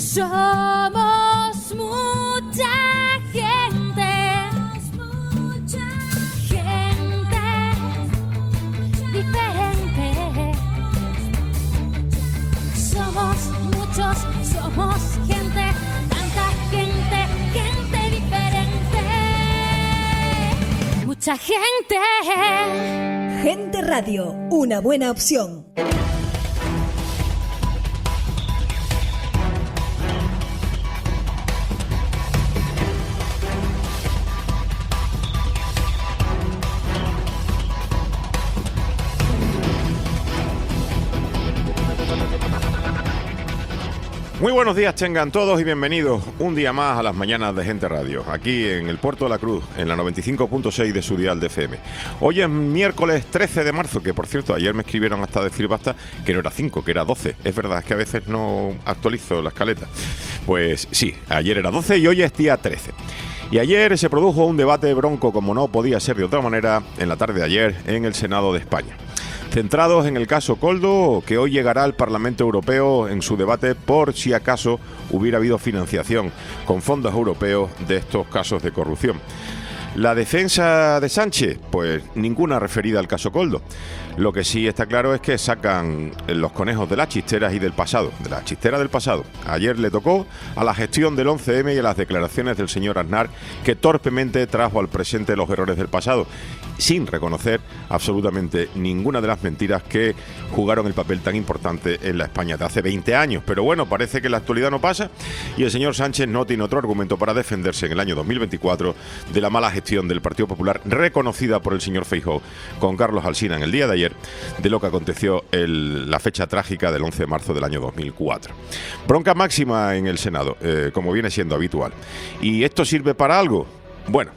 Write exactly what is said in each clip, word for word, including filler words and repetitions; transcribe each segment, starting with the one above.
Somos mucha gente, mucha gente diferente. Somos muchos, somos gente, tanta gente, gente diferente. Mucha gente. Gente Radio, una buena opción. Muy buenos días tengan todos y bienvenidos un día más a las mañanas de Gente Radio, aquí en el Puerto de la Cruz, en la noventa y cinco punto seis de su dial de F M. Hoy es miércoles trece de marzo, que por cierto, ayer me escribieron hasta decir basta que no era cinco, que era doce. Es verdad, es que a veces no actualizo la escaleta. Pues sí, ayer era doce y hoy es día trece. Y ayer se produjo un debate bronco, como no podía ser de otra manera, en la tarde de ayer en el Senado de España. Centrados en el caso Koldo, que hoy llegará al Parlamento Europeo en su debate por si acaso hubiera habido financiación con fondos europeos de estos casos de corrupción. La defensa de Sánchez, pues ninguna referida al caso Koldo. Lo que sí está claro es que sacan los conejos de las chisteras y del pasado, de la chistera del pasado. Ayer le tocó a la gestión del once eme y a las declaraciones del señor Aznar, que torpemente trajo al presente los errores del pasado, sin reconocer absolutamente ninguna de las mentiras que jugaron el papel tan importante en la España de hace veinte años. Pero bueno, parece que la actualidad no pasa y el señor Sánchez no tiene otro argumento para defenderse en el año dos mil veinticuatro de la mala gestión del Partido Popular, reconocida por el señor Feijóo con Carlos Alsina en el día de ayer, de lo que aconteció el, la fecha trágica del once de marzo del año dos mil cuatro. Bronca máxima en el Senado, eh, como viene siendo habitual. ¿Y esto sirve para algo? Bueno,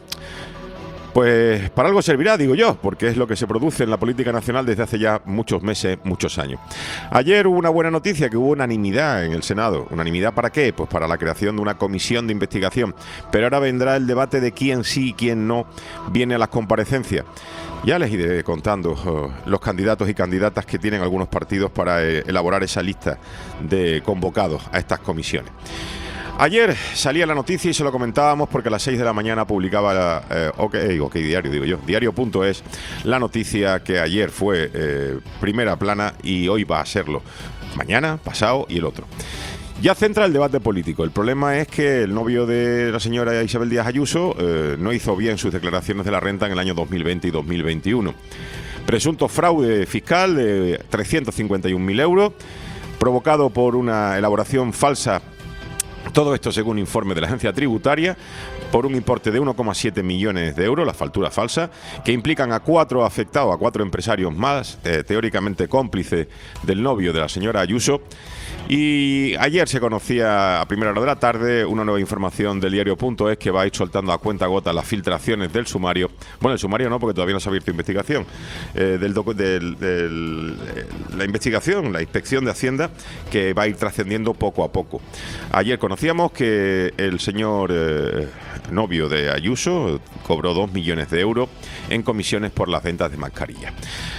pues para algo servirá, digo yo, porque es lo que se produce en la política nacional desde hace ya muchos meses, muchos años. Ayer hubo una buena noticia, que hubo unanimidad en el Senado. ¿Unanimidad para qué? Pues para la creación de una comisión de investigación. Pero ahora vendrá el debate de quién sí y quién no viene a las comparecencias. Ya les iré contando uh, los candidatos y candidatas que tienen algunos partidos para eh, elaborar esa lista de convocados a estas comisiones. Ayer salía la noticia y se lo comentábamos porque a las seis de la mañana publicaba eh, OK, OK Diario, digo yo, diario.es, la noticia que ayer fue eh, primera plana y hoy va a serlo. Mañana, pasado y el otro. Ya centra el debate político. El problema es que el novio de la señora Isabel Díaz Ayuso eh, no hizo bien sus declaraciones de la renta en el año dos mil veinte y dos mil veintiuno. Presunto fraude fiscal de trescientos cincuenta y un mil euros, provocado por una elaboración falsa. Todo esto según informe de la agencia tributaria, por un importe de uno coma siete millones de euros, la factura falsa, que implican a cuatro afectados, a cuatro empresarios más, eh, teóricamente cómplices del novio de la señora Ayuso. Y ayer se conocía a primera hora de la tarde una nueva información del diario.es que va a ir soltando a cuenta gota las filtraciones del sumario. Bueno, el sumario no, porque todavía no se ha abierto investigación. Eh, del, docu- del, del eh, la investigación, la inspección de Hacienda, que va a ir trascendiendo poco a poco. Ayer conocíamos que el señor eh, novio de Ayuso cobró dos millones de euros en comisiones por las ventas de mascarillas.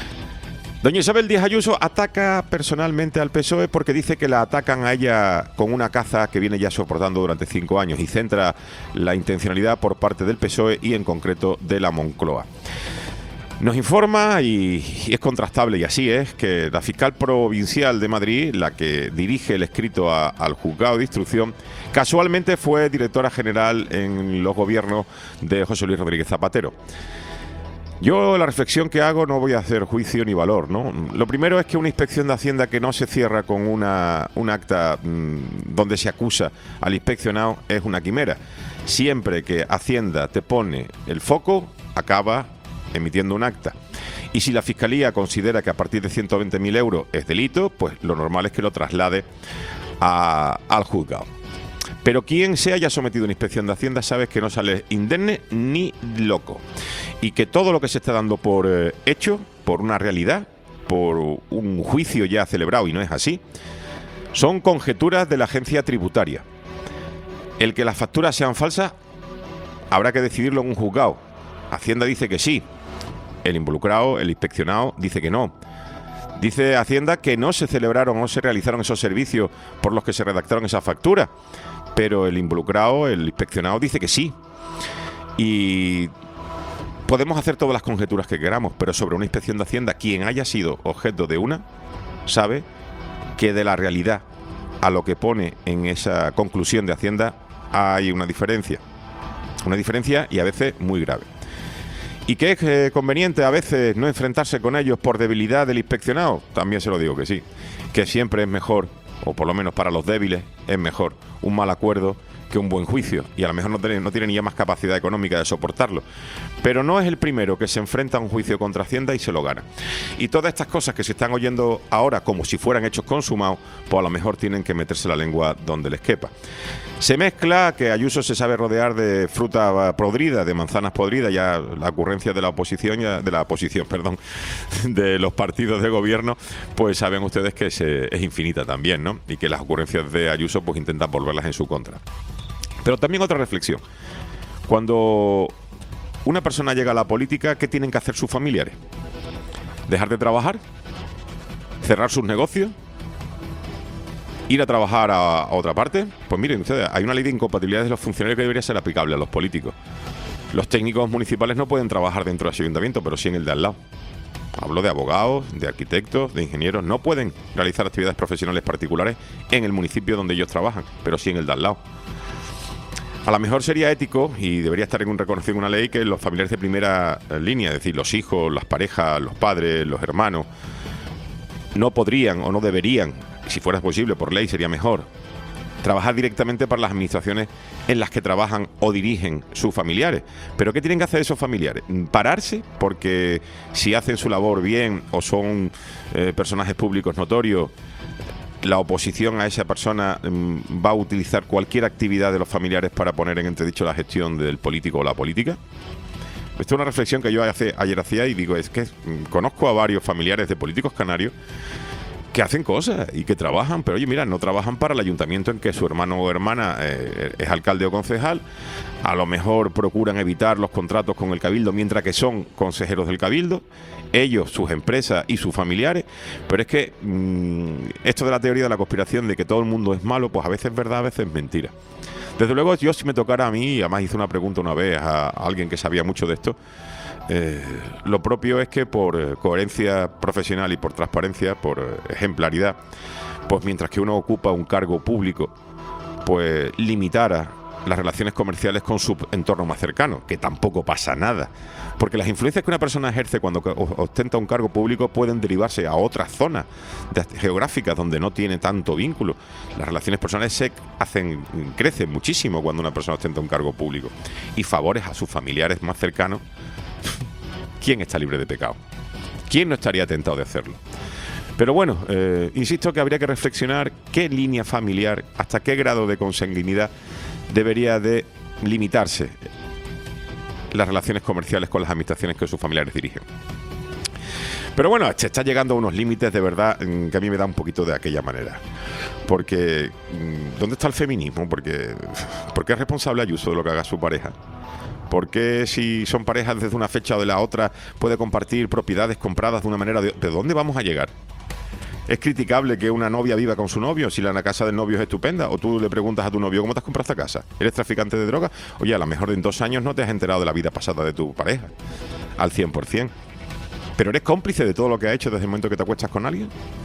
Doña Isabel Díaz Ayuso ataca personalmente al P S O E porque dice que la atacan a ella con una caza que viene ya soportando durante cinco años y centra la intencionalidad por parte del P S O E y en concreto de la Moncloa. Nos informa, y, y es contrastable y así es, que la fiscal provincial de Madrid, la que dirige el escrito a, al juzgado de instrucción, casualmente fue directora general en los gobiernos de José Luis Rodríguez Zapatero. Yo la reflexión que hago, no voy a hacer juicio ni valor, ¿no? Lo primero es que una inspección de Hacienda que no se cierra con una, un acta mmm, donde se acusa al inspeccionado es una quimera. Siempre que Hacienda te pone el foco, acaba emitiendo un acta. Y si la Fiscalía considera que a partir de ciento veinte mil euros es delito, pues lo normal es que lo traslade a, al juzgado. Pero quien se haya sometido a una inspección de Hacienda sabe que no sale indemne ni loco. Y que todo lo que se está dando por eh, hecho, por una realidad, por un juicio ya celebrado, y no es así, son conjeturas de la agencia tributaria. El que las facturas sean falsas habrá que decidirlo en un juzgado. Hacienda dice que sí. El involucrado, el inspeccionado, dice que no. Dice Hacienda que no se celebraron o no se realizaron esos servicios por los que se redactaron esas facturas, pero el involucrado, el inspeccionado, dice que sí. Y podemos hacer todas las conjeturas que queramos, pero sobre una inspección de Hacienda, quien haya sido objeto de una, sabe que de la realidad a lo que pone en esa conclusión de Hacienda hay una diferencia. Una diferencia y a veces muy grave. ¿Y que es eh, conveniente a veces no enfrentarse con ellos por debilidad del inspeccionado? También se lo digo que sí. Que siempre es mejor, o por lo menos para los débiles, es mejor un mal acuerdo que un buen juicio, y a lo mejor no tiene, no tiene ni ya más capacidad económica de soportarlo. Pero no es el primero que se enfrenta a un juicio contra Hacienda y se lo gana. Y todas estas cosas que se están oyendo ahora como si fueran hechos consumados, pues a lo mejor tienen que meterse la lengua donde les quepa. Se mezcla que Ayuso se sabe rodear de fruta podrida, de manzanas podridas, ya la ocurrencia de la oposición, ya, de la oposición, perdón, de los partidos de gobierno, pues saben ustedes que se, es infinita también, ¿no? Y que las ocurrencias de Ayuso pues intentan volverlas en su contra. Pero también otra reflexión. Cuando una persona llega a la política, ¿qué tienen que hacer sus familiares? ¿Dejar de trabajar? ¿Cerrar sus negocios? ¿Ir a trabajar a, a otra parte? Pues miren ustedes, hay una ley de incompatibilidades de los funcionarios que debería ser aplicable a los políticos. Los técnicos municipales no pueden trabajar dentro de ese ayuntamiento, pero sí en el de al lado. Hablo de abogados, de arquitectos, de ingenieros. No pueden realizar actividades profesionales particulares en el municipio donde ellos trabajan, pero sí en el de al lado. A lo mejor sería ético, y debería estar en un reconocido en una ley, que los familiares de primera línea, es decir, los hijos, las parejas, los padres, los hermanos, no podrían o no deberían, si fuera posible por ley sería mejor, trabajar directamente para las administraciones en las que trabajan o dirigen sus familiares. ¿Pero qué tienen que hacer esos familiares? Pararse, porque si hacen su labor bien o son eh, personajes públicos notorios, la oposición a esa persona mmm, va a utilizar cualquier actividad de los familiares para poner en entredicho la gestión del político o la política. Esta es una reflexión que yo hace, ayer hacía y digo, es que mmm, conozco a varios familiares de políticos canarios que hacen cosas y que trabajan, pero oye, mira, no trabajan para el ayuntamiento en que su hermano o hermana eh, es alcalde o concejal. A lo mejor procuran evitar los contratos con el cabildo mientras que son consejeros del cabildo, ellos, sus empresas y sus familiares. Pero es que mmm, esto de la teoría de la conspiración de que todo el mundo es malo, pues a veces es verdad, a veces es mentira. Desde luego, yo si me tocara a mí, y además hice una pregunta una vez a, a alguien que sabía mucho de esto, Eh, lo propio es que por eh, coherencia profesional y por transparencia, por eh, ejemplaridad, pues mientras que uno ocupa un cargo público, pues limitara las relaciones comerciales con su entorno más cercano, que tampoco pasa nada, porque las influencias que una persona ejerce cuando ostenta un cargo público pueden derivarse a otras zonas de, geográficas donde no tiene tanto vínculo. Las relaciones personales se hacen, crecen muchísimo cuando una persona ostenta un cargo público, y favores a sus familiares más cercanos. ¿Quién está libre de pecado? ¿Quién no estaría tentado de hacerlo? Pero bueno, eh, insisto que habría que reflexionar qué línea familiar, hasta qué grado de consanguinidad debería de limitarse las relaciones comerciales con las administraciones que sus familiares dirigen. Pero bueno, se está llegando a unos límites de verdad que a mí me da un poquito de aquella manera. Porque, ¿dónde está el feminismo? Porque, ¿por qué es responsable Ayuso de lo que haga su pareja? ¿Por qué si son parejas desde una fecha o de la otra puede compartir propiedades compradas de una manera? De... ¿De dónde vamos a llegar? ¿Es criticable que una novia viva con su novio si la casa del novio es estupenda? ¿O tú le preguntas a tu novio cómo te has comprado esta casa? ¿Eres traficante de droga? Oye, a lo mejor en dos años no te has enterado de la vida pasada de tu pareja al cien por ciento. ¿Pero eres cómplice de todo lo que ha hecho desde el momento que te acuestas con alguien?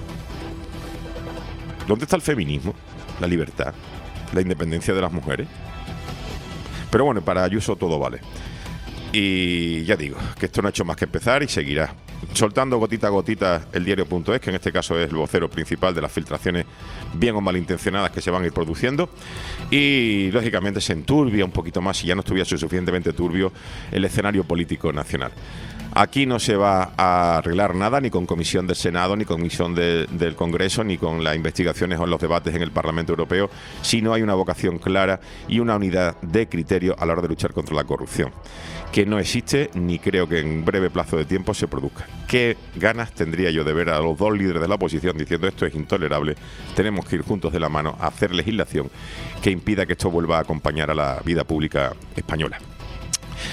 ¿Dónde está el feminismo? ¿La libertad? ¿La independencia de las mujeres? Pero bueno, para Ayuso todo vale. Y ya digo, que esto no ha hecho más que empezar y seguirá. Soltando gotita a gotita el diario punto es, que en este caso es el vocero principal de las filtraciones bien o malintencionadas que se van a ir produciendo. Y lógicamente se enturbia un poquito más, si ya no estuviese suficientemente turbio, el escenario político nacional. Aquí no se va a arreglar nada, ni con comisión del Senado, ni comisión de, del Congreso, ni con las investigaciones o los debates en el Parlamento Europeo, si no hay una vocación clara y una unidad de criterio a la hora de luchar contra la corrupción, que no existe ni creo que en breve plazo de tiempo se produzca. ¿Qué ganas tendría yo de ver a los dos líderes de la oposición diciendo esto es intolerable, tenemos que ir juntos de la mano a hacer legislación que impida que esto vuelva a acompañar a la vida pública española?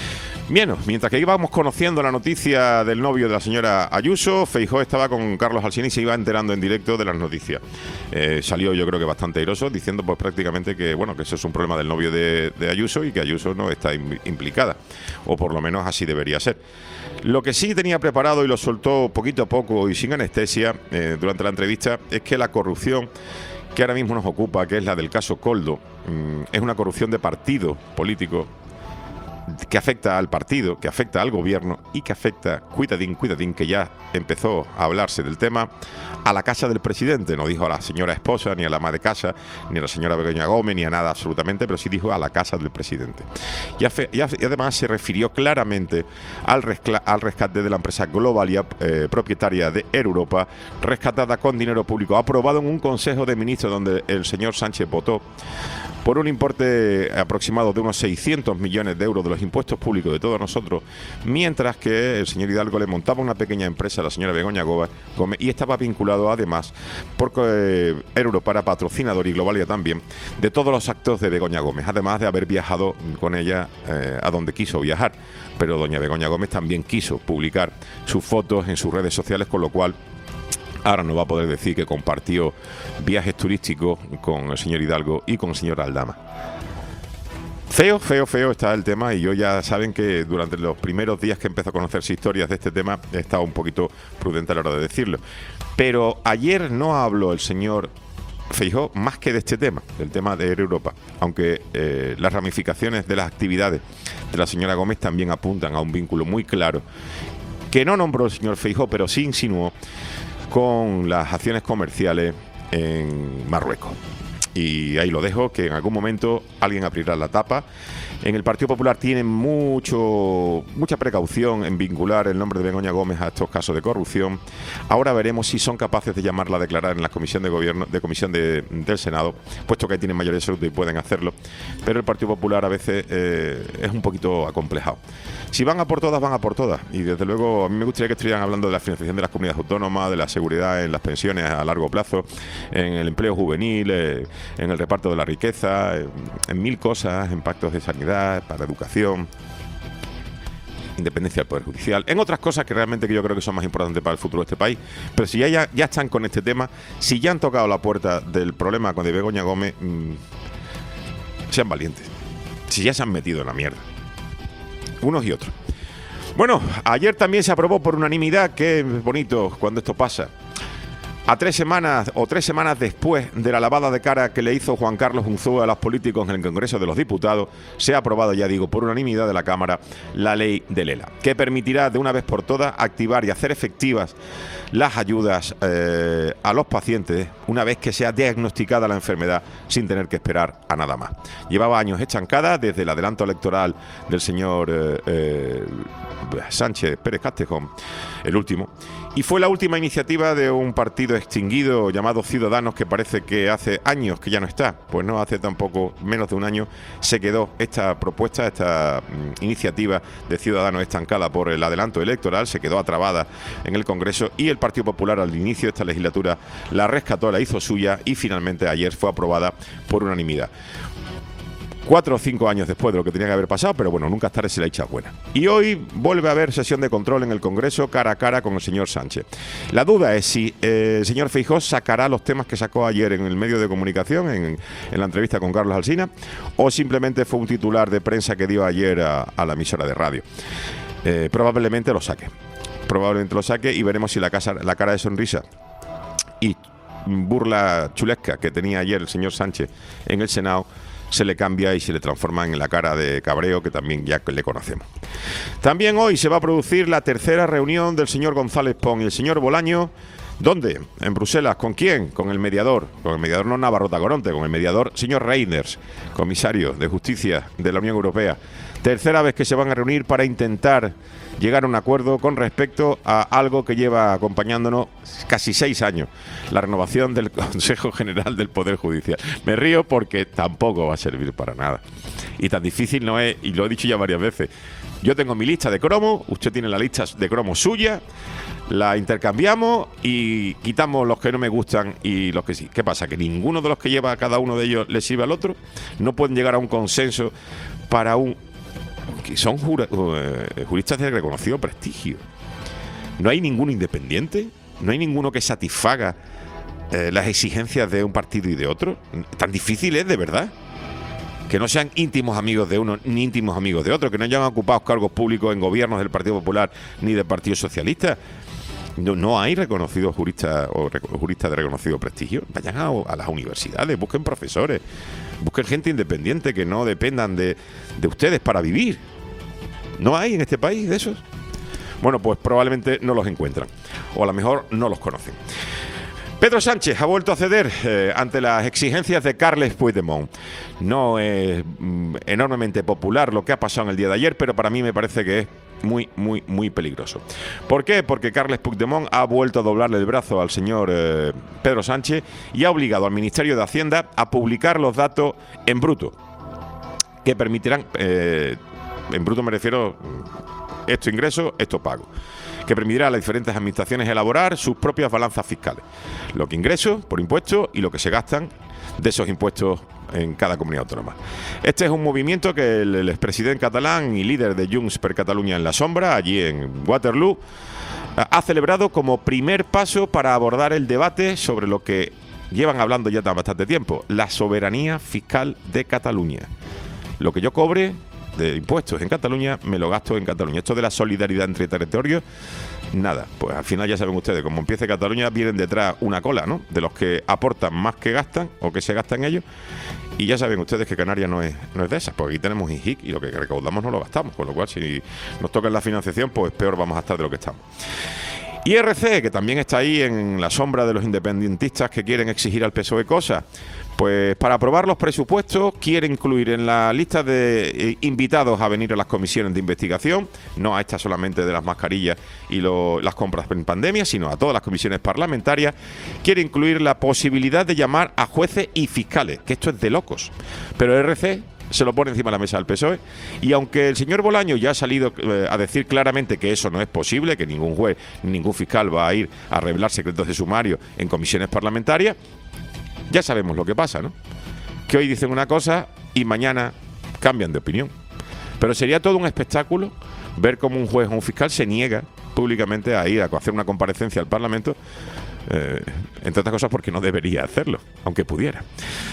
Bien, mientras que íbamos conociendo la noticia del novio de la señora Ayuso, Feijóo estaba con Carlos Alsina y se iba enterando en directo de las noticias. Eh, salió yo creo que bastante airoso, diciendo pues prácticamente que bueno que eso es un problema del novio de, de Ayuso y que Ayuso no está im- implicada, o por lo menos así debería ser. Lo que sí tenía preparado y lo soltó poquito a poco y sin anestesia eh, durante la entrevista es que la corrupción que ahora mismo nos ocupa, que es la del caso Koldo, mmm, es una corrupción de partido político que afecta al partido, que afecta al gobierno y que afecta, cuidadín, cuidadín, que ya empezó a hablarse del tema, a la casa del presidente. No dijo a la señora esposa, ni a la ama de casa, ni a la señora Begoña Gómez, ni a nada absolutamente, pero sí dijo a la casa del presidente. Y, afe, y, afe, y además se refirió claramente al, rescla, al rescate de la empresa Globalia, eh, propietaria de Air Europa, rescatada con dinero público, aprobado en un Consejo de Ministros donde el señor Sánchez votó, por un importe aproximado de unos seiscientos millones de euros de los impuestos públicos de todos nosotros, mientras que el señor Hidalgo le montaba una pequeña empresa a la señora Begoña Gómez y estaba vinculado además, porque eh, Europa era patrocinador y Globalia también, de todos los actos de Begoña Gómez, además de haber viajado con ella eh, a donde quiso viajar. Pero doña Begoña Gómez también quiso publicar sus fotos en sus redes sociales, con lo cual ahora no va a poder decir que compartió viajes turísticos con el señor Hidalgo y con el señor Aldama. Feo, feo, feo está el tema, y yo ya saben que durante los primeros días que empezó a conocerse historias de este tema he estado un poquito prudente a la hora de decirlo. Pero ayer no habló el señor Feijóo más que de este tema, del tema de Air Europa, aunque eh, las ramificaciones de las actividades de la señora Gómez también apuntan a un vínculo muy claro, que no nombró el señor Feijóo, pero sí insinuó, con las acciones comerciales en Marruecos. Y ahí lo dejo, que en algún momento alguien abrirá la tapa. En el Partido Popular tienen mucho, mucha precaución en vincular el nombre de Begoña Gómez a estos casos de corrupción. Ahora veremos si son capaces de llamarla a declarar en la comisión de gobierno, de comisión de, del Senado, puesto que ahí tienen mayoría absoluta y pueden hacerlo. Pero el Partido Popular a veces eh, es un poquito acomplejado. Si van a por todas, van a por todas. Y desde luego a mí me gustaría que estuvieran hablando de la financiación de las comunidades autónomas, de la seguridad en las pensiones a largo plazo, en el empleo juvenil, eh, en el reparto de la riqueza, en, en mil cosas, en pactos de sanidad, para educación, independencia del Poder Judicial, en otras cosas que realmente que yo creo que son más importantes para el futuro de este país. Pero si ya, ya, ya están con este tema, si ya han tocado la puerta del problema con de Begoña Gómez, mmm, sean valientes. Si ya se han metido en la mierda, unos y otros. Bueno, ayer también se aprobó por unanimidad, que es bonito cuando esto pasa. A tres semanas o tres semanas después de la lavada de cara que le hizo Juan Carlos Unzué a los políticos en el Congreso de los Diputados, se ha aprobado, ya digo, por unanimidad de la Cámara, la ley del ELA, que permitirá de una vez por todas activar y hacer efectivas las ayudas eh, a los pacientes una vez que sea diagnosticada la enfermedad, sin tener que esperar a nada más. Llevaba años estancada desde el adelanto electoral del señor eh, eh, Sánchez Pérez Castejón, el último, y fue la última iniciativa de un partido extinguido llamado Ciudadanos, que parece que hace años que ya no está. Pues no, hace tampoco menos de un año se quedó esta propuesta, esta mm, iniciativa de Ciudadanos estancada por el adelanto electoral, se quedó atrabada en el Congreso, y el Partido Popular al inicio de esta legislatura la rescató, la hizo suya, y finalmente ayer fue aprobada por unanimidad. Cuatro o cinco años después de lo que tenía que haber pasado, pero bueno, nunca es tarde si la hecha buena. Y hoy vuelve a haber sesión de control en el Congreso, cara a cara con el señor Sánchez. La duda es si eh, el señor Feijóo sacará los temas que sacó ayer en el medio de comunicación, en, en la entrevista con Carlos Alsina, o simplemente fue un titular de prensa que dio ayer a, a la emisora de radio. Eh, probablemente lo saque. Probablemente lo saque y veremos si la, casa, la cara de sonrisa y burla chulesca que tenía ayer el señor Sánchez en el Senado se le cambia y se le transforma en la cara de cabreo que también ya le conocemos. También hoy se va a producir la tercera reunión del señor González Pons y el señor Bolaño. ¿Dónde? En Bruselas. ¿Con quién? Con el mediador. Con el mediador no Navarrota Coronte, con el mediador señor Reynders, comisario de Justicia de la Unión Europea. Tercera vez que se van a reunir para intentar llegar a un acuerdo con respecto a algo que lleva acompañándonos casi seis años, la renovación del Consejo General del Poder Judicial. Me río porque tampoco va a servir para nada. Y tan difícil no es, y lo he dicho ya varias veces. Yo tengo mi lista de cromos, usted tiene la lista de cromos suya, la intercambiamos y quitamos los que no me gustan y los que sí. ¿Qué pasa? ¿Que ninguno de los que lleva a cada uno de ellos le sirve al otro? ¿No pueden llegar a un consenso para un que son jura, uh, juristas de reconocido prestigio. No hay ninguno independiente, no hay ninguno que satisfaga eh, las exigencias de un partido y de otro. Tan difícil es, de verdad. Que no sean íntimos amigos de uno ni íntimos amigos de otro, que no hayan ocupado cargos públicos en gobiernos del Partido Popular ni del Partido Socialista. No, no hay reconocidos juristas o rec- juristas de reconocido prestigio. Vayan a, a las universidades, busquen profesores, busquen gente independiente que no dependan de, de ustedes para vivir. ¿No hay en este país de esos? Bueno, pues probablemente no los encuentran, o a lo mejor no los conocen. Pedro Sánchez ha vuelto a ceder eh, ante las exigencias de Carles Puigdemont. No es mm, enormemente popular lo que ha pasado en el día de ayer, pero para mí me parece que es muy, muy, muy peligroso. ¿Por qué? Porque Carles Puigdemont ha vuelto a doblarle el brazo al señor eh, Pedro Sánchez y ha obligado al Ministerio de Hacienda a publicar los datos en bruto, que permitirán, eh, en bruto me refiero, esto ingreso, esto pago, que permitirá a las diferentes administraciones elaborar sus propias balanzas fiscales, lo que ingreso por impuestos y lo que se gastan de esos impuestos en cada comunidad autónoma. Este es un movimiento que el, el expresidente catalán y líder de Junts per Catalunya en la sombra, allí en Waterloo, ha celebrado como primer paso para abordar el debate sobre lo que llevan hablando ya bastante tiempo, la soberanía fiscal de Cataluña. Lo que yo cobre de impuestos en Cataluña, me lo gasto en Cataluña. Esto de la solidaridad entre territorios, nada. Pues al final ya saben ustedes, como empiece Cataluña, vienen detrás una cola, ¿no? De los que aportan más que gastan, o que se gastan ellos. Y ya saben ustedes que Canarias no es, no es de esas, porque aquí tenemos I N J I C y lo que recaudamos no lo gastamos. Con lo cual, si nos toca la financiación, pues peor vamos a estar de lo que estamos. I R C, que también está ahí en la sombra de los independentistas que quieren exigir al P S O E cosas. Pues para aprobar los presupuestos quiere incluir en la lista de eh, invitados a venir a las comisiones de investigación, no a esta solamente de las mascarillas y lo, las compras en pandemia, sino a todas las comisiones parlamentarias, quiere incluir la posibilidad de llamar a jueces y fiscales, que esto es de locos. Pero el R C se lo pone encima de la mesa al P S O E, y aunque el señor Bolaño ya ha salido eh, a decir claramente que eso no es posible, que ningún juez, ningún fiscal va a ir a revelar secretos de sumario en comisiones parlamentarias, ya sabemos lo que pasa, ¿no? Que hoy dicen una cosa y mañana cambian de opinión. Pero sería todo un espectáculo ver cómo un juez o un fiscal se niega públicamente a ir a hacer una comparecencia al Parlamento, eh, entre otras cosas porque no debería hacerlo, aunque pudiera.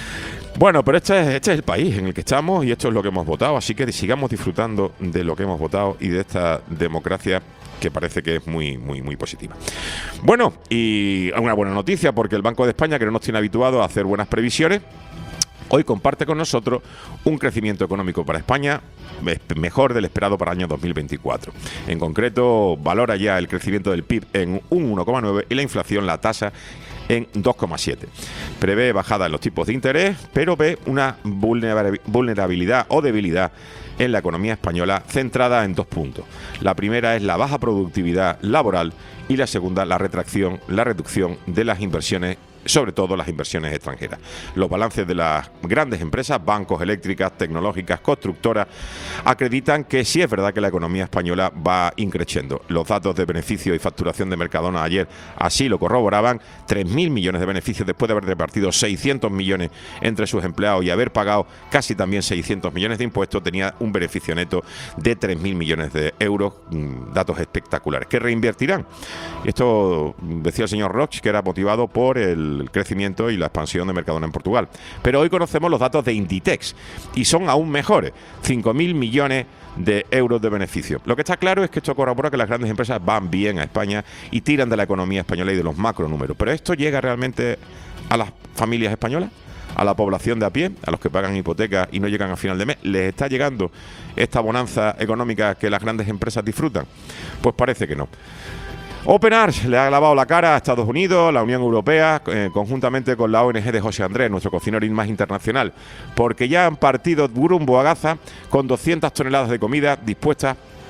Bueno, pero este es, este es el país en el que estamos y esto es lo que hemos votado, así que sigamos disfrutando de lo que hemos votado y de esta democracia que parece que es muy, muy, muy positiva. Bueno, y una buena noticia, porque el Banco de España, que no nos tiene habituados a hacer buenas previsiones, hoy comparte con nosotros un crecimiento económico para España mejor del esperado para el año dos mil veinticuatro. En concreto, valora ya el crecimiento del P I B en un uno coma nueve y la inflación, la tasa, en dos coma siete. Prevé bajada en los tipos de interés, pero ve una vulnerabilidad o debilidad en la economía española centrada en dos puntos. La primera es la baja productividad laboral y la segunda, la retracción, la reducción de las inversiones, sobre todo las inversiones extranjeras. Los balances de las grandes empresas, bancos, eléctricas, tecnológicas, constructoras, acreditan que sí es verdad que la economía española va increciendo. Los datos de beneficio y facturación de Mercadona ayer así lo corroboraban. tres mil millones de beneficios después de haber repartido seiscientos millones entre sus empleados y haber pagado casi también seiscientos millones de impuestos, tenía un beneficio neto de tres mil millones de euros. Datos espectaculares que reinvertirán. Esto decía el señor Roch, que era motivado por el el crecimiento y la expansión de Mercadona en Portugal. Pero hoy conocemos los datos de Inditex y son aún mejores, cinco mil millones de euros de beneficio. Lo que está claro es que esto corrobora que las grandes empresas van bien a España y tiran de la economía española y de los macro números. Pero ¿esto llega realmente a las familias españolas? ¿A la población de a pie? ¿A los que pagan hipotecas y no llegan a final de mes? ¿Les está llegando esta bonanza económica que las grandes empresas disfrutan? Pues parece que no. Open Arms le ha lavado la cara a Estados Unidos, la Unión Europea, eh, conjuntamente con la O N G de José Andrés, nuestro cocinero más internacional, porque ya han partido rumbo a Gaza con doscientas toneladas de comida dispuestas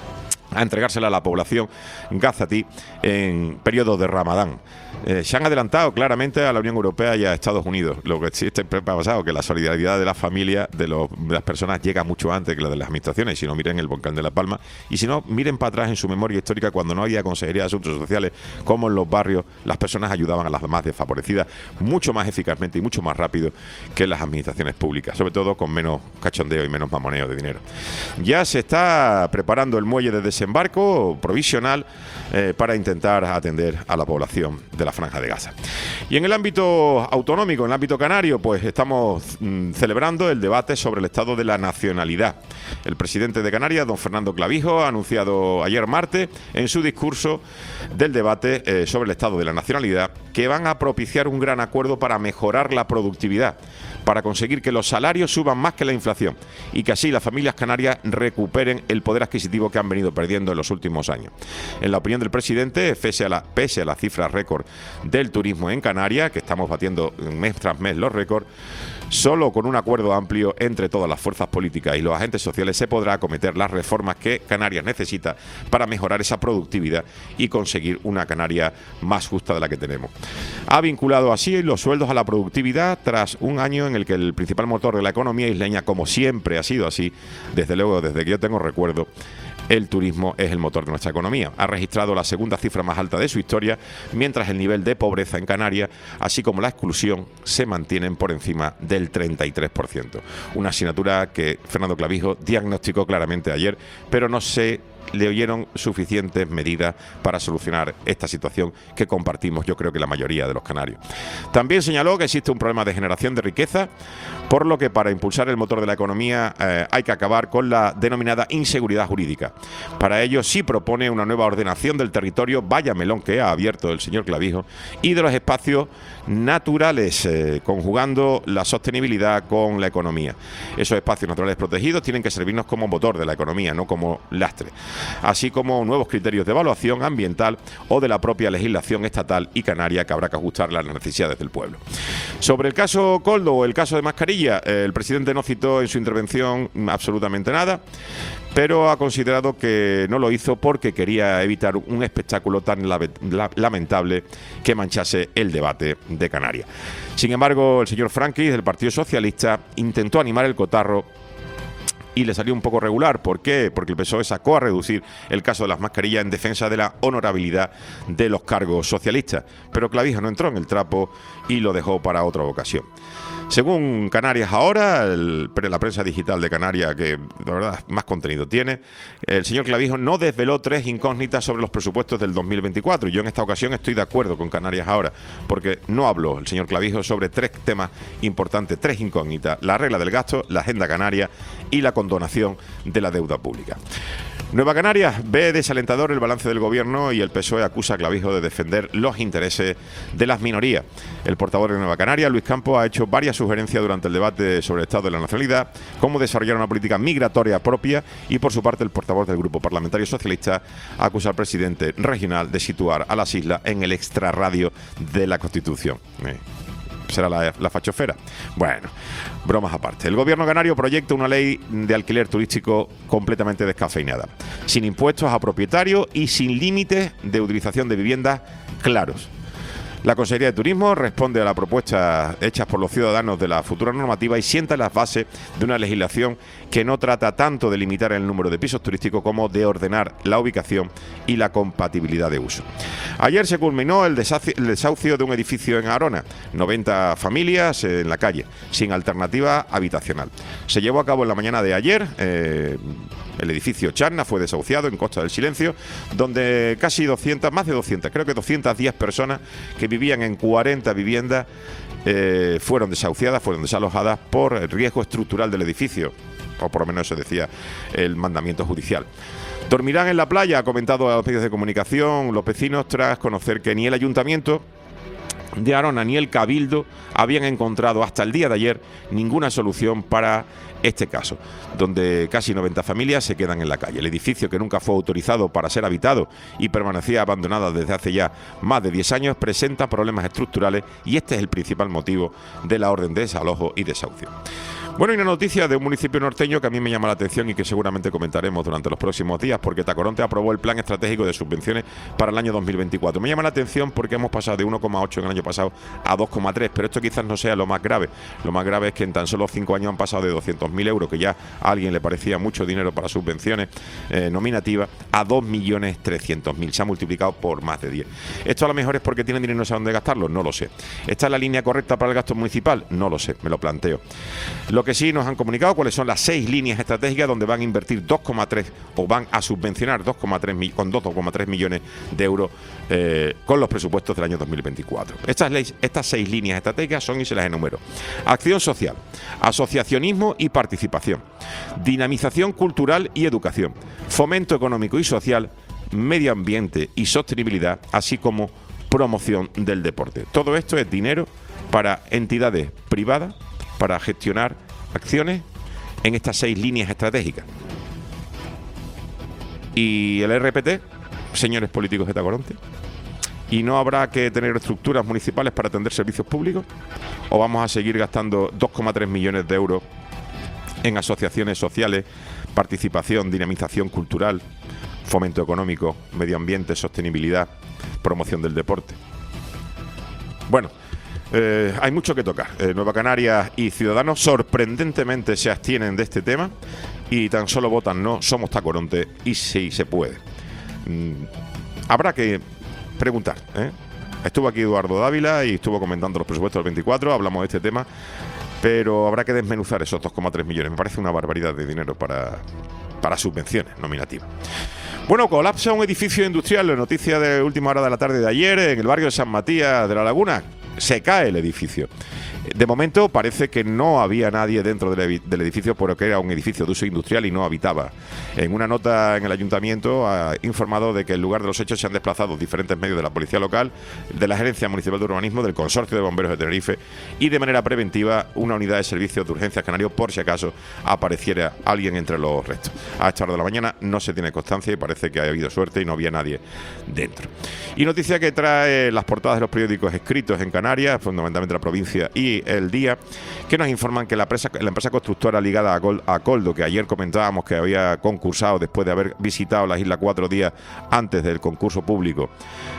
a entregársela a la población gazatí en periodo de Ramadán. Eh, se han adelantado claramente a la Unión Europea y a Estados Unidos. Lo que existe ha pasado que la solidaridad de las familias, de, los, de las personas, llega mucho antes que la de las administraciones. Y si no, miren el volcán de La Palma. Y si no, miren para atrás en su memoria histórica cuando no había Consejería de Asuntos Sociales, cómo en los barrios las personas ayudaban a las demás desfavorecidas mucho más eficazmente y mucho más rápido que en las administraciones públicas, sobre todo con menos cachondeo y menos mamoneo de dinero. Ya se está preparando el muelle de desembarco provisional eh, para intentar atender a la población de la Franja de Gaza. Y en el ámbito autonómico, en el ámbito canario, pues estamos mm, celebrando el debate sobre el estado de la nacionalidad. El presidente de Canarias, don Fernando Clavijo, ha anunciado ayer martes en su discurso del debate eh, sobre el estado de la nacionalidad que van a propiciar un gran acuerdo para mejorar la productividad, para conseguir que los salarios suban más que la inflación y que así las familias canarias recuperen el poder adquisitivo que han venido perdiendo en los últimos años. En la opinión del presidente, pese a la, pese a la cifra récord del turismo en Canarias, que estamos batiendo mes tras mes los récords, solo con un acuerdo amplio entre todas las fuerzas políticas y los agentes sociales se podrá acometer las reformas que Canarias necesita para mejorar esa productividad y conseguir una Canarias más justa de la que tenemos. Ha vinculado así los sueldos a la productividad tras un año en el que el principal motor de la economía isleña, como siempre ha sido así, desde luego desde que yo tengo recuerdo, el turismo es el motor de nuestra economía. Ha registrado la segunda cifra más alta de su historia, mientras el nivel de pobreza en Canarias, así como la exclusión, se mantienen por encima del treinta y tres por ciento. Una asignatura que Fernando Clavijo diagnosticó claramente ayer, pero no se le oyeron suficientes medidas para solucionar esta situación que compartimos, yo creo que la mayoría de los canarios. También señaló que existe un problema de generación de riqueza, por lo que para impulsar el motor de la economía eh, hay que acabar con la denominada inseguridad jurídica. Para ello sí propone una nueva ordenación del territorio, vaya melón que ha abierto el señor Clavijo, y de los espacios naturales, eh, conjugando la sostenibilidad con la economía. Esos espacios naturales protegidos tienen que servirnos como motor de la economía, no como lastre, así como nuevos criterios de evaluación ambiental o de la propia legislación estatal y canaria que habrá que ajustar a las necesidades del pueblo. Sobre el caso Koldo o el caso de Mascarilla, eh, el presidente no citó en su intervención absolutamente nada, pero ha considerado que no lo hizo porque quería evitar un espectáculo tan lamentable que manchase el debate de Canarias. Sin embargo, el señor Franquis, del Partido Socialista, intentó animar el cotarro y le salió un poco regular. ¿Por qué? Porque el P S O E sacó a reducir el caso de las mascarillas en defensa de la honorabilidad de los cargos socialistas. Pero Clavijo no entró en el trapo y lo dejó para otra ocasión. Según Canarias Ahora, el, la prensa digital de Canarias, que de verdad más contenido tiene, el señor Clavijo no desveló tres incógnitas sobre los presupuestos del dos mil veinticuatro. Y yo en esta ocasión estoy de acuerdo con Canarias Ahora, porque no habló el señor Clavijo sobre tres temas importantes, tres incógnitas: la regla del gasto, la agenda canaria y la condonación de la deuda pública. Nueva Canarias ve desalentador el balance del gobierno y el P S O E acusa a Clavijo de defender los intereses de las minorías. El portavoz de Nueva Canarias, Luis Campos, ha hecho varias sugerencias durante el debate sobre el estado de la nacionalidad, cómo desarrollar una política migratoria propia, y por su parte el portavoz del Grupo Parlamentario Socialista acusa al presidente regional de situar a las islas en el extrarradio de la Constitución. Eh. será la, la fachofera. Bueno, bromas aparte. El gobierno canario proyecta una ley de alquiler turístico completamente descafeinada, sin impuestos a propietarios y sin límites de utilización de viviendas claros. La Consejería de Turismo responde a las propuestas hechas por los ciudadanos de la futura normativa y sienta las bases de una legislación que no trata tanto de limitar el número de pisos turísticos como de ordenar la ubicación y la compatibilidad de uso. Ayer se culminó el desahucio, el desahucio de un edificio en Arona, noventa familias en la calle, sin alternativa habitacional. Se llevó a cabo en la mañana de ayer. Eh, El edificio Charna fue desahuciado en Costa del Silencio, donde casi doscientas, más de doscientas, creo que doscientas diez personas que vivían en cuarenta viviendas eh, fueron desahuciadas, fueron desalojadas por el riesgo estructural del edificio, o por lo menos eso decía el mandamiento judicial. Dormirán en la playa, ha comentado a los medios de comunicación los vecinos, tras conocer que ni el ayuntamiento de Arona ni el Cabildo habían encontrado hasta el día de ayer ninguna solución para este caso, donde casi noventa familias se quedan en la calle. El edificio, que nunca fue autorizado para ser habitado y permanecía abandonado desde hace ya más de diez años, presenta problemas estructurales y este es el principal motivo de la orden de desalojo y desahucio. Bueno, y una noticia de un municipio norteño que a mí me llama la atención y que seguramente comentaremos durante los próximos días, porque Tacoronte aprobó el plan estratégico de subvenciones para el año dos mil veinticuatro. Me llama la atención porque hemos pasado de uno coma ocho en el año pasado a dos coma tres, pero esto quizás no sea lo más grave. Lo más grave es que en tan solo cinco años han pasado de doscientos mil euros, que ya a alguien le parecía mucho dinero para subvenciones eh, nominativas, a dos millones trescientos mil. Se ha multiplicado por más de diez. Esto a lo mejor es porque tienen dinero y no saben dónde gastarlo, no lo sé. ¿Esta es la línea correcta para el gasto municipal? No lo sé, me lo planteo. Lo que sí nos han comunicado cuáles son las seis líneas estratégicas donde van a invertir dos coma tres o van a subvencionar dos coma tres con dos coma tres millones de euros eh, con los presupuestos del año dos mil veinticuatro. Estas, leyes, estas seis líneas estratégicas son, y se las enumero: acción social, asociacionismo y participación, dinamización cultural y educación, fomento económico y social, medio ambiente y sostenibilidad, así como promoción del deporte. Todo esto es dinero para entidades privadas para gestionar acciones en estas seis líneas estratégicas. Y el R P T, señores políticos de Tacoronte, ¿y no habrá que tener estructuras municipales para atender servicios públicos? ¿O vamos a seguir gastando dos coma tres millones de euros en asociaciones sociales, participación, dinamización cultural, fomento económico, medio ambiente, sostenibilidad, promoción del deporte? Bueno, Eh, hay mucho que tocar. Eh, Nueva Canarias y Ciudadanos sorprendentemente se abstienen de este tema y tan solo votan no. Somos Tacoronte y sí se puede. Mm, habrá que preguntar, ¿eh? Estuvo aquí Eduardo Dávila y estuvo comentando los presupuestos del veinticuatro, hablamos de este tema, pero habrá que desmenuzar esos dos coma tres millones. Me parece una barbaridad de dinero para, para subvenciones nominativas. Bueno, colapsa un edificio industrial, la noticia de última hora de la tarde de ayer, en el barrio de San Matías de la Laguna. Se cae el edificio. De momento parece que no había nadie dentro del, del edificio, porque era un edificio de uso industrial y no habitaba. En una nota en el ayuntamiento ha informado de que en lugar de los hechos se han desplazado diferentes medios de la policía local, de la Gerencia Municipal de Urbanismo, del Consorcio de Bomberos de Tenerife y de manera preventiva una unidad de servicios de urgencias canario por si acaso apareciera alguien entre los restos. A esta hora de la mañana no se tiene constancia y parece que ha habido suerte y no había nadie dentro. Y noticia que trae las portadas de los periódicos escritos en Canarias, fundamentalmente la Provincia y El Día, que nos informan que la empresa, la empresa constructora ligada a, Gol, a Coldo, que ayer comentábamos que había concursado después de haber visitado las islas cuatro días antes del concurso público,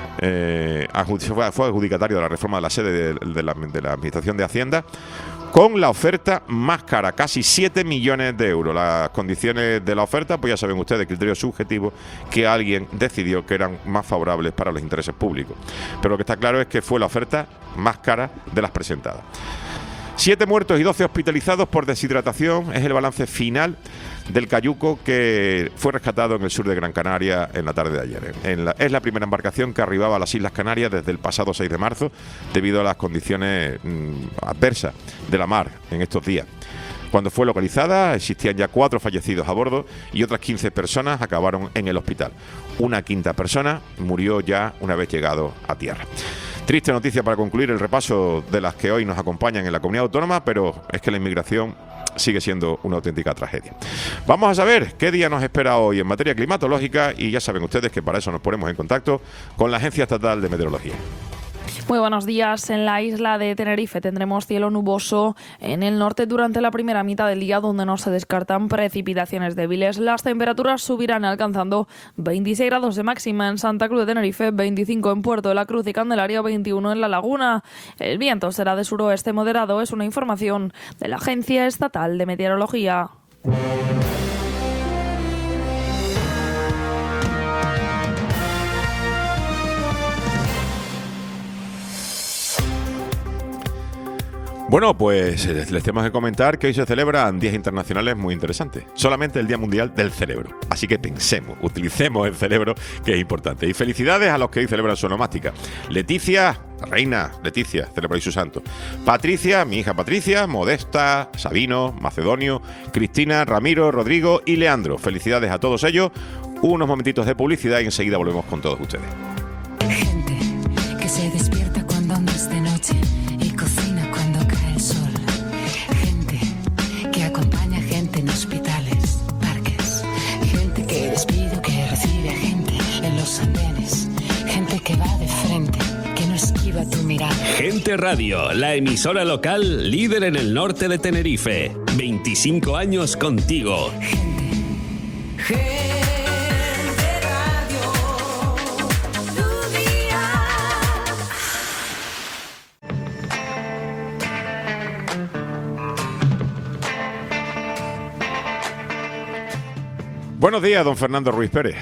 eh, fue, fue adjudicatario de la reforma de la sede de, de, la, de la Administración de Hacienda, con la oferta más cara, casi siete millones de euros. Las condiciones de la oferta, pues ya saben ustedes, criterio subjetivo, que alguien decidió que eran más favorables para los intereses públicos. Pero lo que está claro es que fue la oferta más cara de las presentadas. Siete muertos y doce hospitalizados por deshidratación es el balance final del cayuco que fue rescatado en el sur de Gran Canaria en la tarde de ayer. En la, es la primera embarcación que arribaba a las Islas Canarias desde el pasado seis de marzo debido a las condiciones mmm, adversas de la mar en estos días. Cuando fue localizada existían ya cuatro fallecidos a bordo y otras quince personas acabaron en el hospital. Una quinta persona murió ya una vez llegado a tierra. Triste noticia para concluir el repaso de las que hoy nos acompañan en la comunidad autónoma, pero es que la inmigración sigue siendo una auténtica tragedia. Vamos a saber qué día nos espera hoy en materia climatológica y ya saben ustedes que para eso nos ponemos en contacto con la Agencia Estatal de Meteorología. Muy buenos días. En la isla de Tenerife tendremos cielo nuboso en el norte durante la primera mitad del día, donde no se descartan precipitaciones débiles. Las temperaturas subirán alcanzando veintiséis grados de máxima en Santa Cruz de Tenerife, veinticinco en Puerto de la Cruz y Candelaria, veintiuno en La Laguna. El viento será de suroeste moderado, es una información de la Agencia Estatal de Meteorología. Bueno, pues les tenemos que comentar que hoy se celebran días internacionales muy interesantes. Solamente el Día Mundial del Cerebro. Así que pensemos, utilicemos el cerebro, que es importante. Y felicidades a los que hoy celebran su onomástica. Leticia, reina Leticia, celebra hoy su santo. Patricia, mi hija Patricia, Modesta, Sabino, Macedonio, Cristina, Ramiro, Rodrigo y Leandro. Felicidades a todos ellos. Unos momentitos de publicidad y enseguida volvemos con todos ustedes. Gente que se despierta cuando no es de noche y cocina cuando cae el sol. Gente que acompaña a gente en hospitales, parques. Gente que despide o que recibe a gente en los andenes. Gente que va de frente, que no esquiva tu mirada. Gente Gente Radio, la emisora local líder en el norte de Tenerife. veinticinco años contigo. Gente Radio, tu día. Buenos días, don Fernando Ruiz Pérez.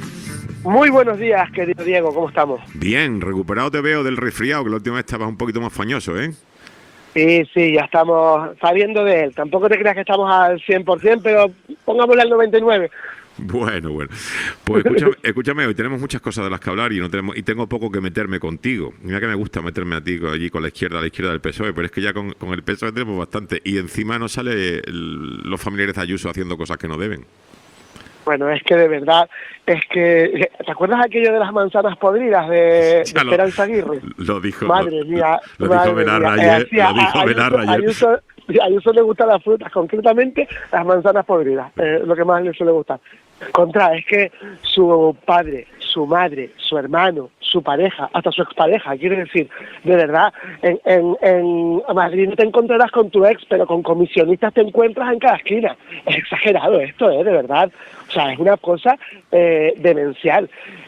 Muy buenos días, querido Diego, ¿cómo estamos? Bien, recuperado te veo del resfriado, que la última vez estabas un poquito más fañoso, ¿eh? Sí, sí, ya estamos saliendo de él. Tampoco te creas que estamos al cien por ciento, pero pongámosle al noventa y nueve. Bueno, bueno. Pues escúchame, escúchame, hoy tenemos muchas cosas de las que hablar y no tenemos y tengo poco que meterme contigo. Mira que me gusta meterme a ti allí con la izquierda, a la izquierda del P S O E, pero es que ya con, con el P S O E tenemos bastante. Y encima no sale el, los familiares de Ayuso haciendo cosas que no deben. Bueno, es que de verdad, es que... ¿Te acuerdas aquello de las manzanas podridas de, de Esperanza Aguirre? Lo dijo... Madre lo, mía. Lo, lo madre dijo Belarra mía. ayer. Eh, Lo dijo a, Belarra Ayuso, ayer. Ayuso, a Ayuso le gustan las frutas, concretamente las manzanas podridas, eh, lo que más le suele gustar. Contra, es que su padre, su madre, su hermano, su pareja, hasta su expareja, quiero decir, de verdad, en, en, en Madrid no te encontrarás con tu ex, pero con comisionistas te encuentras en cada esquina. Es exagerado esto, ¿eh? De verdad. O sea, es una cosa eh, demencial.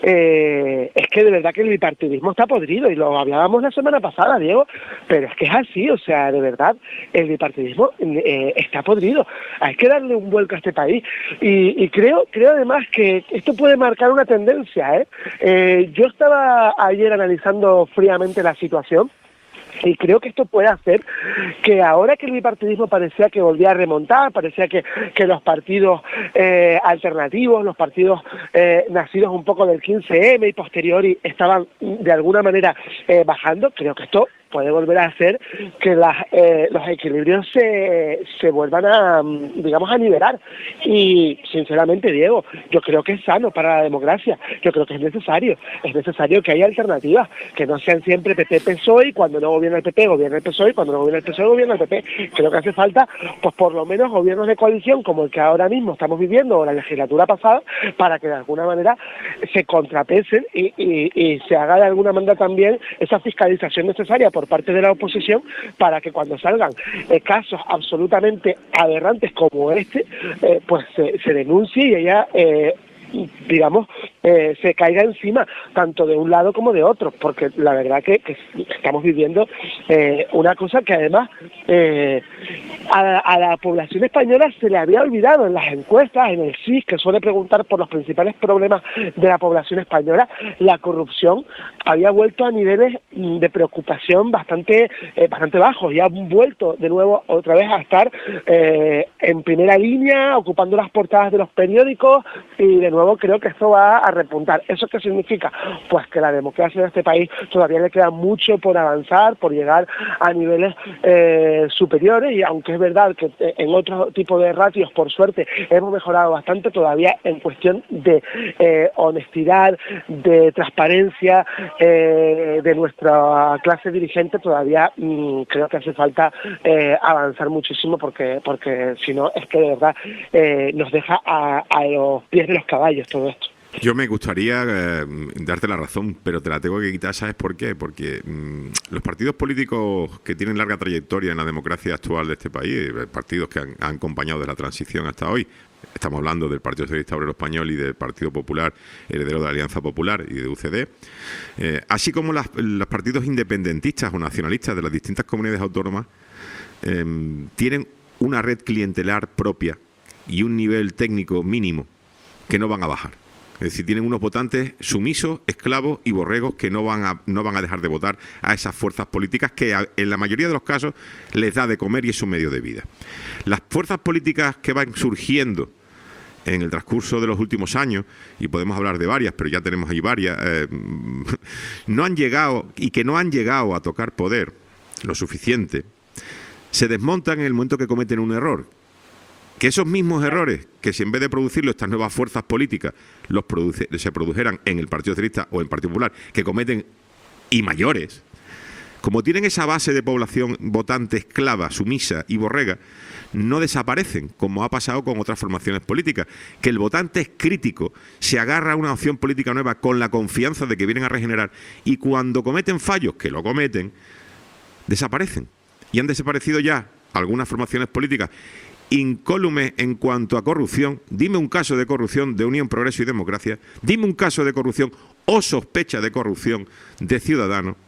Eh, es que de verdad que el bipartidismo está podrido, y lo hablábamos la semana pasada, Diego, pero es que es así, o sea, de verdad, el bipartidismo eh, está podrido. Hay que darle un vuelco a este país. Y, y creo, creo además que esto puede marcar una tendencia, ¿eh? Eh, yo estaba ayer analizando fríamente la situación, y creo que esto puede hacer que ahora que el bipartidismo parecía que volvía a remontar, parecía que, que los partidos eh, alternativos, los partidos eh, nacidos un poco del quince eme y posteriori estaban de alguna manera eh, bajando, creo que esto puede volver a hacer que las, eh, los equilibrios se, se vuelvan a, digamos, a nivelar. Y sinceramente, Diego, yo creo que es sano para la democracia, yo creo que es necesario, es necesario que haya alternativas, que no sean siempre P P P S O E, y cuando no gobierna el P P, gobierna el P S O E, y cuando no gobierna el P S O E, gobierna el P P. Creo que hace falta, pues por lo menos, gobiernos de coalición como el que ahora mismo estamos viviendo, o la legislatura pasada, para que de alguna manera se contrapesen y, y, y se haga de alguna manera también esa fiscalización necesaria por parte de la oposición, para que cuando salgan eh, casos absolutamente aberrantes como este, eh, pues se, se denuncie y haya eh, digamos, eh, se caiga encima tanto de un lado como de otro, porque la verdad que, que estamos viviendo eh, una cosa que además eh, a, a la población española se le había olvidado en las encuestas, en el C I S, que suele preguntar por los principales problemas de la población española. La corrupción había vuelto a niveles de preocupación bastante eh, bastante bajos, y ha vuelto de nuevo otra vez a estar eh, en primera línea, ocupando las portadas de los periódicos, y de nuevo creo que esto va a repuntar. ¿Eso qué significa? Pues que la democracia en este país todavía le queda mucho por avanzar, por llegar a niveles eh, superiores, y aunque es verdad que en otro tipo de ratios, por suerte, hemos mejorado bastante, todavía en cuestión de eh, honestidad, de transparencia eh, de nuestra clase dirigente, todavía mmm, creo que hace falta eh, avanzar muchísimo, porque porque si no es que de verdad eh, nos deja a, a los pies de los caballos todo esto. Yo me gustaría eh, darte la razón, pero te la tengo que quitar. ¿Sabes por qué? Porque mmm, los partidos políticos que tienen larga trayectoria en la democracia actual de este país, eh, partidos que han, han acompañado de la transición hasta hoy, estamos hablando del Partido Socialista Obrero Español y del Partido Popular, heredero de la Alianza Popular y de U C D, eh, así como las, los partidos independentistas o nacionalistas de las distintas comunidades autónomas, eh, tienen una red clientelar propia y un nivel técnico mínimo que no van a bajar. Es decir, tienen unos votantes sumisos, esclavos y borregos que no van a no van a dejar de votar a esas fuerzas políticas que a, en la mayoría de los casos les da de comer y es un medio de vida. Las fuerzas políticas que van surgiendo en el transcurso de los últimos años, y podemos hablar de varias, pero ya tenemos ahí varias, eh, no han llegado y que no han llegado a tocar poder lo suficiente, se desmontan en el momento que cometen un error. Que esos mismos errores, que si en vez de producirlo estas nuevas fuerzas políticas los produce, se produjeran en el Partido Socialista o en el Partido Popular, que cometen y mayores, como tienen esa base de población votante esclava, sumisa y borrega, no desaparecen, como ha pasado con otras formaciones políticas, que el votante es crítico, se agarra a una opción política nueva con la confianza de que vienen a regenerar, y cuando cometen fallos, que lo cometen, desaparecen. Y han desaparecido ya algunas formaciones políticas incólumes en cuanto a corrupción. Dime un caso de corrupción de Unión, Progreso y Democracia. Dime un caso de corrupción o sospecha de corrupción de Ciudadanos.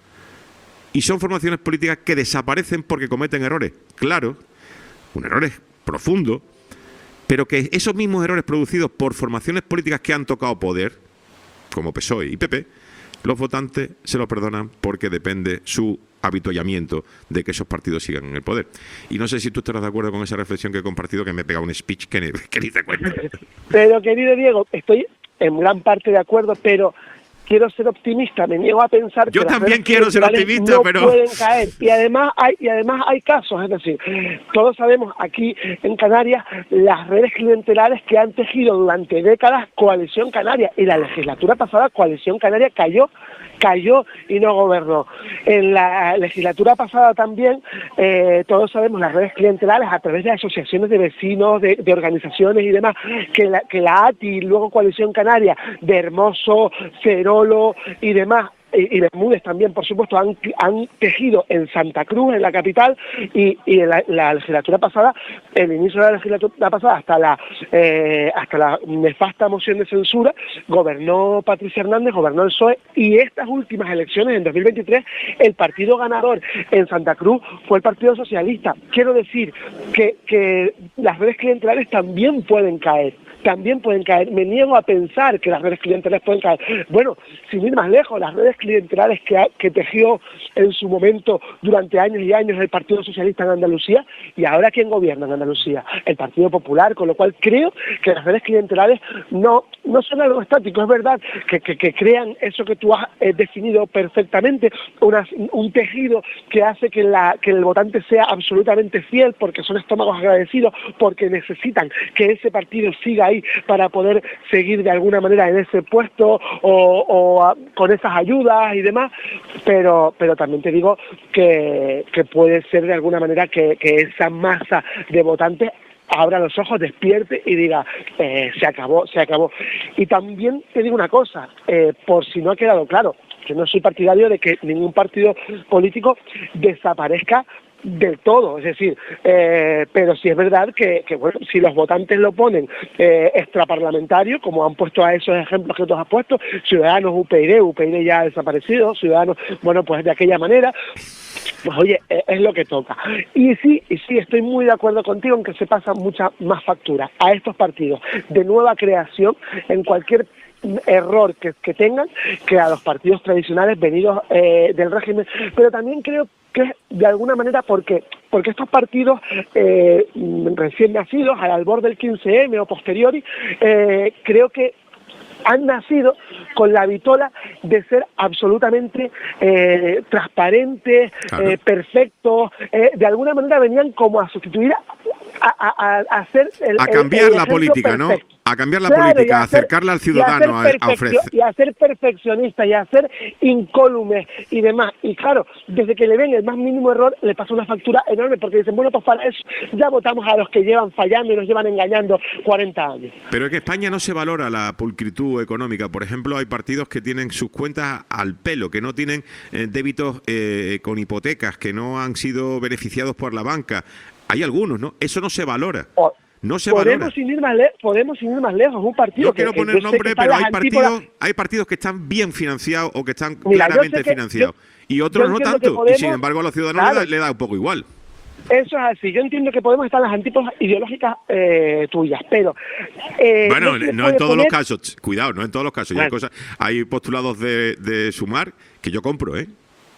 Y son formaciones políticas que desaparecen porque cometen errores, claro, un errores profundo, pero que esos mismos errores producidos por formaciones políticas que han tocado poder, como P S O E y P P, los votantes se lo perdonan porque depende su avituallamiento de que esos partidos sigan en el poder. Y no sé si tú estarás de acuerdo con esa reflexión que he compartido, que me he pegado un speech que ni, que ni te cuento. Pero, querido Diego, estoy en gran parte de acuerdo, pero quiero ser optimista, me niego a pensar Yo que también las quiero ser optimista, no pero pueden caer. Y además hay y además hay casos, es decir, todos sabemos aquí en Canarias las redes clientelares que han tejido durante décadas Coalición Canaria, y la legislatura pasada Coalición Canaria cayó cayó y no gobernó. En la legislatura pasada también, eh, todos sabemos las redes clientelares a través de asociaciones de vecinos, de, de organizaciones y demás, que la, que la A T I y luego Coalición Canaria, de Hermoso, Cerolo y demás, y, y Bermúdez también, por supuesto, han, han tejido en Santa Cruz, en la capital, y, y en la, la legislatura pasada, el inicio de la legislatura pasada, hasta la eh, hasta la nefasta moción de censura, gobernó Patricia Hernández, gobernó el P S O E, y estas últimas elecciones, en dos mil veintitrés, el partido ganador en Santa Cruz fue el Partido Socialista. Quiero decir que, que las redes clientelares también pueden caer. También pueden caer. Me niego a pensar que las redes clientelares pueden caer. Bueno, sin ir más lejos, las redes clientelares que, ha, que tejió en su momento durante años y años el Partido Socialista en Andalucía, y ahora ¿quién gobierna en Andalucía? El Partido Popular, con lo cual creo que las redes clientelares no, no son algo estático. Es verdad que, que, que crean eso que tú has eh, definido perfectamente, una, un tejido que hace que, la, que el votante sea absolutamente fiel, porque son estómagos agradecidos, porque necesitan que ese partido siga ahí para poder seguir de alguna manera en ese puesto o, o a, con esas ayudas y demás, pero pero también te digo que, que puede ser de alguna manera que, que esa masa de votantes abra los ojos, despierte y diga, eh, se acabó, se acabó. Y también te digo una cosa, eh, por si no ha quedado claro, que no soy partidario de que ningún partido político desaparezca del todo, es decir, eh, pero sí es verdad que, que bueno, si los votantes lo ponen eh, extraparlamentario, como han puesto a esos ejemplos que tú has puesto, Ciudadanos, U P y, U P y ya ha desaparecido, Ciudadanos, bueno, pues de aquella manera, pues oye, eh, es lo que toca. Y sí, y sí, estoy muy de acuerdo contigo en que se pasa mucha más factura a estos partidos de nueva creación en cualquier error que, que tengan, que a los partidos tradicionales venidos eh, del régimen, pero también creo que es de alguna manera porque porque estos partidos eh, recién nacidos al albor del quince eme o posteriori, eh, creo que han nacido con la vitola de ser absolutamente eh, transparentes, claro. eh, perfectos, eh, de alguna manera venían como a sustituir a, a, a, a hacer el, a cambiar el, el la política, perfecto. ¿no? A cambiar la claro, política, a hacer, acercarla al ciudadano, a, a ofrecer. Y a ser perfeccionistas, y a ser incólumes y demás. Y claro, desde que le ven el más mínimo error, le pasa una factura enorme, porque dicen, bueno, pues para eso ya votamos a los que llevan fallando y nos llevan engañando cuarenta años. Pero es que España no se valora la pulcritud económica. Por ejemplo, hay partidos que tienen sus cuentas al pelo, que no tienen eh, débitos eh, con hipotecas, que no han sido beneficiados por la banca. Hay algunos, ¿no? Eso no se valora. O No se podemos sin ir más le podemos sin ir más lejos, un partido. No quiero que, poner que nombre, pero hay partidos, hay partidos que están bien financiados o que están Mira, claramente que, financiados yo, y otros no tanto. Podemos, y sin embargo a los ciudadanos claro, le, da, le da un poco igual. Eso es así. Yo entiendo que podemos estar en las antípodas ideológicas eh, tuyas, pero eh, bueno, no, no en todos poner... los casos. Cuidado, no en todos los casos. Bueno. Hay cosas, hay postulados de, de Sumar que yo compro, ¿eh?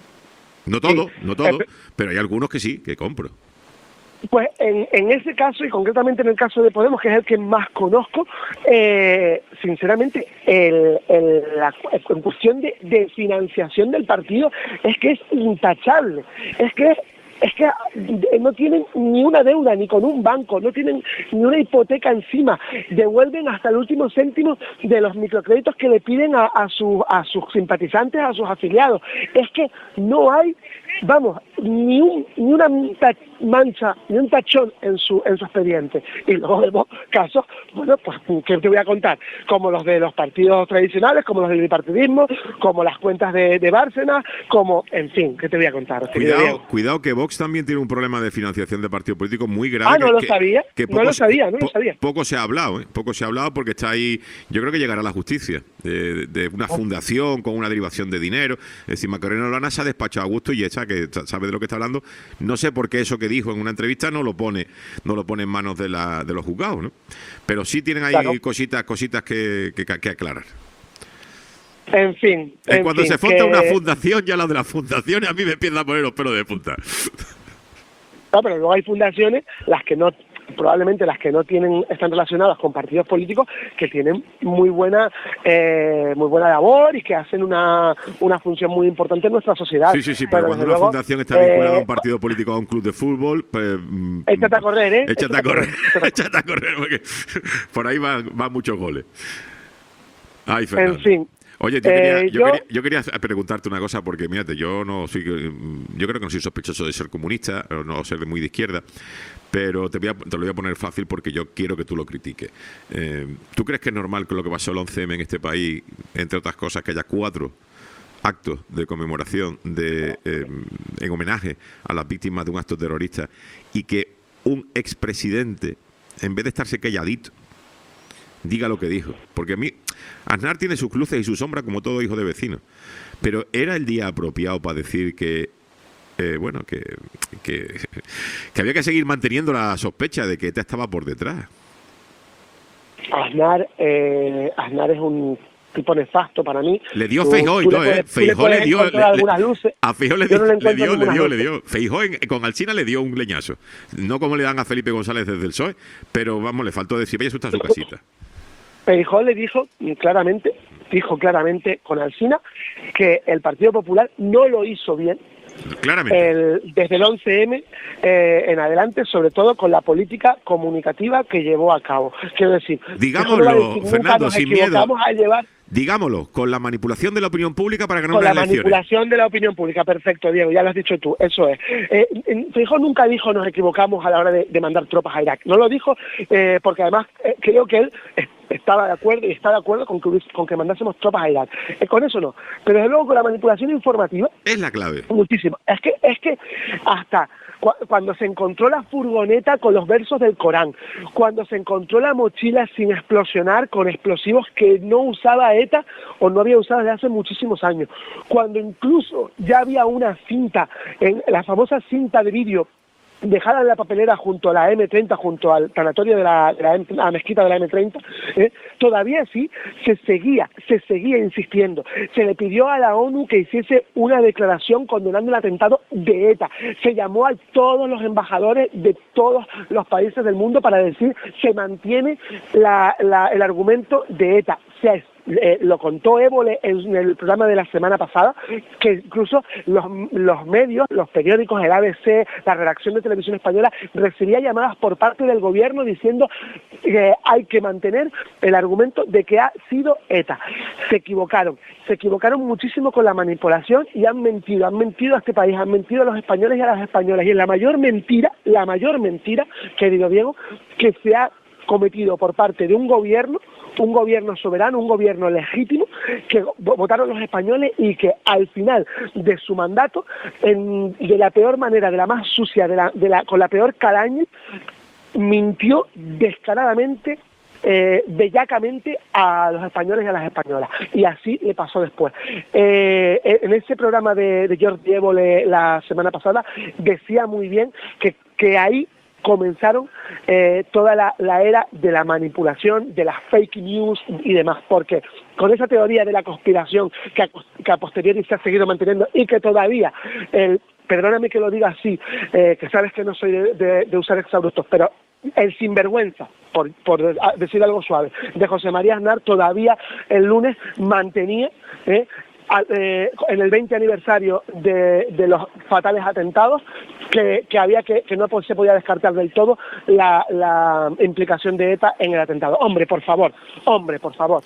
No todo, sí. no todo, eh, pero hay algunos que sí, que compro. Pues en, en ese caso, y concretamente en el caso de Podemos, que es el que más conozco, eh, sinceramente, el, el, la, en cuestión de, de financiación del partido, es que es intachable, es que es es que no tienen ni una deuda ni con un banco, no tienen ni una hipoteca encima, devuelven hasta el último céntimo de los microcréditos que le piden a, a, su, a sus simpatizantes, a sus afiliados. Es que no hay, vamos, ni, un, ni una mancha, ni un tachón en su en su expediente. Y luego vemos casos, bueno, pues, ¿qué te voy a contar? Como los de los partidos tradicionales, como los del bipartidismo, como las cuentas de, de Bárcenas, como, en fin, ¿qué te voy a contar? Cuidado, cuidado que Vox también tiene un problema de financiación de partidos políticos muy grave. Ah, no que, lo que, sabía, que no lo sabía, no lo sabía. Poco se ha hablado, ¿eh? Poco se ha hablado porque está ahí, yo creo que llegará a la justicia, de, de una fundación con una derivación de dinero. Es decir, Macarena Olona se ha despachado a gusto y hecha, que sabe de lo que está hablando. No sé por qué eso que dijo en una entrevista no lo pone no lo pone en manos de, la, de los juzgados, ¿no? Pero sí tienen ahí claro. cositas cositas que, que, que aclarar. En fin. En cuando fin, se fonda que... una fundación, ya la de las fundaciones a mí me empieza a poner los pelos de punta. No, pero luego hay fundaciones, las que no, probablemente las que no tienen, están relacionadas con partidos políticos, que tienen muy buena, eh, muy buena labor y que hacen una, una función muy importante en nuestra sociedad. Sí, sí, sí, pero, pero cuando una luego, fundación está vinculada eh, a un partido político, a un club de fútbol, pues... Échate a correr, ¿eh? Échate, échate a correr, échate a correr, porque por ahí van, van muchos goles. Ay, Fernando. En fin. Oye, yo, quería, eh, yo, yo, quería, yo quería preguntarte una cosa, porque mírate, yo no soy, yo creo que no soy sospechoso de ser comunista, o no ser de muy de izquierda, pero te, voy a, te lo voy a poner fácil porque yo quiero que tú lo critiques. Eh, ¿Tú crees que es normal que lo que pasó el once eme en este país, entre otras cosas, que haya cuatro actos de conmemoración de eh, en homenaje a las víctimas de un acto terrorista y que un expresidente, en vez de estarse calladito, diga lo que dijo? Porque a mí, Aznar tiene sus luces y sus sombras como todo hijo de vecino, pero era el día apropiado para decir que eh, bueno, que, que que había que seguir manteniendo la sospecha de que ETA estaba por detrás. Aznar, eh, Aznar es un tipo nefasto para mí. Le dio Feijóo y todo, ¿eh? Feijóo le dio... Le, le, a Feijóo le, no le, le dio, le dio, le dio. Feijóo en, con Alsina le dio un leñazo. No como le dan a Felipe González desde el P S O E, pero vamos, le faltó decir, vaya a asustar su casita. Feijóo le dijo claramente, dijo claramente con Alsina que el Partido Popular no lo hizo bien. Claramente. El, desde el once eme eh, en adelante, sobre todo con la política comunicativa que llevó a cabo. Quiero decir, digámoslo, decir, Fernando, sin miedo. A llevar, digámoslo, con la manipulación de la opinión pública para ganar unas elecciones. Con la manipulación de la opinión pública, perfecto, Diego, ya lo has dicho tú, eso es. Eh, Feijóo nunca dijo nos equivocamos a la hora de, de mandar tropas a Irak. No lo dijo eh, porque además eh, creo que él estaba de acuerdo y está de acuerdo con que, con que mandásemos tropas a Irak. Eh, con eso no. Pero desde luego con la manipulación informativa... Es la clave. Muchísimo. Es que, es que hasta cu cuando se encontró la furgoneta con los versos del Corán, cuando se encontró la mochila sin explosionar con explosivos que no usaba ETA o no había usado desde hace muchísimos años, cuando incluso ya había una cinta, en la famosa cinta de vídeo dejada en la papelera junto a la eme treinta, junto al tanatorio de la, de la, de la mezquita de la eme treinta, ¿eh? Todavía sí se seguía, se seguía insistiendo. Se le pidió a la ONU que hiciese una declaración condenando el atentado de ETA. Se llamó a todos los embajadores de todos los países del mundo para decir se mantiene la, la, el argumento de ETA. Se Eh, lo contó Évole en el programa de la semana pasada, que incluso los, los medios, los periódicos, el A B C, la redacción de Televisión Española, recibía llamadas por parte del gobierno diciendo que hay que mantener el argumento de que ha sido ETA. Se equivocaron, se equivocaron muchísimo con la manipulación y han mentido, han mentido a este país, han mentido a los españoles y a las españolas. Y es la mayor mentira, la mayor mentira, querido Diego, que se ha cometido por parte de un gobierno, un gobierno soberano, un gobierno legítimo, que votaron los españoles y que al final de su mandato, en, de la peor manera, de la más sucia, de la, de la, con la peor calaña, mintió descaradamente, eh, bellacamente a los españoles y a las españolas. Y así le pasó después. Eh, en ese programa de, de Jordi Évole la semana pasada, decía muy bien que, que ahí comenzaron eh, toda la, la era de la manipulación, de las fake news y demás, porque con esa teoría de la conspiración que a, que a posteriori se ha seguido manteniendo y que todavía, el, perdóname que lo diga así, eh, que sabes que no soy de, de, de usar exabruptos, pero el sinvergüenza, por, por decir algo suave, de José María Aznar todavía el lunes mantenía... Eh, a, eh, en el veinte aniversario de, de los fatales atentados, que, que había que, que no se podía descartar del todo la, la implicación de ETA en el atentado. Hombre, por favor, hombre, por favor.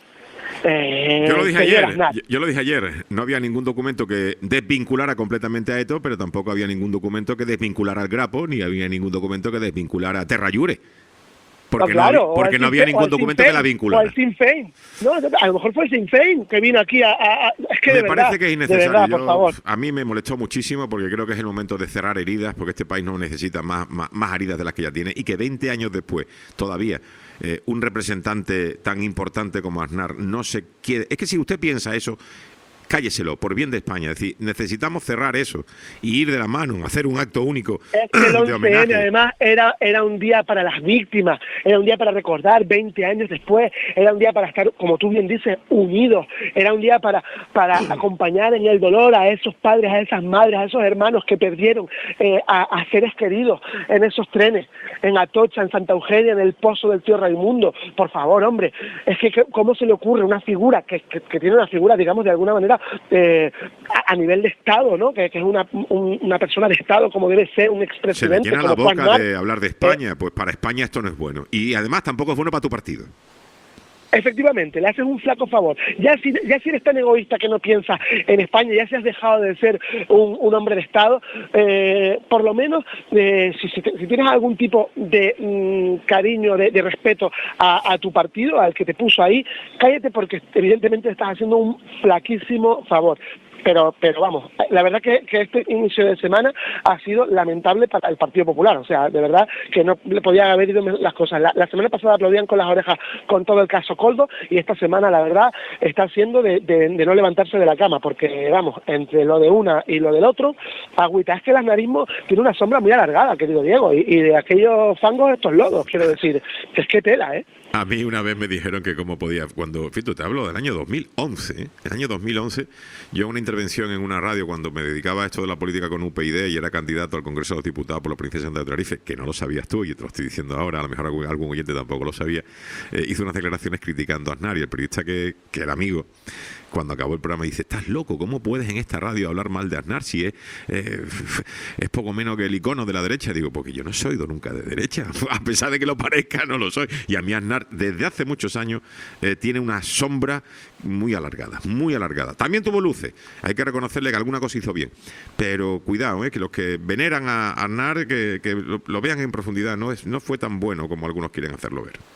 Eh, yo lo dije señor ayer, Aznar. yo, yo lo dije ayer, no había ningún documento que desvinculara completamente a ETA, pero tampoco había ningún documento que desvinculara al Grapo, ni había ningún documento que desvinculara a Terra Llure. Porque no, claro, no, porque no había ningún documento que la vinculara. O el Sinn Féin. No, a lo mejor fue el Sinn Féin que vino aquí a... a, a es que me de verdad, parece que es innecesario. De verdad, Yo, por favor. a mí me molestó muchísimo porque creo que es el momento de cerrar heridas, porque este país no necesita más, más, más heridas de las que ya tiene, y que veinte años después todavía eh, un representante tan importante como Aznar no se quiere... Es que si usted piensa eso, cálleselo, por bien de España. Es decir, necesitamos cerrar eso y ir de la mano, hacer un acto único es que el de once homenaje. ene además era, era un día para las víctimas, era un día para recordar veinte años después, era un día para estar, como tú bien dices, unidos, era un día para, para acompañar en el dolor a esos padres, a esas madres, a esos hermanos que perdieron eh, a, a seres queridos en esos trenes, en Atocha, en Santa Eugenia, en el Pozo del Tío Raimundo. Por favor, hombre, es que ¿cómo se le ocurre una figura que, que, que tiene una figura, digamos, de alguna manera Eh, a, a nivel de Estado, ¿no? Que, que es una, un, una persona de Estado como debe ser un Se le expresidente. llena la como Juan boca Mar. de hablar de España, eh, pues para España esto no es bueno. Y además tampoco es bueno para tu partido. Efectivamente, le haces un flaco favor. Ya si, ya si eres tan egoísta que no piensas en España, ya si has dejado de ser un, un hombre de Estado, eh, por lo menos eh, si, si, si tienes algún tipo de mm, cariño, de, de respeto a, a tu partido, al que te puso ahí, cállate porque evidentemente estás haciendo un flaquísimo favor. Pero, pero vamos, la verdad que, que este inicio de semana ha sido lamentable para el Partido Popular. O sea, de verdad que no le podían haber ido las cosas. La, la semana pasada aplaudían con las orejas con todo el caso Coldo, y esta semana, la verdad, está siendo de, de, de no levantarse de la cama, porque, vamos, entre lo de una y lo del otro, agüita. Es que el aznarismo tiene una sombra muy alargada, querido Diego, y, y de aquellos fangos estos lodos, quiero decir. Es que tela, ¿eh? A mí una vez me dijeron que cómo podía, cuando, fíjate, te hablo del año dos mil once, ¿eh? El año dos mil once, yo en una intervención en una radio cuando me dedicaba a esto de la política con U P YD y era candidato al Congreso de los Diputados por la provincia de Tenerife, que no lo sabías tú y te lo estoy diciendo ahora, a lo mejor algún, algún oyente tampoco lo sabía, eh, hizo unas declaraciones criticando a Aznar, y el periodista que, que era amigo, cuando acabó el programa dice: estás loco, ¿cómo puedes en esta radio hablar mal de Aznar si es, eh, es poco menos que el icono de la derecha? Digo, porque yo no soy nunca de derecha, a pesar de que lo parezca, no lo soy. Y a mí Aznar, desde hace muchos años, eh, tiene una sombra muy alargada, muy alargada. También tuvo luces, hay que reconocerle que alguna cosa hizo bien, pero cuidado, eh, que los que veneran a Aznar, que, que lo, lo vean en profundidad, no, es, no fue tan bueno como algunos quieren hacerlo ver.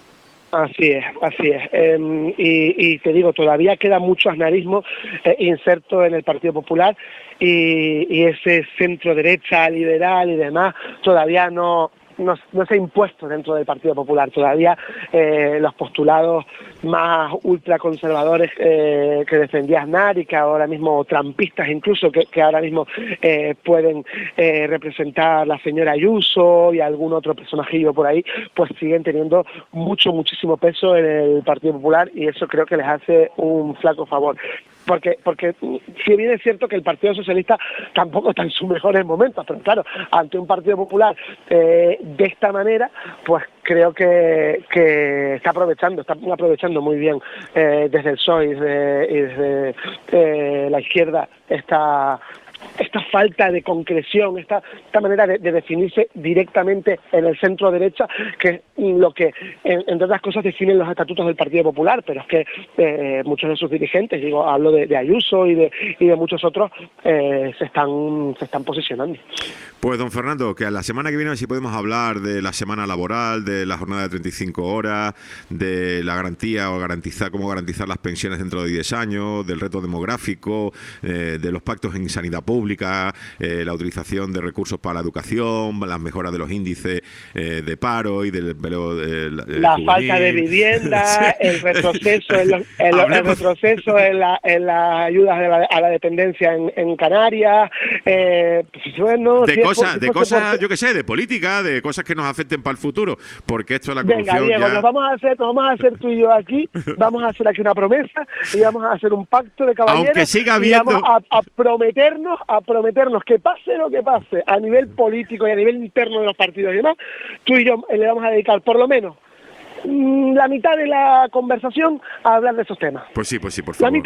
Así es, así es. Eh, y, y te digo, todavía queda mucho aznarismo eh, inserto en el Partido Popular, y, y ese centro derecha, liberal y demás, todavía no... No, no se ha impuesto dentro del Partido Popular. Todavía eh, los postulados más ultraconservadores eh, que defendía Aznar, y que ahora mismo, trampistas incluso, que, que ahora mismo eh, pueden eh, representar la señora Ayuso y algún otro personajillo por ahí, pues siguen teniendo mucho, muchísimo peso en el Partido Popular, y eso creo que les hace un flaco favor. Porque, porque si bien es cierto que el Partido Socialista tampoco está en sus mejores momentos, pero claro, ante un Partido Popular eh, de esta manera, pues creo que, que está aprovechando, está aprovechando muy bien eh, desde el P S O E y desde, y desde eh, la izquierda esta esta falta de concreción, esta, esta manera de, de definirse directamente en el centro derecha, que es lo que, en, entre otras cosas, definen los estatutos del Partido Popular, pero es que eh, muchos de sus dirigentes, digo, hablo de, de Ayuso y de, y de muchos otros, eh, se están se están posicionando. Pues, don Fernando, que a la semana que viene si podemos hablar de la semana laboral, de la jornada de treinta y cinco horas, de la garantía o garantizar cómo garantizar las pensiones dentro de diez años, del reto demográfico, eh, de los pactos en sanidad pública, eh, la utilización de recursos para la educación, las mejoras de los índices eh, de paro y del pero, eh, la juvenil. Falta de vivienda, sí. el retroceso, en los, el, el retroceso en la, en las ayudas a la, a la dependencia en, en Canarias, eh, pues, bueno, de cosas, de cosas, yo qué sé, de política, de cosas que nos afecten para el futuro, porque esto es la corrupción. Venga, Diego, ya... nos vamos a hacer, nos vamos a hacer tú y yo aquí, vamos a hacer aquí una promesa y vamos a hacer un pacto de caballeros. Aunque siga habiendo... y vamos a, a prometernos, a prometernos que pase lo que pase a nivel político y a nivel interno de los partidos y demás, tú y yo le vamos a dedicar por lo menos la mitad de la conversación a hablar de esos temas. Pues sí, pues sí, por favor. La mitad.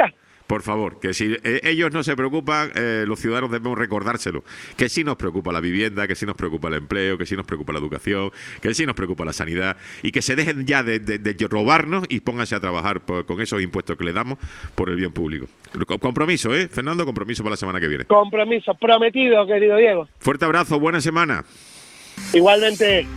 Por favor, que si eh, ellos no se preocupan, eh, los ciudadanos debemos recordárselo. Que sí nos preocupa la vivienda, que sí nos preocupa el empleo, que sí nos preocupa la educación, que sí nos preocupa la sanidad y que se dejen ya de, de, de robarnos y pónganse a trabajar por, con esos impuestos que le damos por el bien público. Compromiso, ¿eh? Fernando, compromiso para la semana que viene. Compromiso prometido, querido Diego. Fuerte abrazo, buena semana. Igualmente.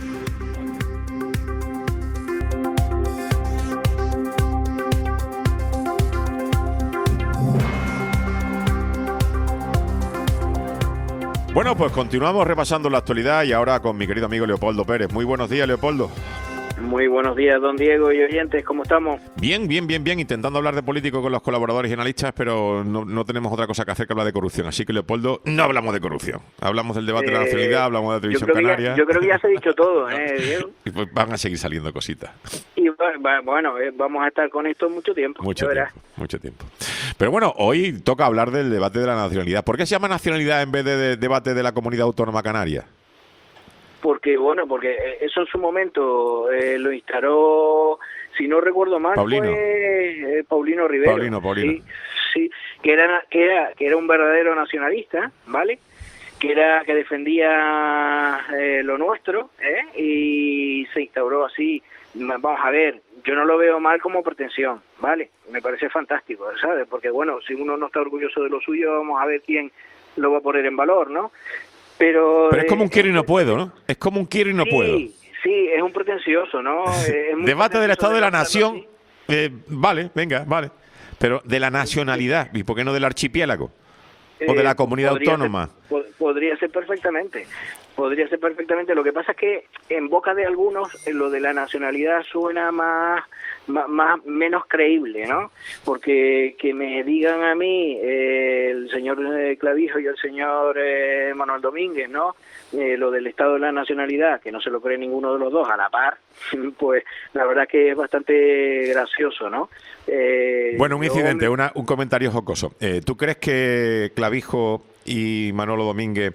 Bueno, pues continuamos repasando la actualidad y ahora con mi querido amigo Leopoldo Pérez. Muy buenos días, Leopoldo. Muy buenos días, don Diego y oyentes, ¿cómo estamos? Bien, bien, bien, bien, intentando hablar de político con los colaboradores y analistas, pero no, no tenemos otra cosa que hacer que hablar de corrupción. Así que, Leopoldo, no hablamos de corrupción. Hablamos del debate eh, de la nacionalidad, hablamos de la televisión yo creo canaria. Ya, yo creo que ya se ha dicho todo, ¿eh, Diego? Y pues van a seguir saliendo cositas. Y bueno, eh, vamos a estar con esto mucho tiempo. Mucho tiempo, verás. mucho tiempo. Pero bueno, hoy toca hablar del debate de la nacionalidad. ¿Por qué se llama nacionalidad en vez de, de debate de la Comunidad Autónoma Canaria? Porque, bueno, porque eso en su momento eh, lo instaló, si no recuerdo mal, Paulino. fue eh, Paulino Rivero. Paulino, Paulino. Sí, sí, que era, que era, que era un verdadero nacionalista, ¿vale? Que era, que defendía eh, lo nuestro, ¿eh? Y se instauró así. Vamos a ver, yo no lo veo mal como pretensión, ¿vale? Me parece fantástico, ¿sabes? Porque, bueno, si uno no está orgulloso de lo suyo, vamos a ver quién lo va a poner en valor, ¿no? Pero, Pero es como un quiero y no puedo, ¿no? Es como un quiero y no sí, puedo. Sí, es un pretencioso, ¿no? Es muy Debate del Estado de la Nación. así. Eh, vale, venga, vale. Pero de la nacionalidad, ¿y por qué no del archipiélago? ¿O de la comunidad podría autónoma? Ser, podría ser perfectamente. Podría ser perfectamente. Lo que pasa es que en boca de algunos lo de la nacionalidad suena más, más, más menos creíble, ¿no? Porque que me digan a mí eh, el señor Clavijo y el señor eh, Manuel Domínguez, ¿no? Eh, lo del estado de la nacionalidad, que no se lo cree ninguno de los dos a la par, pues la verdad que es bastante gracioso, ¿no? Eh, bueno, un incidente, yo... una, un comentario jocoso. Eh, ¿Tú crees que Clavijo y Manolo Domínguez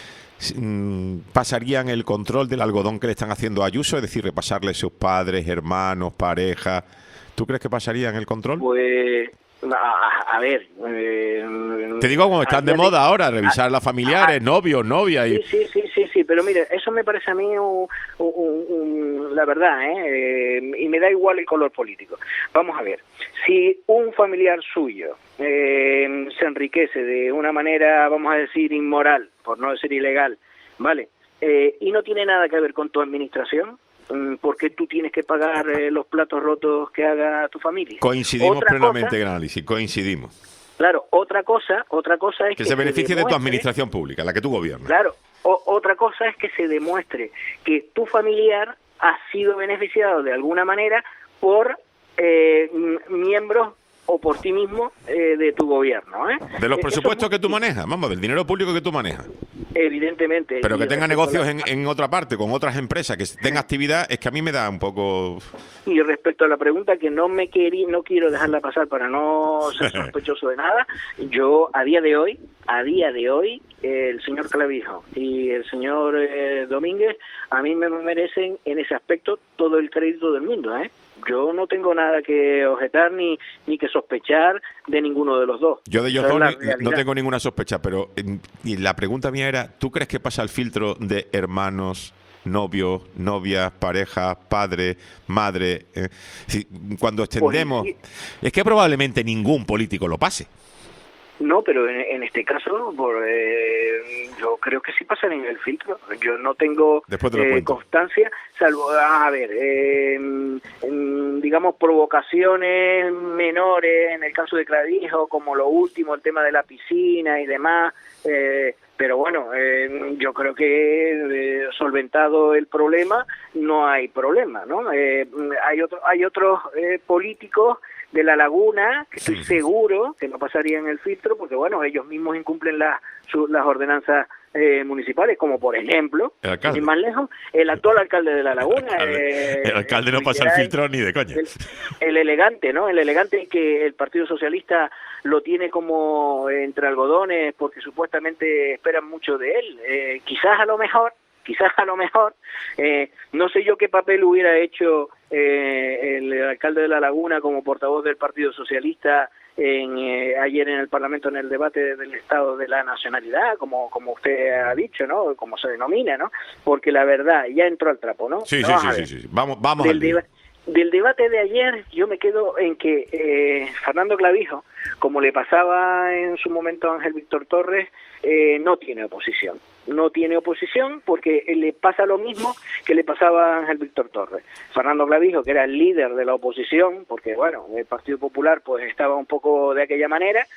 pasarían el control del algodón que le están haciendo a Ayuso? Es decir, repasarle sus padres, hermanos, pareja. ¿Tú crees que pasarían el control? Pues... A, a ver... Eh, Te digo como están de moda ahora, revisar a, las familiares, a, novios, novias... Y... Sí, sí, sí, sí, sí, pero mire, eso me parece a mí un, un, un, la verdad, ¿eh? ¿eh? Y me da igual el color político. Vamos a ver, si un familiar suyo eh, se enriquece de una manera, vamos a decir, inmoral, por no decir ilegal, ¿vale? Eh, y no tiene nada que ver con tu administración... ¿Por qué tú tienes que pagar eh, los platos rotos que haga tu familia? Coincidimos otra plenamente cosa, en el análisis, coincidimos. Claro, otra cosa, otra cosa es que, que se beneficie se de tu administración pública, la que tú gobiernas. Claro, o, otra cosa es que se demuestre que tu familiar ha sido beneficiado de alguna manera por eh, miembros o por ti mismo eh, de tu gobierno, ¿eh? De los eh, presupuestos que tú manejas, vamos, del dinero público que tú manejas. Evidentemente. Pero que tenga negocios la... en, en otra parte, con otras empresas, que tenga actividad, es que a mí me da un poco... Y respecto a la pregunta, que no me querí, no quiero dejarla pasar para no ser sospechoso de nada, yo a día de hoy, a día de hoy, eh, el señor Clavijo y el señor eh, Domínguez, a mí me merecen en ese aspecto todo el crédito del mundo, ¿eh? Yo no tengo nada que objetar ni ni que sospechar de ninguno de los dos. Yo de ellos dos no tengo ninguna sospecha, pero y la pregunta mía era, ¿tú crees que pasa el filtro de hermanos, novios, novias, parejas, padre, madre? Eh? Si, cuando extendemos... Pues, es que probablemente ningún político lo pase. No, pero en, en este caso, por, eh, yo creo que sí pasan en el filtro. Yo no tengo eh, constancia, salvo, a ver, eh, en, digamos, provocaciones menores, en el caso de Clavijo, como lo último, el tema de la piscina y demás, eh, pero bueno, eh, yo creo que eh, solventado el problema, no hay problema, ¿no? Eh, hay, otro, hay otros eh, políticos de La Laguna, que estoy seguro que no pasarían el filtro, porque bueno, ellos mismos incumplen las su, las ordenanzas eh, municipales, como por ejemplo, sin más lejos, el actual alcalde de La Laguna. El alcalde, eh, el alcalde no pasa el filtro ni de coña. El, el elegante, ¿no? El elegante que el Partido Socialista lo tiene como entre algodones, porque supuestamente esperan mucho de él. Eh, quizás a lo mejor, quizás a lo mejor, eh, no sé yo qué papel hubiera hecho eh, el el alcalde de La Laguna como portavoz del Partido Socialista en, eh, ayer en el Parlamento en el debate del Estado de la Nacionalidad, como como usted ha dicho, ¿no? Como se denomina, ¿no? Porque la verdad, ya entró al trapo, ¿no? Sí, Vamos sí, sí, sí, sí. Vamos, vamos del al lío. Del debate de ayer yo me quedo en que eh, Fernando Clavijo, como le pasaba en su momento a Ángel Víctor Torres, eh, no tiene oposición. No tiene oposición porque le pasa lo mismo que le pasaba a Ángel Víctor Torres. Fernando Clavijo, que era el líder de la oposición, porque bueno, el Partido Popular pues estaba un poco de aquella manera,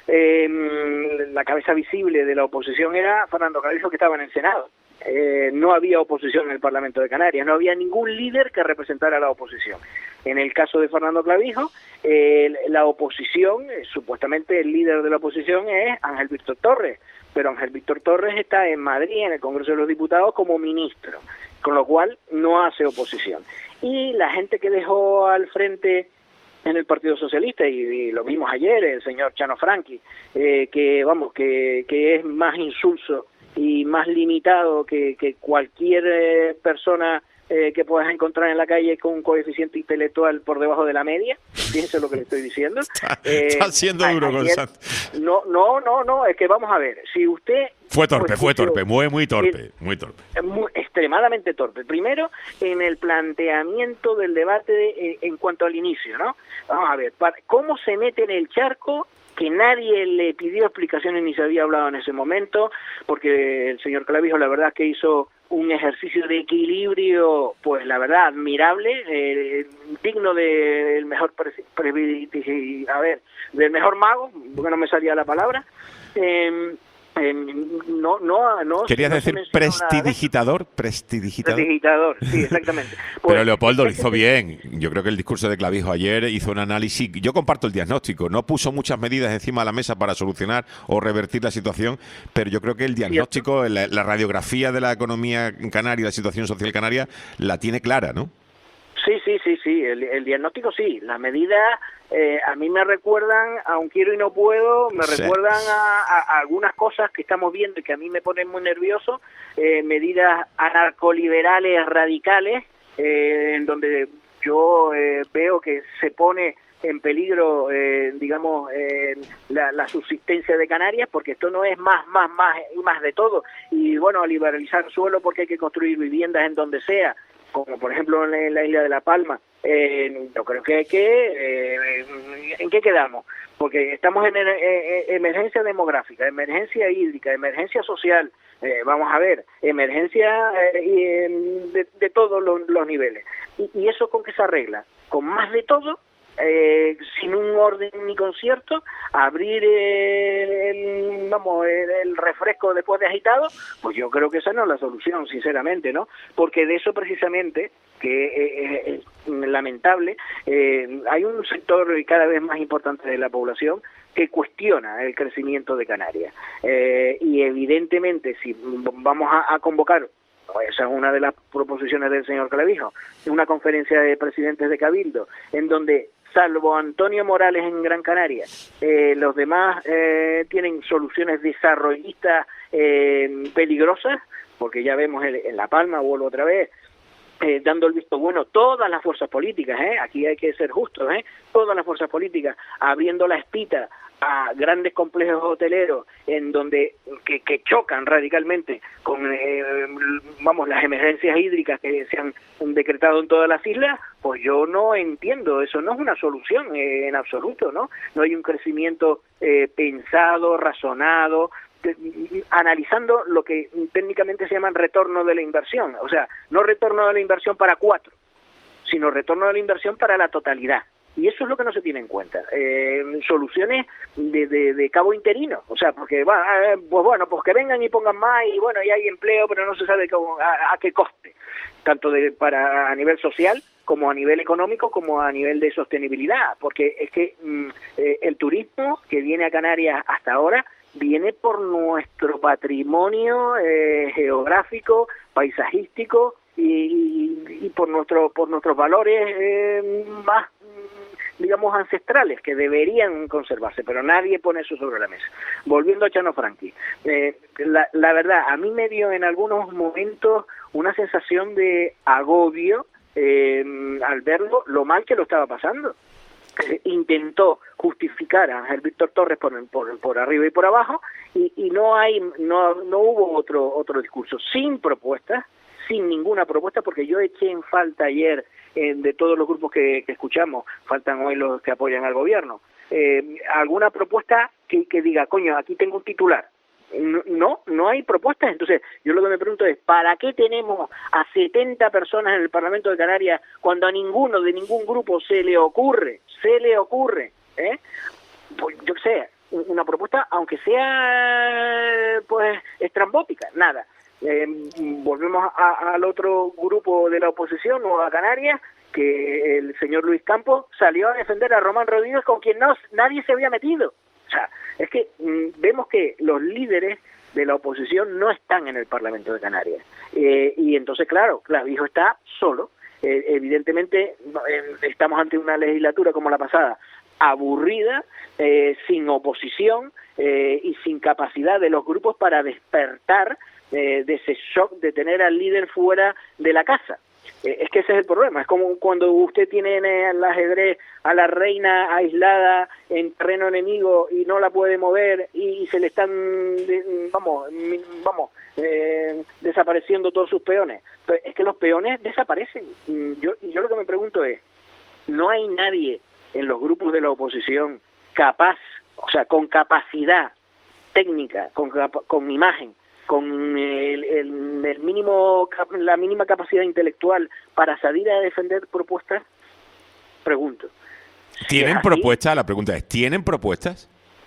eh, la cabeza visible de la oposición era Fernando Clavijo, que estaba en el Senado. Eh, no había oposición en el Parlamento de Canarias, no había ningún líder que representara a la oposición. En el caso de Fernando Clavijo, eh, la oposición, eh, supuestamente el líder de la oposición es Ángel Víctor Torres, pero Ángel Víctor Torres está en Madrid, en el Congreso de los Diputados, como ministro, con lo cual no hace oposición. Y la gente que dejó al frente en el Partido Socialista, y, y lo vimos ayer, el señor Chano Franqui, eh, que vamos, que, que es más insulso y más limitado que, que cualquier eh, persona eh, que puedas encontrar en la calle con un coeficiente intelectual por debajo de la media. Fíjense lo que le estoy diciendo. Está, eh, está siendo duro ayer, con Santo. No, no, no, no, es que vamos a ver, si usted... Fue torpe, fue torpe, muy, muy torpe, es, muy torpe. Muy, extremadamente torpe. Primero, en el planteamiento del debate de, en cuanto al inicio, ¿no? Vamos a ver, para, ¿cómo se mete en el charco? Que nadie le pidió explicaciones ni se había hablado en ese momento, porque el señor Clavijo la verdad que hizo un ejercicio de equilibrio, pues la verdad admirable, eh, digno del mejor pre, pre, a ver, del mejor mago, porque no me salía la palabra. Eh, Eh, no, no, no. ¿Querías no decir prestidigitador? Prestidigitador. Prestidigitador, sí, exactamente. Pues, pero Leopoldo lo hizo bien. Yo creo que el discurso de Clavijo ayer hizo un análisis. Yo comparto el diagnóstico. No puso muchas medidas encima de la mesa para solucionar o revertir la situación, pero yo creo que el diagnóstico, la, la radiografía de la economía canaria, la situación social canaria, la tiene clara, ¿no? Sí, sí, sí, sí. El, el diagnóstico sí. Las medidas eh, a mí me recuerdan, aun quiero y no puedo, me sí. recuerdan a, a, a algunas cosas que estamos viendo y que a mí me ponen muy nervioso. Eh, medidas anarcoliberales radicales, eh, en donde yo eh, veo que se pone en peligro, eh, digamos, eh, la, la subsistencia de Canarias, porque esto no es más, más, más y más de todo. Y bueno, liberalizar suelo porque hay que construir viviendas en donde sea, como por ejemplo en la isla de La Palma. Eh, yo creo que hay que... Eh, ¿En qué quedamos? Porque estamos en, en, en emergencia demográfica, emergencia hídrica, emergencia social, eh, vamos a ver, emergencia eh, de, de todos los, los niveles. ¿Y, ¿Y eso con qué se arregla? Con más de todo, eh, sin un orden ni concierto, abrir el, vamos, el, el refresco después de agitado. Pues yo creo que esa no es la solución, sinceramente, ¿no? Porque de eso precisamente, que eh, es lamentable, eh, hay un sector cada vez más importante de la población que cuestiona el crecimiento de Canarias, eh, y evidentemente si vamos a, a convocar, esa es una de las proposiciones del señor Clavijo, una conferencia de presidentes de Cabildo, en donde salvo Antonio Morales en Gran Canaria, eh, los demás eh, tienen soluciones desarrollistas eh, peligrosas, porque ya vemos en, en La Palma, vuelvo otra vez, Eh, dando el visto bueno, todas las fuerzas políticas, ¿eh? Aquí hay que ser justos, ¿eh? Todas las fuerzas políticas abriendo la espita a grandes complejos hoteleros en donde que, que chocan radicalmente con eh, vamos las emergencias hídricas que se han decretado en todas las islas. Pues yo no entiendo, eso no es una solución eh, en absoluto, ¿no? No hay un crecimiento eh, pensado, razonado, analizando lo que técnicamente se llama retorno de la inversión, o sea, no retorno de la inversión para cuatro, sino retorno de la inversión para la totalidad. Y eso es lo que no se tiene en cuenta. Eh, soluciones de, de, de cabo interino, o sea, porque va, eh, pues bueno, pues que vengan y pongan más y bueno, y hay empleo, pero no se sabe cómo, a, a qué coste, tanto de, para a nivel social como a nivel económico, como a nivel de sostenibilidad, porque es que mm, eh, el turismo que viene a Canarias hasta ahora viene por nuestro patrimonio eh, geográfico, paisajístico y, y, y por nuestro por nuestros valores eh, más, digamos, ancestrales, que deberían conservarse, pero nadie pone eso sobre la mesa. Volviendo a Chano Franqui, eh, la, la verdad, a mí me dio en algunos momentos una sensación de agobio eh, al verlo lo mal que lo estaba pasando. Eh, intentó justificar a Ángel Víctor Torres por, por, por arriba y por abajo y, y no hay no no hubo otro otro discurso, sin propuestas, sin ninguna propuesta, porque yo eché en falta ayer eh, de todos los grupos que, que escuchamos, faltan hoy los que apoyan al gobierno, eh, alguna propuesta que, que diga, coño, aquí tengo un titular. No, no hay propuestas. Entonces, yo lo que me pregunto es, ¿para qué tenemos a setenta personas en el Parlamento de Canarias cuando a ninguno de ningún grupo se le ocurre, se le ocurre, ¿eh? Pues yo qué sé, una propuesta, aunque sea, pues, estrambótica, nada. Eh, volvemos a, al otro grupo de la oposición, o a Canarias, que el señor Luis Campos salió a defender a Román Rodríguez, con quien no, nadie se había metido. O sea, es que mmm, vemos que los líderes de la oposición no están en el Parlamento de Canarias. Eh, y entonces, claro, Clavijo está solo. Eh, evidentemente, eh, estamos ante una legislatura como la pasada, aburrida, eh, sin oposición eh, y sin capacidad de los grupos para despertar eh, de ese shock de tener al líder fuera de la casa. Es que ese es el problema. Es como cuando usted tiene en el ajedrez a la reina aislada en terreno enemigo y no la puede mover y se le están, vamos, vamos, eh, desapareciendo todos sus peones. Pero es que los peones desaparecen. Yo, yo lo que me pregunto es, ¿no hay nadie en los grupos de la oposición capaz, o sea, con capacidad técnica, con, con imagen, con el, el, el mínimo la mínima capacidad intelectual para salir a defender propuestas? Pregunto. ¿Tienen ¿Es propuestas? La pregunta es, ¿tienen propuestas?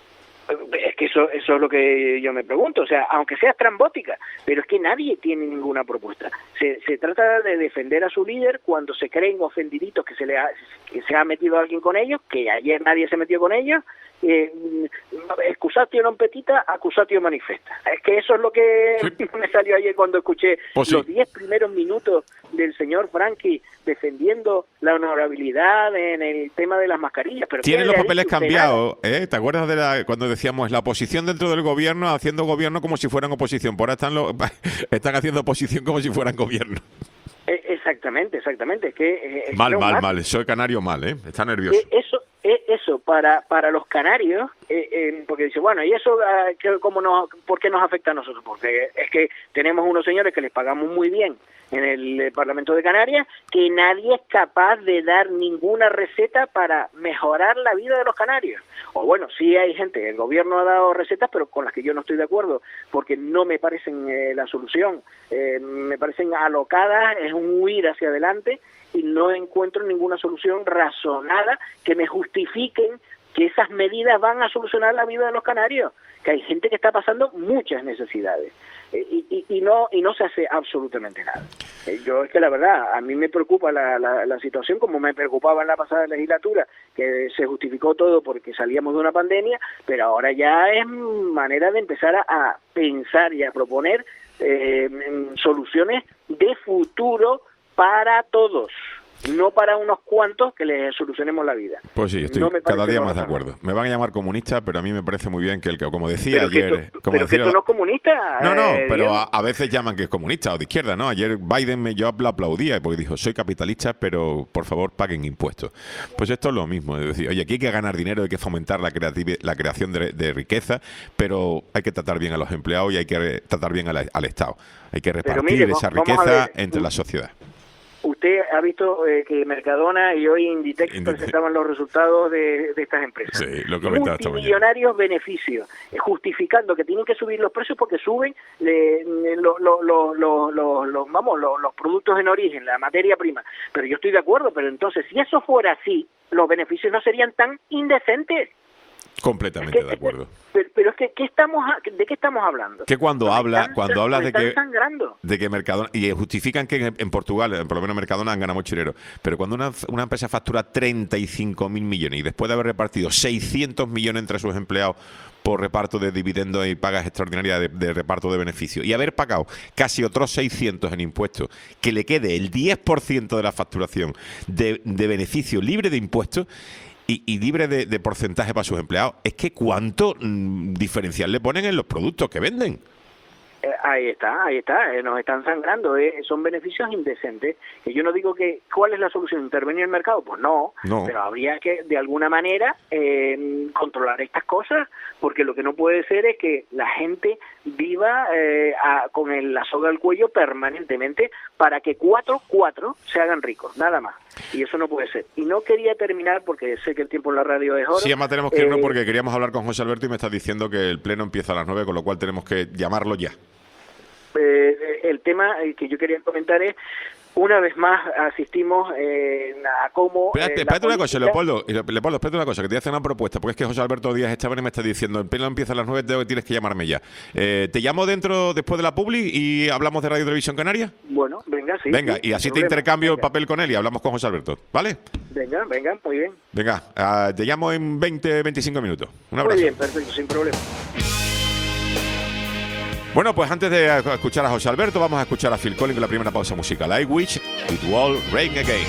Es que eso, eso es lo que yo me pregunto, o sea, aunque sea estrambótica, pero es que nadie tiene ninguna propuesta. Se, se trata de defender a su líder cuando se creen ofendiditos que se le ha, que se ha metido alguien con ellos, que ayer nadie se metió con ellos. Eh, excusatio non petita, accusatio manifesta. Es que eso es lo que sí. me salió ayer cuando escuché pues los diez sí. primeros minutos del señor Franqui defendiendo la honorabilidad en el tema de las mascarillas. Pero tienen los papeles cambiados, ¿eh? ¿Te acuerdas de la, cuando decíamos la oposición dentro del gobierno haciendo gobierno como si fueran oposición? Por ahora están, lo, están haciendo oposición como si fueran gobierno. Exactamente, exactamente. Es que es mal, mal, mal, mal. Soy canario mal, ¿eh? Está nervioso. Eh, eso, eh, eso para para los canarios, eh, eh, porque dice, bueno, ¿y eso uh, cómo nos, por qué nos afecta a nosotros? Porque es que tenemos unos señores que les pagamos muy bien en el, el Parlamento de Canarias, que nadie es capaz de dar ninguna receta para mejorar la vida de los canarios. O bueno, sí hay gente, el gobierno ha dado recetas, pero con las que yo no estoy de acuerdo, porque no me parecen eh, la solución. Eh, me parecen alocadas, es un huir hacia adelante y no encuentro ninguna solución razonada que me justifiquen que esas medidas van a solucionar la vida de los canarios, que hay gente que está pasando muchas necesidades eh, y, y, y no y no se hace absolutamente nada. Eh, yo es que la verdad, a mí me preocupa la, la, la situación como me preocupaba en la pasada legislatura, que se justificó todo porque salíamos de una pandemia, pero ahora ya es manera de empezar a, a pensar y a proponer eh, soluciones de futuro para todos, no para unos cuantos que les solucionemos la vida. Pues sí, estoy no cada día más de acuerdo. Me van a llamar comunista, pero a mí me parece muy bien que el que, como decía pero ayer... Que tú, como pero decía, que tú no es comunista. No, no, eh, pero a, a veces llaman que es comunista o de izquierda, ¿no? Ayer Biden me yo lo aplaudía porque dijo, soy capitalista, pero por favor paguen impuestos. Pues esto es lo mismo, es decir, oye, aquí hay que ganar dinero, hay que fomentar la, creativ- la creación de, de riqueza, pero hay que tratar bien a los empleados y hay que tratar bien a la, al Estado. Hay que repartir mire, esa riqueza entre la sociedad. Usted ha visto eh, que Mercadona y hoy Inditex, Inditex presentaban los resultados de, de estas empresas. Sí, lo comentaba esta mañana. Multimillonarios beneficios, eh, justificando que tienen que subir los precios porque suben le, le, lo, lo, lo, lo, lo, lo, vamos, lo, los productos en origen, la materia prima. Pero yo estoy de acuerdo, pero entonces, si eso fuera así, los beneficios no serían tan indecentes. Completamente es que, de acuerdo. Pero, pero es que ¿qué estamos ¿de qué estamos hablando? Que cuando habla están, cuando hablas de que sangrando. de que Mercadona y justifican que en, en Portugal, por lo menos Mercadona han ganado mucho dinero, pero cuando una, una empresa factura treinta y cinco mil millones y después de haber repartido seiscientos millones entre sus empleados por reparto de dividendos y pagas extraordinarias de, de reparto de beneficios y haber pagado casi otros seiscientos en impuestos, que le quede el diez por ciento de la facturación de, de beneficio libre de impuestos Y, y libre de, de porcentaje para sus empleados, es que cuánto mmm, diferencial le ponen en los productos que venden. Eh, Ahí está, ahí está, eh, nos están sangrando, eh, son beneficios indecentes. Y yo no digo que, ¿cuál es la solución? ¿Intervenir en el mercado? Pues no, no. pero habría que, de alguna manera, eh, controlar estas cosas, porque lo que no puede ser es que la gente viva eh, a, con el, la soga al cuello permanentemente para que cuatro, cuatro se hagan ricos, nada más. Y eso no puede ser. Y no quería terminar, porque sé que el tiempo en la radio es oro. Sí, además tenemos que irnos eh, porque queríamos hablar con José Alberto y me estás diciendo que el pleno empieza a las nueve, con lo cual tenemos que llamarlo ya. Eh, el tema que yo quería comentar es, una vez más asistimos eh, a cómo... Espérate, eh, espérate una cosa, política... Leopoldo, Leopoldo, espérate una cosa, que te voy a hacer una propuesta, porque es que José Alberto Díaz Esteban me está diciendo, el pleno empieza a las nueve, tengo que tienes que llamarme ya. Eh, ¿Te llamo dentro, después de la publi y hablamos de Radio Televisión Canaria? Bueno, venga, sí. Venga, sí, y así te problema. intercambio Venga. el papel con él y hablamos con José Alberto, ¿vale? Venga, venga, muy bien. Venga, uh, te llamo en veinte, veinticinco minutos. Un abrazo. Muy bien, perfecto, sin problema. Bueno, pues antes de escuchar a José Alberto, vamos a escuchar a Phil Collins con la primera pausa musical. I wish it will rain again.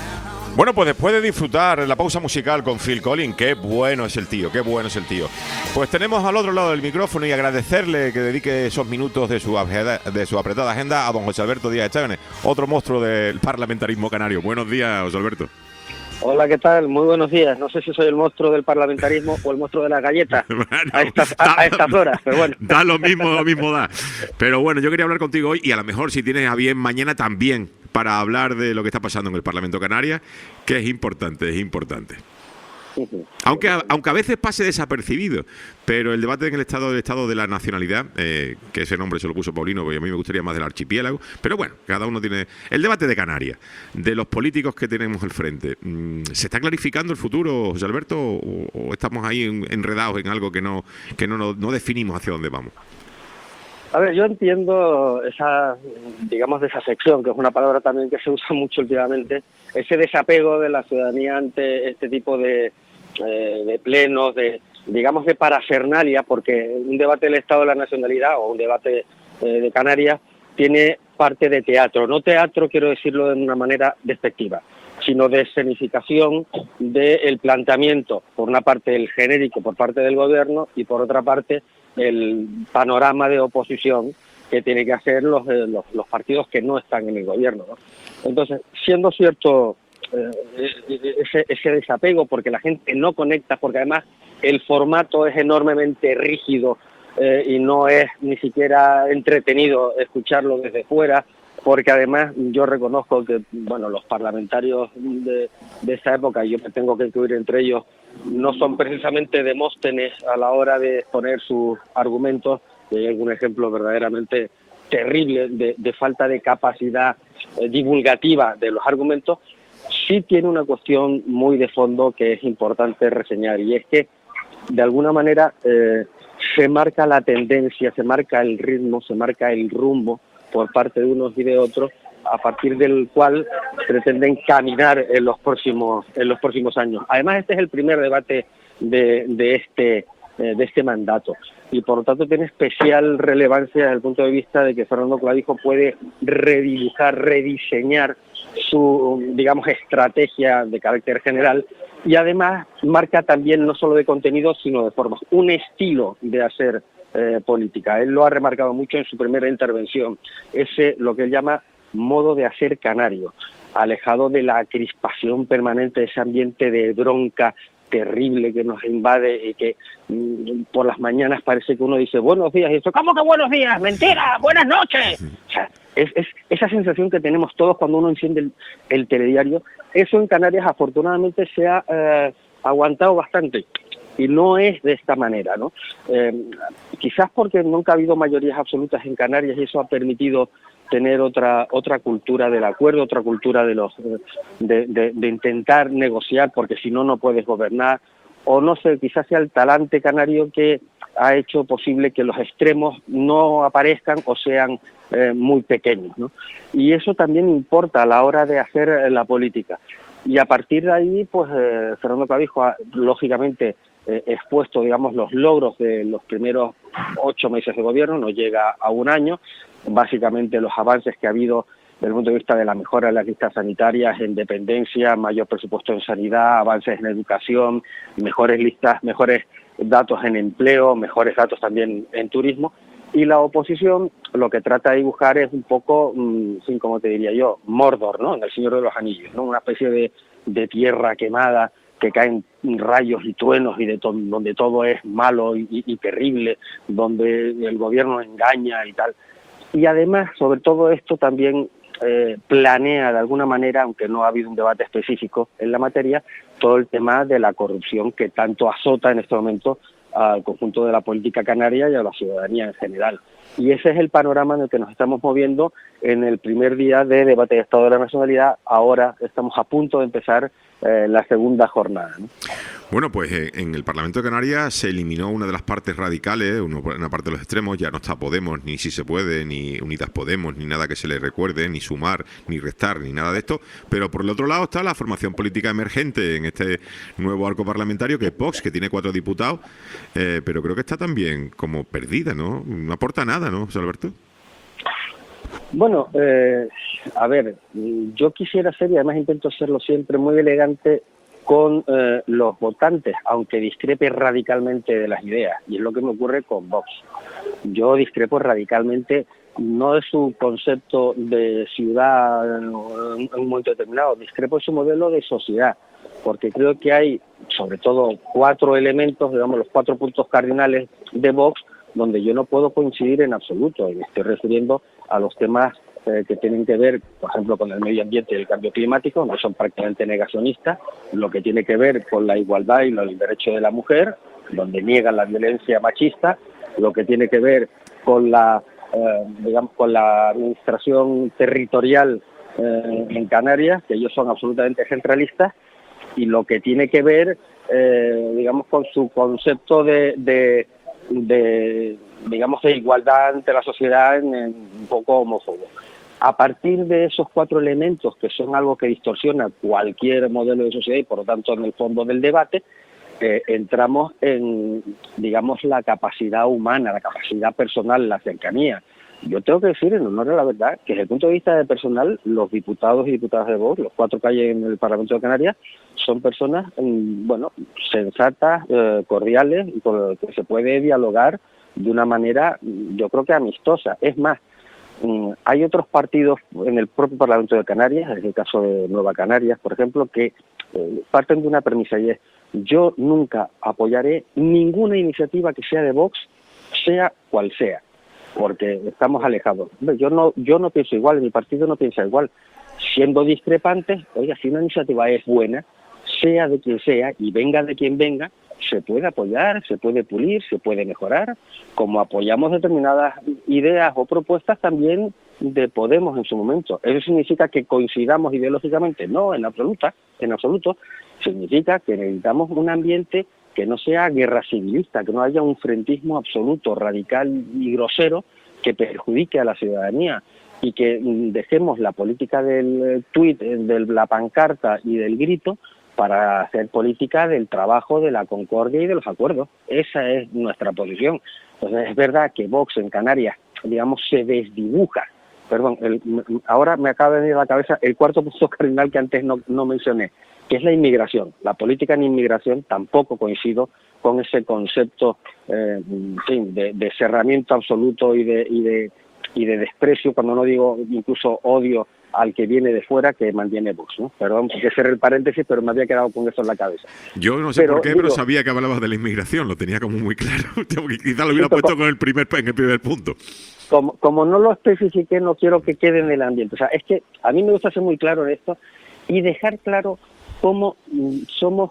Bueno, pues después de disfrutar la pausa musical con Phil Collins, qué bueno es el tío, qué bueno es el tío. Pues tenemos al otro lado del micrófono y agradecerle que dedique esos minutos de su, agenda, de su apretada agenda a don José Alberto Díaz Echávenes, otro monstruo del parlamentarismo canario. Buenos días, José Alberto. Hola, ¿qué tal? Muy buenos días. No sé si soy el monstruo del parlamentarismo o el monstruo de las galletas bueno, a, estas, a, a estas horas, pero bueno. Da lo mismo, lo mismo da. Pero bueno, yo quería hablar contigo hoy y a lo mejor si tienes a bien mañana también para hablar de lo que está pasando en el Parlamento Canaria, que es importante, es importante. Aunque a, aunque a veces pase desapercibido, pero el debate en el Estado del Estado de la Nacionalidad, eh, que ese nombre se lo puso Paulino, porque a mí me gustaría más del archipiélago, pero bueno, cada uno tiene... El debate de Canarias, de los políticos que tenemos al frente, ¿se está clarificando el futuro, José Alberto, o, o estamos ahí enredados en algo que no, que no, no, no definimos hacia dónde vamos? A ver, yo entiendo esa, digamos, desafección, que es una palabra también que se usa mucho últimamente, ese desapego de la ciudadanía ante este tipo de, eh, de plenos, de, digamos, de parafernalia, porque un debate del Estado de la Nacionalidad o un debate eh, de Canarias tiene parte de teatro. No teatro, quiero decirlo de una manera despectiva, sino de escenificación del planteamiento, por una parte el genérico por parte del gobierno y por otra parte el panorama de oposición que tiene que hacer los, los, los partidos que no están en el gobierno, ¿no? Entonces, siendo cierto eh, ese, ese desapego, porque la gente no conecta, porque además el formato es enormemente rígido eh, y no es ni siquiera entretenido escucharlo desde fuera, porque además yo reconozco que, bueno, los parlamentarios de, de esa época, y yo me tengo que incluir entre ellos, no son precisamente Demóstenes a la hora de exponer sus argumentos, y hay algún ejemplo verdaderamente terrible de, de falta de capacidad eh, divulgativa de los argumentos. Sí tiene una cuestión muy de fondo que es importante reseñar, y es que de alguna manera eh, se marca la tendencia, se marca el ritmo, se marca el rumbo por parte de unos y de otros, a partir del cual pretenden caminar en los próximos en los próximos años. Además, este es el primer debate de, de este eh, de este mandato y por lo tanto tiene especial relevancia desde el punto de vista de que Fernando Clavijo puede redibujar, rediseñar su, digamos, estrategia de carácter general, y además marca también no solo de contenido sino de formas, un estilo de hacer eh, política. Él lo ha remarcado mucho en su primera intervención, ese lo que él llama modo de hacer canario, alejado de la crispación permanente, de ese ambiente de bronca terrible que nos invade y que mmm, por las mañanas parece que uno dice buenos días y esto, ¿cómo que buenos días? ¡Mentira! ¡Buenas noches! O sea, es, es esa sensación que tenemos todos cuando uno enciende el, el telediario. Eso en Canarias afortunadamente se ha eh, aguantado bastante y no es de esta manera, ¿no? Eh, quizás porque nunca ha habido mayorías absolutas en Canarias y eso ha permitido tener otra otra cultura del acuerdo, otra cultura de los de, de, de intentar negociar, porque si no, no puedes gobernar, o no sé, quizás sea el talante canario que ha hecho posible que los extremos no aparezcan o sean eh, muy pequeños, ¿no? Y eso también importa a la hora de hacer eh, la política. Y a partir de ahí, pues eh, Fernando Clavijo ha, lógicamente, eh, expuesto, digamos, los logros de los primeros ocho meses de gobierno, no llega a un año, básicamente los avances que ha habido desde el punto de vista de la mejora de las listas sanitarias, en dependencia, mayor presupuesto en sanidad, avances en educación, mejores listas, mejores datos en empleo, mejores datos también en turismo. Y la oposición lo que trata de dibujar es un poco, mmm, sí, como te diría yo, Mordor, ¿no? En El Señor de los Anillos, ¿no? Una especie de, de tierra quemada que caen rayos y truenos y de to donde todo es malo y, y, y terrible, donde el gobierno engaña y tal. Y además, sobre todo esto también eh, planea de alguna manera, aunque no ha habido un debate específico en la materia, todo el tema de la corrupción que tanto azota en este momento al conjunto de la política canaria y a la ciudadanía en general. Y ese es el panorama en el que nos estamos moviendo en el primer día de debate de Estado de la Nacionalidad. Ahora estamos a punto de empezar eh, la segunda jornada, ¿no? Bueno, pues eh, en el Parlamento de Canarias se eliminó una de las partes radicales, uno, una parte de los extremos, ya no está Podemos, ni Si Se Puede, ni Unidas Podemos, ni nada que se le recuerde, ni sumar, ni restar, ni nada de esto, pero por el otro lado está la formación política emergente en este nuevo arco parlamentario, que es Vox, que tiene cuatro diputados, eh, pero creo que está también como perdida, ¿no? No aporta nada, ¿no, José Alberto? Bueno, eh, a ver, yo quisiera ser, y además intento serlo siempre, muy elegante con eh, los votantes, aunque discrepe radicalmente de las ideas, y es lo que me ocurre con Vox. Yo discrepo radicalmente, no de su concepto de ciudad en un momento determinado, discrepo de su modelo de sociedad, porque creo que hay, sobre todo, cuatro elementos, digamos, los cuatro puntos cardinales de Vox, donde yo no puedo coincidir en absoluto, y me estoy refiriendo a los temas eh, que tienen que ver, por ejemplo, con el medio ambiente y el cambio climático, no son prácticamente negacionistas, lo que tiene que ver con la igualdad y el derecho de la mujer, donde niegan la violencia machista, lo que tiene que ver con la, eh, digamos, con la administración territorial eh, en Canarias, que ellos son absolutamente centralistas, y lo que tiene que ver, eh, digamos, con su concepto de, de, de, digamos, de igualdad ante la sociedad en, en un poco homófobo. A partir de esos cuatro elementos, que son algo que distorsiona cualquier modelo de sociedad y por lo tanto en el fondo del debate, eh, entramos en, digamos, la capacidad humana, la capacidad personal, la cercanía. Yo tengo que decir, en honor a la verdad, que desde el punto de vista de personal, los diputados y diputadas de Vox, los cuatro que hay en el Parlamento de Canarias, son personas, bueno, sensatas, eh, cordiales, y con las que se puede dialogar de una manera, yo creo que amistosa. Es más, hay otros partidos en el propio Parlamento de Canarias, en el caso de Nueva Canarias, por ejemplo, que eh, parten de una premisa, y es: yo nunca apoyaré ninguna iniciativa que sea de Vox, sea cual sea, porque estamos alejados. Yo no, yo no pienso igual, mi partido no piensa igual. Siendo discrepantes, oiga, si una iniciativa es buena, sea de quien sea y venga de quien venga, se puede apoyar, se puede pulir, se puede mejorar, como apoyamos determinadas ideas o propuestas también de Podemos en su momento. ¿Eso significa que coincidamos ideológicamente? No, en absoluta, en absoluto. Significa que necesitamos un ambiente que no sea guerra civilista, que no haya un frentismo absoluto, radical y grosero que perjudique a la ciudadanía, y que dejemos la política del tuit, de la pancarta y del grito para hacer política del trabajo, de la concordia y de los acuerdos. Esa es nuestra posición. Entonces, es verdad que Vox en Canarias, digamos, se desdibuja. Perdón, el, ahora me acaba de venir a la cabeza el cuarto punto cardinal que antes no, no mencioné, que es la inmigración. La política en inmigración tampoco coincido con ese concepto eh, en fin, de, de cerramiento absoluto y de, y, de, y de desprecio, cuando no digo incluso odio al que viene de fuera, que mantiene Vox, ¿no? Perdón, porque cerré el paréntesis, pero me había quedado con eso en la cabeza. Yo no sé pero, por qué, digo, pero sabía que hablabas de la inmigración, lo tenía como muy claro. Quizás lo hubiera puesto como, con el primer, en el primer punto. Como, como no lo especifiqué, no quiero que quede en el ambiente. O sea, es que a mí me gusta ser muy claro en esto y dejar claro cómo somos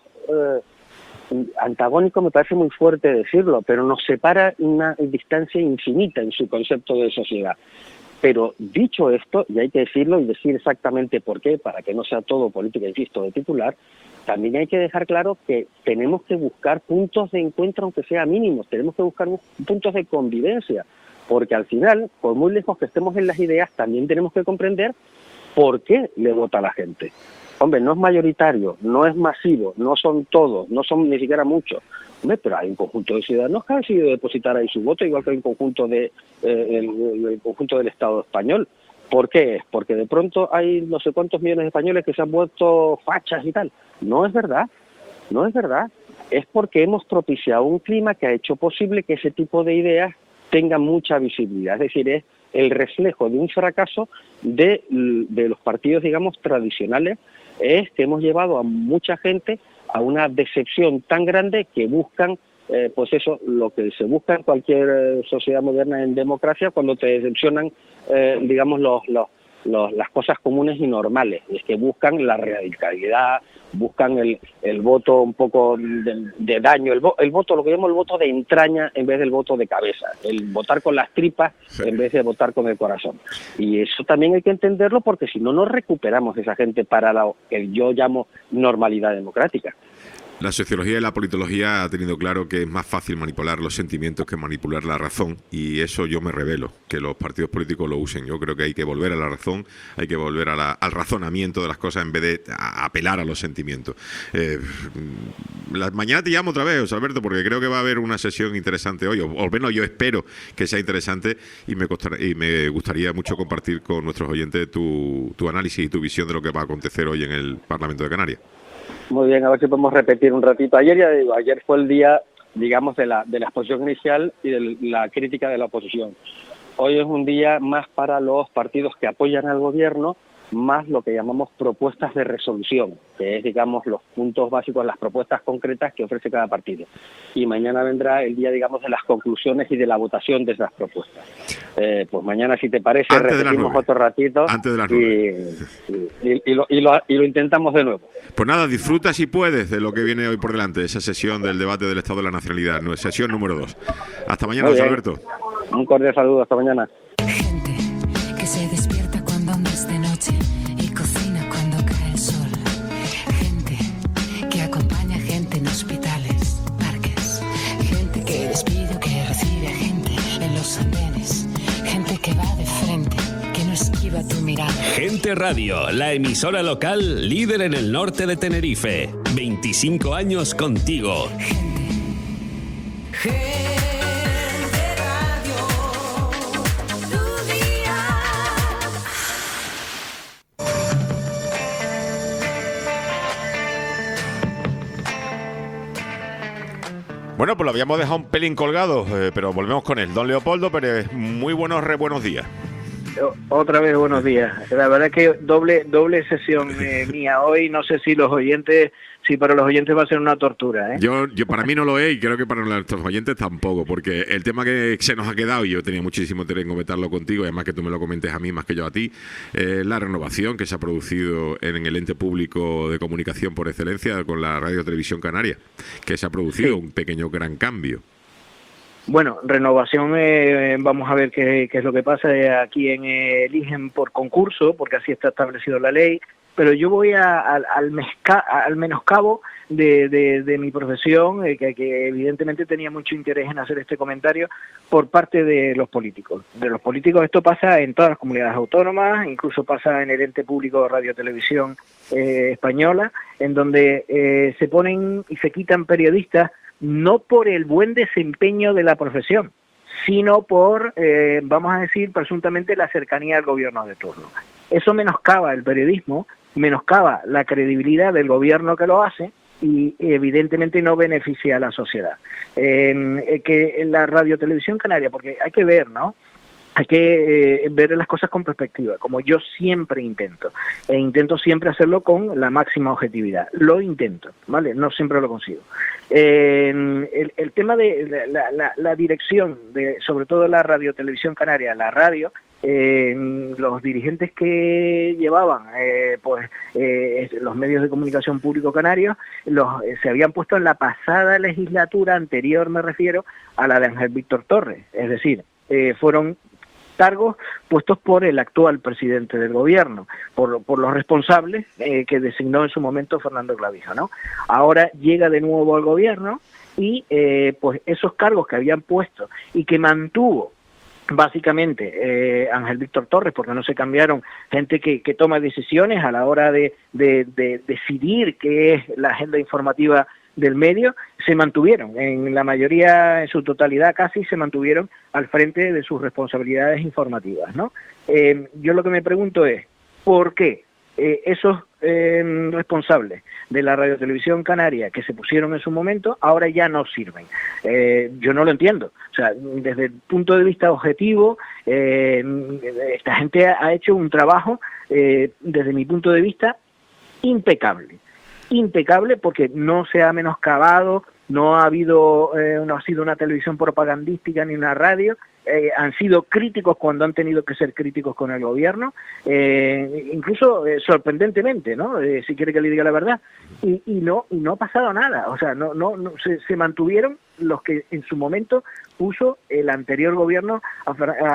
eh, antagónicos, me parece muy fuerte decirlo, pero nos separa una distancia infinita en su concepto de sociedad. Pero dicho esto, y hay que decirlo y decir exactamente por qué, para que no sea todo política, insisto, de titular, también hay que dejar claro que tenemos que buscar puntos de encuentro, aunque sea mínimos, tenemos que buscar puntos de convivencia, porque al final, por muy lejos que estemos en las ideas, también tenemos que comprender por qué le vota a la gente. Hombre, no es mayoritario, no es masivo, no son todos, no son ni siquiera muchos. Hombre, pero hay un conjunto de ciudadanos que han decidido depositar ahí su voto, igual que hay un conjunto de eh, el, el conjunto del Estado español. ¿Por qué? Porque de pronto hay no sé cuántos millones de españoles que se han vuelto fachas y tal. No es verdad, no es verdad. Es porque hemos propiciado un clima que ha hecho posible que ese tipo de ideas tengan mucha visibilidad. Es decir, es el reflejo de un fracaso de, de los partidos, digamos, tradicionales, es que hemos llevado a mucha gente a una decepción tan grande que buscan, eh, pues eso, lo que se busca en cualquier eh, sociedad moderna en democracia, cuando te decepcionan, eh, digamos, los, los, los, las cosas comunes y normales. Es que buscan la radicalidad, buscan el, el voto un poco de, de daño, el, vo, el voto, lo que llamo el voto de entraña en vez del voto de cabeza, el votar con las tripas sí. en vez de votar con el corazón. Y eso también hay que entenderlo, porque si no, no recuperamos esa gente para la que yo llamo normalidad democrática. La sociología y la politología ha tenido claro que es más fácil manipular los sentimientos que manipular la razón, y eso yo me revelo, que los partidos políticos lo usen. Yo creo que hay que volver a la razón, hay que volver a la, al razonamiento de las cosas en vez de a, apelar a los sentimientos. Eh, la, mañana te llamo otra vez, José Alberto, porque creo que va a haber una sesión interesante hoy, o, o al menos yo espero que sea interesante, y me, costará, y me gustaría mucho compartir con nuestros oyentes tu, tu análisis y tu visión de lo que va a acontecer hoy en el Parlamento de Canarias. Muy bien, a ver si podemos repetir un ratito. Ayer, ya digo, ayer fue el día, digamos, de la, de la exposición inicial y de la crítica de la oposición. Hoy es un día más para los partidos que apoyan al gobierno, más lo que llamamos propuestas de resolución, que es, digamos, los puntos básicos, las propuestas concretas que ofrece cada partido. Y mañana vendrá el día, digamos, de las conclusiones y de la votación de esas propuestas. Eh, pues mañana, si te parece, Antes repetimos otro ratito Antes de las y, y, y, lo, y, lo, y lo intentamos de nuevo. Pues nada, disfruta si puedes de lo que viene hoy por delante, esa sesión del debate del Estado de la Nacionalidad, sesión número dos. Hasta mañana, José Alberto. Un cordial saludo, hasta mañana. Gente que se despierta cuando aún es de noche y cocina cuando cae el sol. Gente que acompaña gente en hospitales, parques. Gente que despide o que recibe a gente en los andenes. Gente que va de frente, que no esquiva tu mirada. Gente Radio, la emisora local líder en el norte de Tenerife. veinticinco años contigo. Gente. Bueno, pues lo habíamos dejado un pelín colgado, eh, pero volvemos con él. Don Leopoldo Pérez, muy buenos, re buenos días. Otra vez buenos días. La verdad es que doble doble sesión eh, mía hoy. No sé si los oyentes, si para los oyentes va a ser una tortura, ¿eh? Yo, yo para mí no lo es y creo que para nuestros oyentes tampoco, porque el tema que se nos ha quedado, y yo tenía muchísimo interés en comentarlo contigo, y además que tú me lo comentes a mí más que yo a ti, eh, la renovación que se ha producido en el ente público de comunicación por excelencia con la Radio Televisión Canaria, que se ha producido sí. un pequeño gran cambio. Bueno, renovación, eh, vamos a ver qué, qué es lo que pasa. Eh, aquí en, eh, eligen por concurso, porque así está establecido la ley, pero yo voy a, al, al, mezca, al menoscabo de, de, de mi profesión, eh, que, que evidentemente tenía mucho interés en hacer este comentario por parte de los políticos. De los políticos esto pasa en todas las comunidades autónomas, incluso pasa en el ente público de Radio Televisión eh, Española, en donde eh, se ponen y se quitan periodistas no por el buen desempeño de la profesión, sino por, eh, vamos a decir, presuntamente la cercanía al gobierno de turno. Eso menoscaba el periodismo, menoscaba la credibilidad del gobierno que lo hace y evidentemente no beneficia a la sociedad. Eh, que en la Radio Televisión Canaria, porque hay que ver, ¿no? Hay que eh, ver las cosas con perspectiva, como yo siempre intento, e intento siempre hacerlo con la máxima objetividad. Lo intento, ¿vale? No siempre lo consigo. Eh, el, el tema de la, la, la dirección, de sobre todo la Radio Televisión Canaria, la radio, eh, los dirigentes que llevaban eh, pues eh, los medios de comunicación público canarios, los, eh, se habían puesto en la pasada legislatura anterior, me refiero, a la de Ángel Víctor Torres, es decir, eh, fueron cargos puestos por el actual presidente del gobierno, por, por los responsables eh, que designó en su momento Fernando Clavijo, ¿no? Ahora llega de nuevo al gobierno y eh, pues esos cargos que habían puesto y que mantuvo básicamente eh, Ángel Víctor Torres, porque no se cambiaron gente que, que toma decisiones a la hora de, de, de decidir qué es la agenda informativa del medio, se mantuvieron, en la mayoría, en su totalidad casi, se mantuvieron al frente de sus responsabilidades informativas, ¿no? Eh, yo lo que me pregunto es, ¿por qué eh, esos eh, responsables de la Radio Televisión Canaria que se pusieron en su momento ahora ya no sirven? Eh, yo no lo entiendo. O sea, desde el punto de vista objetivo, eh, esta gente ha hecho un trabajo, eh, desde mi punto de vista, impecable. impecable porque no se ha menoscabado, no ha habido, eh, no ha sido una televisión propagandística ni una radio, eh, han sido críticos cuando han tenido que ser críticos con el gobierno, eh, incluso eh, sorprendentemente, ¿no? Eh, si quiere que le diga la verdad, y, y no y no ha pasado nada, o sea, no no, no se, se mantuvieron los que en su momento puso el anterior gobierno a,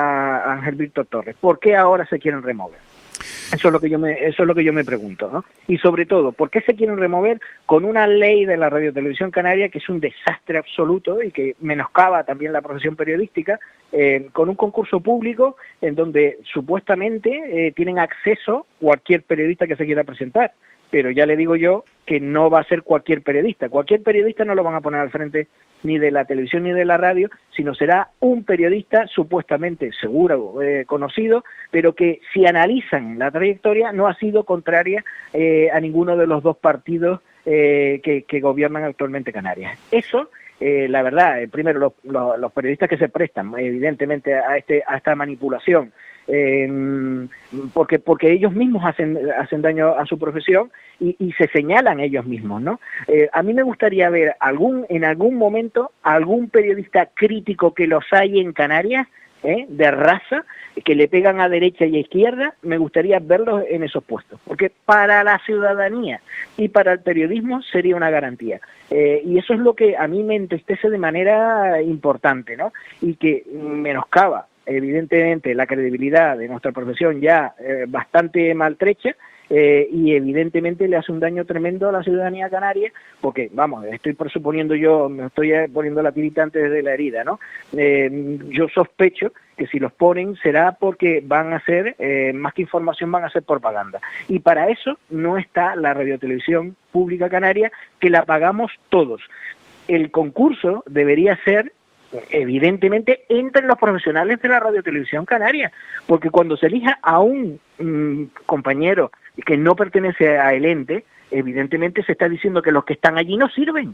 a Ángel Víctor Torres. ¿Por qué ahora se quieren remover? Eso es lo que yo me, eso es lo que yo me pregunto, ¿no? Y sobre todo, ¿por qué se quieren remover con una ley de la Radio Televisión Canaria que es un desastre absoluto y que menoscaba también la profesión periodística, eh, con un concurso público en donde supuestamente eh, tienen acceso cualquier periodista que se quiera presentar? Pero ya le digo yo que no va a ser cualquier periodista. Cualquier periodista no lo van a poner al frente ni de la televisión ni de la radio, sino será un periodista supuestamente seguro, eh, conocido, pero que si analizan la trayectoria no ha sido contraria eh, a ninguno de los dos partidos eh, que, que gobiernan actualmente Canarias. Eso, eh, la verdad, eh, primero los, los, los periodistas que se prestan evidentemente a, este, a esta manipulación, eh, porque porque ellos mismos hacen hacen daño a su profesión y, y se señalan ellos mismos, ¿no? Eh, a mí me gustaría ver algún en algún momento algún periodista crítico que los hay en Canarias, ¿eh? de raza, que le pegan a derecha y a izquierda, me gustaría verlos en esos puestos, porque para la ciudadanía y para el periodismo sería una garantía. Eh, y eso es lo que a mí me entristece de manera importante, ¿no? Y que menoscaba evidentemente la credibilidad de nuestra profesión ya eh, bastante maltrecha, eh, y evidentemente le hace un daño tremendo a la ciudadanía canaria, porque, vamos, estoy presuponiendo yo, me estoy poniendo la tirita antes de la herida, ¿no? Eh, yo sospecho que si los ponen será porque van a ser, eh, más que información, van a ser propaganda. Y para eso no está la radiotelevisión pública canaria, que la pagamos todos. El concurso debería ser evidentemente entre los profesionales de la radiotelevisión canaria, porque cuando se elija a un mm, compañero que no pertenece a el ente, evidentemente se está diciendo que los que están allí no sirven,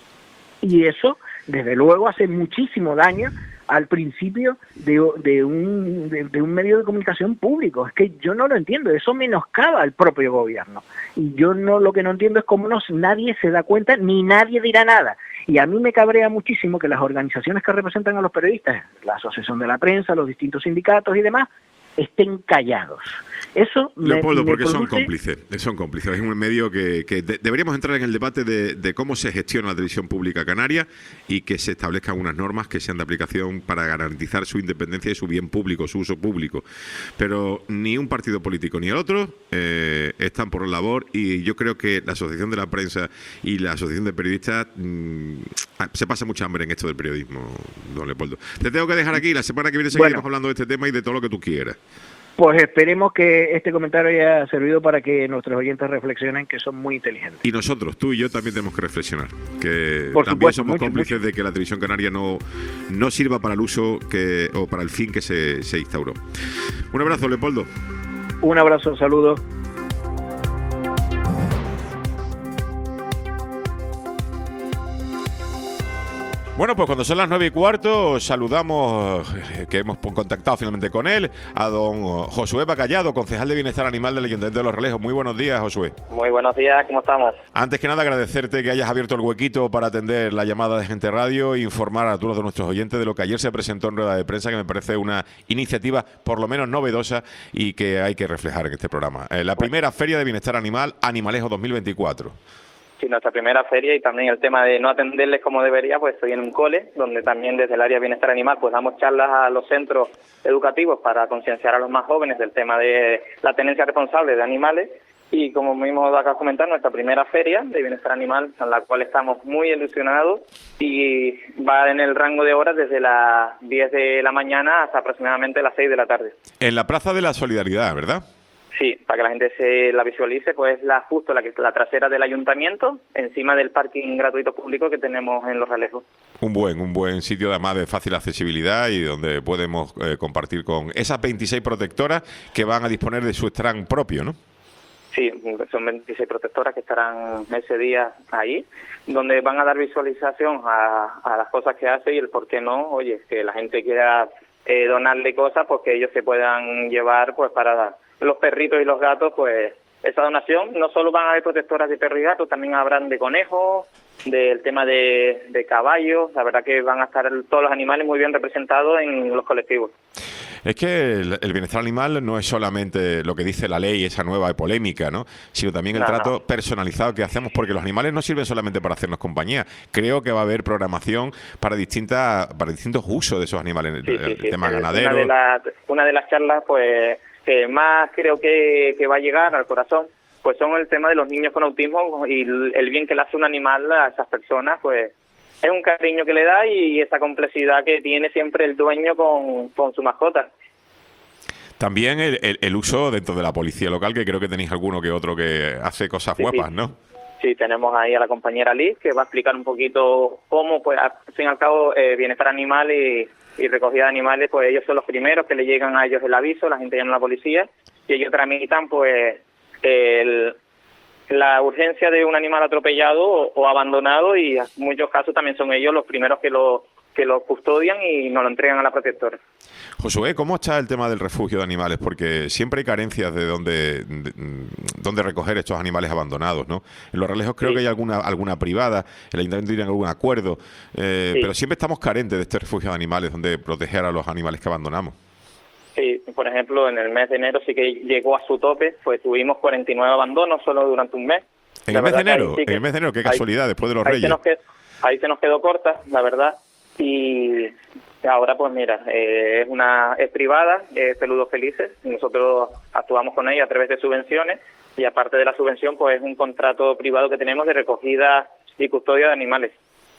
y eso desde luego hace muchísimo daño al principio de, de, un, de, de un medio de comunicación público. Es que yo no lo entiendo, eso menoscaba al propio gobierno, y yo no lo que no entiendo es cómo no, nadie se da cuenta ni nadie dirá nada. Y a mí me cabrea muchísimo que las organizaciones que representan a los periodistas, la Asociación de la Prensa, los distintos sindicatos y demás, estén callados. Eso me, Leopoldo, me porque produce... son cómplices, son cómplices. Es un medio que, que de, deberíamos entrar en el debate de, de cómo se gestiona la televisión pública canaria y que se establezcan unas normas que sean de aplicación para garantizar su independencia y su bien público, su uso público. Pero ni un partido político ni el otro eh, están por la labor, y yo creo que la Asociación de la Prensa y la Asociación de Periodistas mmm, se pasa mucha hambre en esto del periodismo, don Leopoldo. Te tengo que dejar aquí, la semana que viene seguiremos bueno. hablando de este tema y de todo lo que tú quieras. Pues esperemos que este comentario haya servido para que nuestros oyentes reflexionen, que son muy inteligentes. Y nosotros, tú y yo, también tenemos que reflexionar, que Por también supuesto, somos mucho, cómplices mucho. de que la televisión canaria no, no sirva para el uso que o para el fin que se, se instauró. Un abrazo, Leopoldo. Un abrazo, saludos. Bueno, pues cuando son las nueve y cuarto, saludamos, eh, que hemos contactado finalmente con él, a don Josué Bacallado, concejal de Bienestar Animal del Ayuntamiento de Los Realejos. Muy buenos días, Josué. Muy buenos días, ¿cómo estamos? Antes que nada, agradecerte que hayas abierto el huequito para atender la llamada de Gente Radio e informar a todos de nuestros oyentes de lo que ayer se presentó en rueda de prensa, que me parece una iniciativa por lo menos novedosa y que hay que reflejar en este programa. Eh, la primera Feria de Bienestar Animal, Animalejo dos mil veinticuatro. Sí, nuestra primera feria, y también el tema de no atenderles como debería, pues estoy en un cole, donde también desde el área de bienestar animal pues damos charlas a los centros educativos para concienciar a los más jóvenes del tema de la tenencia responsable de animales, y como mismo acá comentar, nuestra primera feria de bienestar animal, en la cual estamos muy ilusionados, y va en el rango de horas desde las diez de la mañana hasta aproximadamente las seis de la tarde. En la Plaza de la Solidaridad, ¿verdad? Sí, para que la gente se la visualice, pues la justo la que la trasera del ayuntamiento, encima del parking gratuito público que tenemos en Los Realejos. Un buen, un buen sitio además de fácil accesibilidad y donde podemos eh, compartir con esas veintiséis protectoras que van a disponer de su stand propio, ¿no? Sí, son veintiséis protectoras que estarán ese día ahí, donde van a dar visualización a, a las cosas que hace y el por qué no, oye, que la gente quiera eh, donarle cosas, pues que ellos se puedan llevar pues para dar. Los perritos y los gatos, pues esa donación, no solo van a haber protectoras de perro y gato, también habrán de conejos, del tema de, de caballos. La verdad que van a estar todos los animales muy bien representados en los colectivos. Es que el, el bienestar animal no es solamente lo que dice la ley, esa nueva y polémica, ¿no? Sino también el no, trato no. personalizado que hacemos, porque los animales no sirven solamente para hacernos compañía. Creo que va a haber programación para distintas para distintos usos de esos animales, sí, el, sí, el sí, tema sí, ganadero. Una de, la, una de las charlas, pues, que más creo que, que va a llegar al corazón, pues son el tema de los niños con autismo y el, el bien que le hace un animal a esas personas, pues es un cariño que le da y esa complejidad que tiene siempre el dueño con, con su mascota. También el, el, el uso dentro de la policía local, que creo que tenéis alguno que otro que hace cosas sí, guapas, sí. ¿no? Sí, tenemos ahí a la compañera Liz, que va a explicar un poquito cómo, pues, al fin y al cabo, eh, bienestar animal y, y recogida de animales, pues ellos son los primeros que le llegan a ellos el aviso, la gente llama a la policía, y ellos tramitan, pues, el... la urgencia de un animal atropellado o, o abandonado, y en muchos casos también son ellos los primeros que lo que lo custodian y nos lo entregan a la protectora. Josué, ¿cómo está el tema del refugio de animales? Porque siempre hay carencias de dónde, de, dónde recoger estos animales abandonados, ¿no? En Los Realejos creo sí. que hay alguna alguna privada, el ayuntamiento tiene algún acuerdo, eh, sí. pero siempre estamos carentes de este refugio de animales donde proteger a los animales que abandonamos. Sí, por ejemplo, en el mes de enero sí que llegó a su tope, pues tuvimos cuarenta y nueve abandonos solo durante un mes. ¿En el mes de enero? Sí, en el mes de enero, qué casualidad, ahí, después de los ahí Reyes. Se nos quedó, ahí se nos quedó corta, la verdad. Y ahora pues mira, eh, es una es privada, es Peludos Felices, nosotros actuamos con ella a través de subvenciones, y aparte de la subvención pues es un contrato privado que tenemos de recogida y custodia de animales.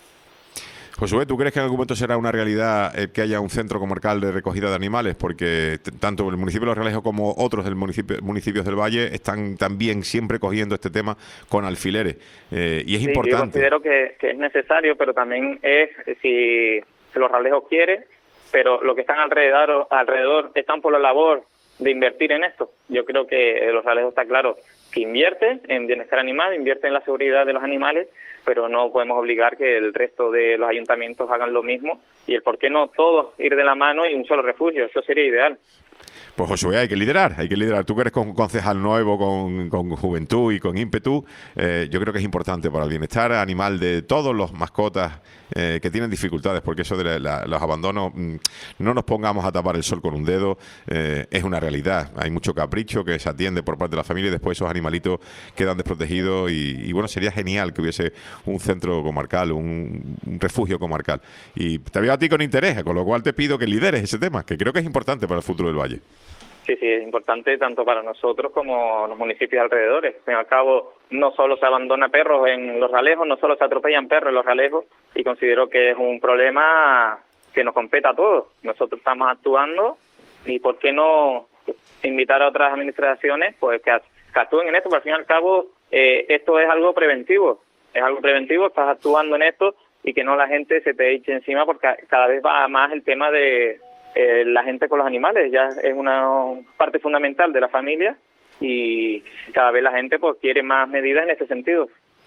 Josué, ¿tú crees que en algún momento será una realidad eh, que haya un centro comarcal de recogida de animales? Porque t- tanto el municipio de Los Realejos como otros del municipio, municipios del Valle están también siempre cogiendo este tema con alfileres. Eh, y es sí, importante. Yo considero que, que es necesario, pero también es si Los Realejos quiere, pero los que están alrededor, alrededor están por la labor de invertir en esto. Yo creo que Los Realejos está claro que invierte en bienestar animal, invierte en la seguridad de los animales, pero no podemos obligar que el resto de los ayuntamientos hagan lo mismo, y el por qué no todos ir de la mano y un solo refugio, eso sería ideal. Pues Josué, hay que liderar, hay que liderar. Tú que eres con concejal nuevo, con, con juventud y con ímpetu, eh, yo creo que es importante para el bienestar animal de todos los mascotas eh, que tienen dificultades, porque eso de la, la, los abandonos, mmm, no nos pongamos a tapar el sol con un dedo, eh, es una realidad. Hay mucho capricho que se atiende por parte de la familia y después esos animalitos quedan desprotegidos y, y bueno, sería genial que hubiese un centro comarcal, un, un refugio comarcal. Y te veo a ti con interés, con lo cual te pido que lideres ese tema, que creo que es importante para el futuro del Valle. Sí, sí, es importante tanto para nosotros como los municipios alrededores. Al fin y al cabo, no solo se abandona perros en Los Realejos, no solo se atropellan perros en Los Realejos, y considero que es un problema que nos compete a todos. Nosotros estamos actuando, y ¿por qué no invitar a otras administraciones pues que, que actúen en esto? Porque al fin y al cabo, eh, esto es algo preventivo. Es algo preventivo, estás actuando en esto, y que no la gente se te eche encima, porque cada vez va más el tema de... Eh, la gente con los animales ya es una parte fundamental de la familia, y cada vez la gente pues quiere más medidas en ese sentido.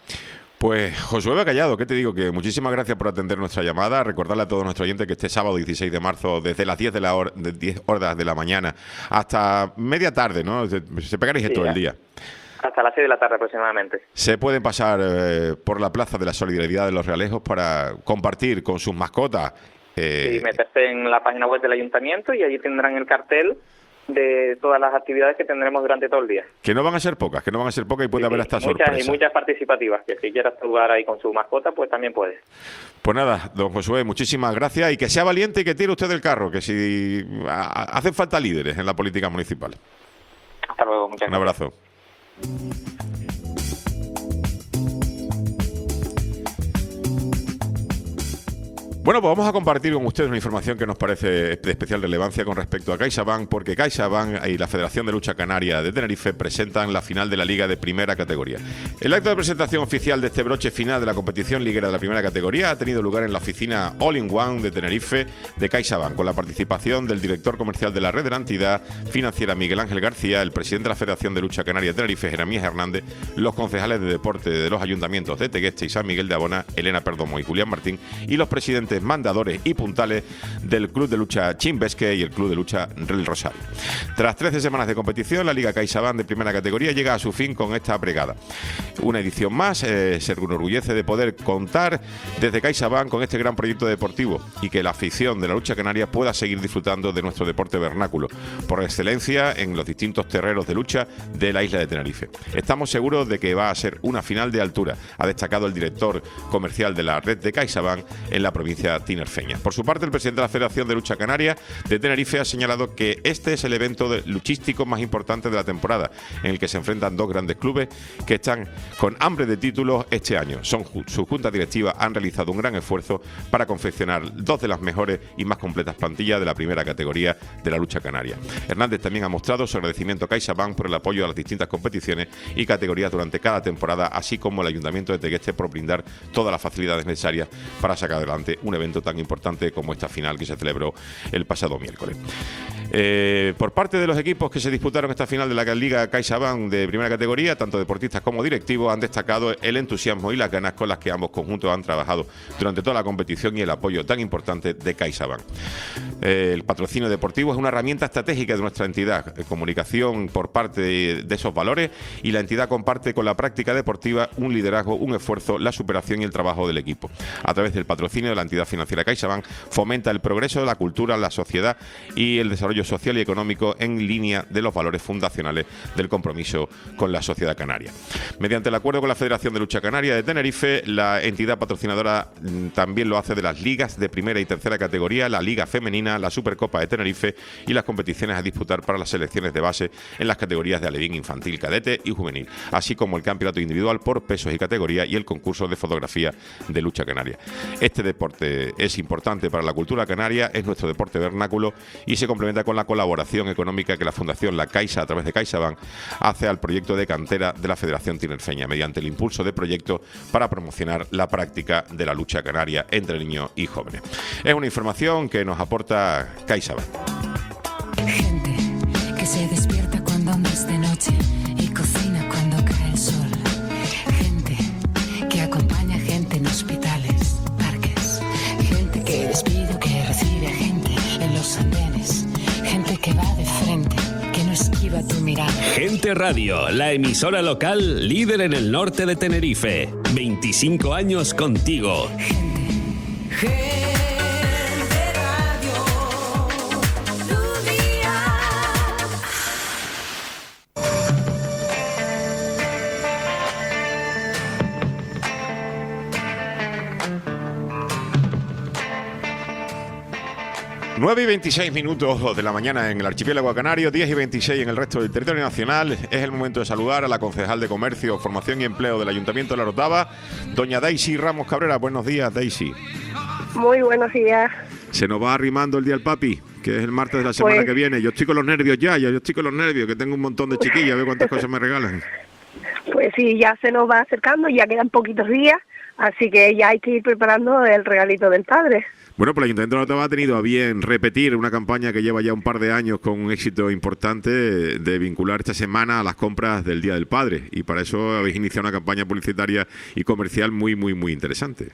Pues Josué Bacallado, ¿qué te digo? Que muchísimas gracias por atender nuestra llamada. Recordarle a todos nuestros oyentes que este sábado dieciséis de marzo, desde las diez de la hora, de diez horas de la mañana hasta media tarde, ¿no? Se, se pegaréis sí, todo el día. Hasta las seis de la tarde aproximadamente. Se pueden pasar eh, por la Plaza de la Solidaridad de Los Realejos para compartir con sus mascotas. Eh, y meterse en la página web del ayuntamiento, y allí tendrán el cartel de todas las actividades que tendremos durante todo el día. Que no van a ser pocas, que no van a ser pocas y puede sí, haber hasta muchas, sorpresas. Y muchas participativas, que si quieras jugar ahí con su mascota, pues también puedes. Pues nada, don Josué, muchísimas gracias, y que sea valiente y que tire usted del carro, que si a, hacen falta líderes en la política municipal. Hasta luego, muchas Un gracias. abrazo. Bueno, pues vamos a compartir con ustedes una información que nos parece de especial relevancia con respecto a CaixaBank, porque CaixaBank y la Federación de Lucha Canaria de Tenerife presentan la final de la Liga de Primera Categoría. El acto de presentación oficial de este broche final de la competición liguera de la Primera Categoría ha tenido lugar en la oficina All-in-One de Tenerife de CaixaBank, con la participación del director comercial de la red de la entidad financiera Miguel Ángel García, el presidente de la Federación de Lucha Canaria de Tenerife Jeremías Hernández, los concejales de deporte de los ayuntamientos de Tegueste y San Miguel de Abona, Elena Perdomo y Julián Martín, y los presidentes mandadores y puntales del Club de Lucha Chimbesque y el Club de Lucha El Rosario. Tras trece semanas de competición, la Liga CaixaBank de Primera Categoría llega a su fin con esta bregada. Una edición más, eh, se enorgullece de poder contar desde CaixaBank con este gran proyecto deportivo, y que la afición de la lucha canaria pueda seguir disfrutando de nuestro deporte vernáculo, por excelencia en los distintos terrenos de lucha de la isla de Tenerife. Estamos seguros de que va a ser una final de altura, ha destacado el director comercial de la red de CaixaBank en la provincia tinerfeña. Por su parte, el presidente de la Federación de Lucha Canaria de Tenerife ha señalado que este es el evento de luchístico más importante de la temporada, en el que se enfrentan dos grandes clubes que están con hambre de títulos este año. Son su junta directiva han realizado un gran esfuerzo para confeccionar dos de las mejores y más completas plantillas de la primera categoría de la lucha canaria. Hernández también ha mostrado su agradecimiento a CaixaBank por el apoyo a las distintas competiciones y categorías durante cada temporada, así como el Ayuntamiento de Tegueste por brindar todas las facilidades necesarias para sacar adelante un evento tan importante como esta final que se celebró el pasado miércoles. Eh, por parte de los equipos que se disputaron esta final de la Liga CaixaBank de primera categoría, tanto deportistas como directivos han destacado el entusiasmo y las ganas con las que ambos conjuntos han trabajado durante toda la competición y el apoyo tan importante de CaixaBank. Eh, el patrocinio deportivo es una herramienta estratégica de nuestra entidad, eh, comunicación por parte de, de esos valores, y la entidad comparte con la práctica deportiva un liderazgo, un esfuerzo, la superación y el trabajo del equipo. A través del patrocinio de la entidad financiera CaixaBank fomenta el progreso, la cultura, la sociedad y el desarrollo social y económico en línea de los valores fundacionales del compromiso con la sociedad canaria. Mediante el acuerdo con la Federación de Lucha Canaria de Tenerife, la entidad patrocinadora mm, también lo hace de las ligas de primera y tercera categoría, la Liga Femenina, la Supercopa de Tenerife y las competiciones a disputar para las selecciones de base en las categorías de alevín, infantil, cadete y juvenil, así como el campeonato individual por pesos y categoría y el concurso de fotografía de lucha canaria. Este deporte es importante para la cultura canaria, es nuestro deporte vernáculo y se complementa con la colaboración económica que la Fundación La Caixa, a través de CaixaBank, hace al proyecto de cantera de la Federación Tinerfeña, mediante el impulso de proyectos para promocionar la práctica de la lucha canaria entre niños y jóvenes. Es una información que nos aporta CaixaBank. Gente que se despierta cuando aún es de noche y cocina cuando cae el sol. Gente que acompaña a gente en hospitales, parques. Gente que despide o que recibe a gente en los andenes. Gente que va de frente, que no esquiva tu mirada. Gente Radio, la emisora local líder en el norte de Tenerife. veinticinco años contigo. nueve y veintiséis minutos de la mañana en el archipiélago canario, diez y veintiséis en el resto del territorio nacional. Es el momento de saludar a la concejal de Comercio, Formación y Empleo del Ayuntamiento de La Orotava, doña Daisy Ramos Cabrera. Buenos días, Daisy. Muy buenos días. Se nos va arrimando el día del papi, que es el martes de la semana pues, que viene. Yo estoy con los nervios ya, ya, yo estoy con los nervios, que tengo un montón de chiquillas, a ver cuántas cosas me regalan. Pues sí, ya se nos va acercando, ya quedan poquitos días, así que ya hay que ir preparando el regalito del padre. Bueno, pues el Ayuntamiento de La Orotava ha tenido a bien repetir una campaña que lleva ya un par de años con un éxito importante de vincular esta semana a las compras del Día del Padre, y para eso habéis iniciado una campaña publicitaria y comercial muy, muy, muy interesante.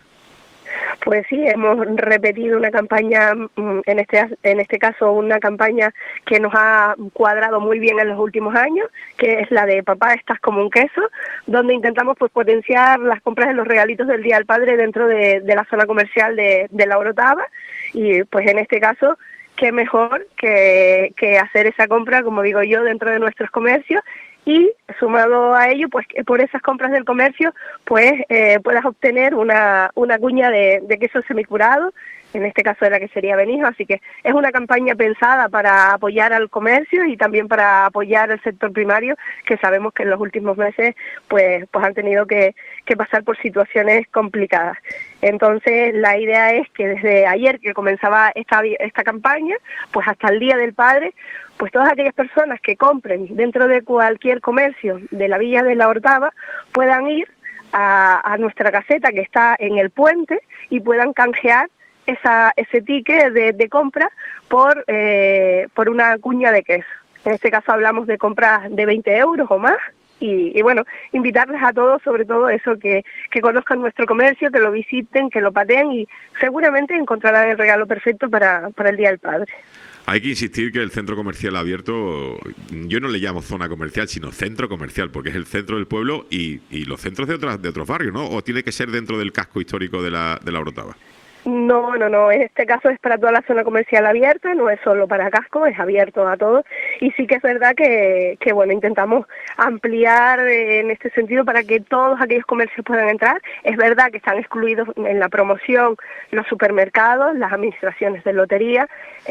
Pues sí, hemos repetido una campaña, en este en este caso una campaña que nos ha cuadrado muy bien en los últimos años, que es la de Papá, estás como un queso, donde intentamos pues potenciar las compras de los regalitos del Día del Padre dentro de, de la zona comercial de, de La Orotava, y pues en este caso qué mejor que, que hacer esa compra, como digo yo, dentro de nuestros comercios. Y sumado a ello, pues que por esas compras del comercio, pues eh, puedas obtener una, una cuña de, de queso semicurado, en este caso de la que sería Benijo, así que es una campaña pensada para apoyar al comercio y también para apoyar el sector primario, que sabemos que en los últimos meses pues pues han tenido que, que pasar por situaciones complicadas. Entonces la idea es que desde ayer que comenzaba esta, esta campaña, pues hasta el Día del Padre, pues todas aquellas personas que compren dentro de cualquier comercio de la Villa de La Orotava puedan ir a, a nuestra caseta que está en el puente y puedan canjear esa ese ticket de, de compra por eh, por una cuña de queso. En este caso hablamos de compras de veinte euros o más. Y, y bueno, invitarles a todos, sobre todo eso, que, que conozcan nuestro comercio, que lo visiten, que lo pateen y seguramente encontrarán el regalo perfecto para, para el Día del Padre. Hay que insistir que el centro comercial abierto, yo no le llamo zona comercial, sino centro comercial, porque es el centro del pueblo y, y los centros de otras de otros barrios, ¿no? ¿O tiene que ser dentro del casco histórico de la, de la Orotava? No, no, no, en este caso es para toda la zona comercial abierta, no es solo para casco, es abierto a todos, y sí que es verdad que, que bueno, intentamos ampliar en este sentido para que todos aquellos comercios puedan entrar. Es verdad que están excluidos en la promoción los supermercados, las administraciones de lotería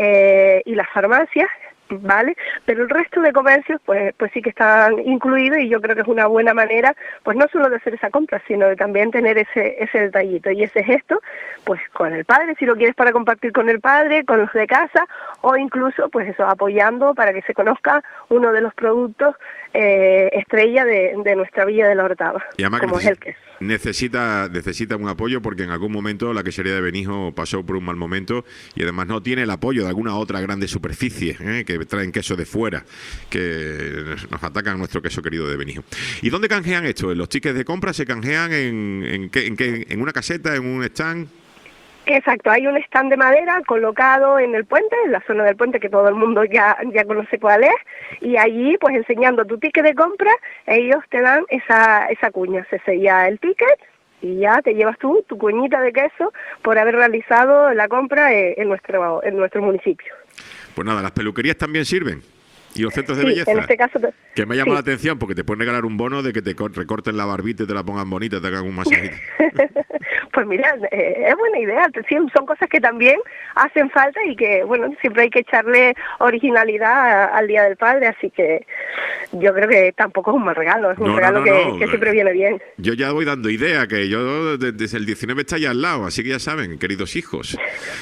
eh, y las farmacias, ¿vale? Pero el resto de comercios pues pues sí que están incluidos, y yo creo que es una buena manera pues no solo de hacer esa compra, sino de también tener ese ese detallito y ese gesto pues con el padre, si lo quieres para compartir con el padre, con los de casa, o incluso pues eso, apoyando para que se conozca uno de los productos eh, estrella de, de nuestra Villa de La Orotava, como es el queso. Necesita, necesita un apoyo, porque en algún momento la quesería de Benijo pasó por un mal momento y además no tiene el apoyo de alguna otra grande superficie, ¿eh? que que traen queso de fuera, que nos atacan nuestro queso querido de Benijo. ¿Y dónde canjean esto? ¿Los tickets de compra se canjean en, en, qué, en, qué, en una caseta, en un stand? Exacto, hay un stand de madera colocado en el puente, en la zona del puente que todo el mundo ya, ya conoce cuál es, y allí, pues enseñando tu ticket de compra, ellos te dan esa, esa cuña, se sella el ticket y ya te llevas tú tu cuñita de queso por haber realizado la compra en nuestro, en nuestro municipio. Pues nada, ¿las peluquerías también sirven? ¿Y los centros de sí, belleza? En este caso te... Que me llama sí. la atención porque te pueden regalar un bono de que te recorten la barbita y te la pongan bonita, te hagan un masajito. Pues mira, eh, es buena idea, sí, son cosas que también hacen falta y que, bueno, siempre hay que echarle originalidad a, al Día del Padre, así que yo creo que tampoco es un mal regalo, es un no, regalo no, que, no, no. que siempre viene bien. Yo ya voy dando idea, que yo desde el diecinueve está ya al lado, así que ya saben, queridos hijos.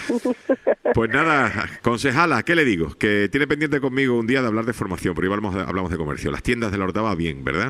Pues nada, concejala, ¿qué le digo? Que tiene pendiente conmigo un día de hablar de formación, pero igual hablamos de comercio. Las tiendas de la Orotava, bien, ¿verdad?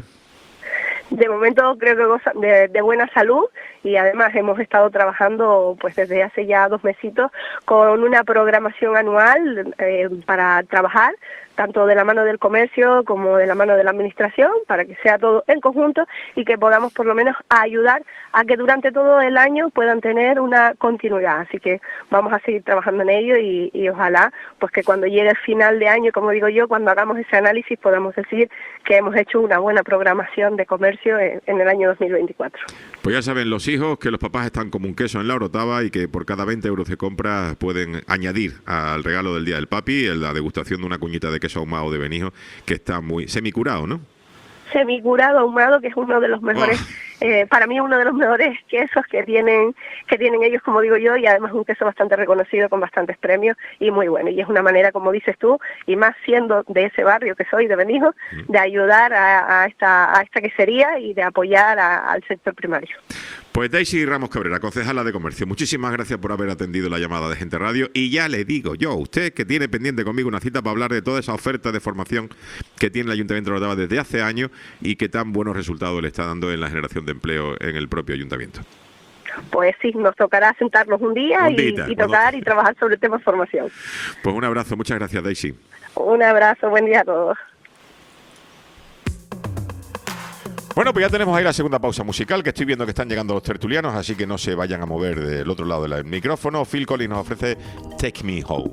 De momento creo que goza de, de buena salud y además hemos estado trabajando pues desde hace ya dos mesitos con una programación anual eh, para trabajar tanto de la mano del comercio como de la mano de la administración, para que sea todo en conjunto y que podamos por lo menos ayudar a que durante todo el año puedan tener una continuidad. Así que vamos a seguir trabajando en ello y, y ojalá pues que cuando llegue el final de año, como digo yo, cuando hagamos ese análisis podamos decir que hemos hecho una buena programación de comercio en, en el año dos mil veinticuatro. Pues ya saben los hijos que los papás están como un queso en la Orotava y que por cada veinte euros de compra pueden añadir al regalo del Día del Papi la degustación de una cuñita de queso ahumado de Benijo, que está muy semicurado, ¿no? Semicurado, ahumado, que es uno de los mejores, oh. eh, para mí uno de los mejores quesos que tienen que tienen ellos, como digo yo, y además un queso bastante reconocido con bastantes premios y muy bueno. Y es una manera, como dices tú, y más siendo de ese barrio que soy, de Benijo, mm. de ayudar a, a esta a esta quesería y de apoyar a, al sector primario. Pues Daisy Ramos Cabrera, concejala de Comercio, muchísimas gracias por haber atendido la llamada de Gente Radio y ya le digo yo, usted que tiene pendiente conmigo una cita para hablar de toda esa oferta de formación que tiene el Ayuntamiento de Orotava desde hace años y que tan buenos resultados le está dando en la generación de empleo en el propio Ayuntamiento. Pues sí, nos tocará sentarnos un día un y, y tocar bueno. y trabajar sobre el tema de formación. Pues un abrazo, muchas gracias Daisy. Un abrazo, buen día a todos. Bueno, pues ya tenemos ahí la segunda pausa musical, que estoy viendo que están llegando los tertulianos, así que no se vayan a mover del otro lado del micrófono. Phil Collins nos ofrece Take Me Home.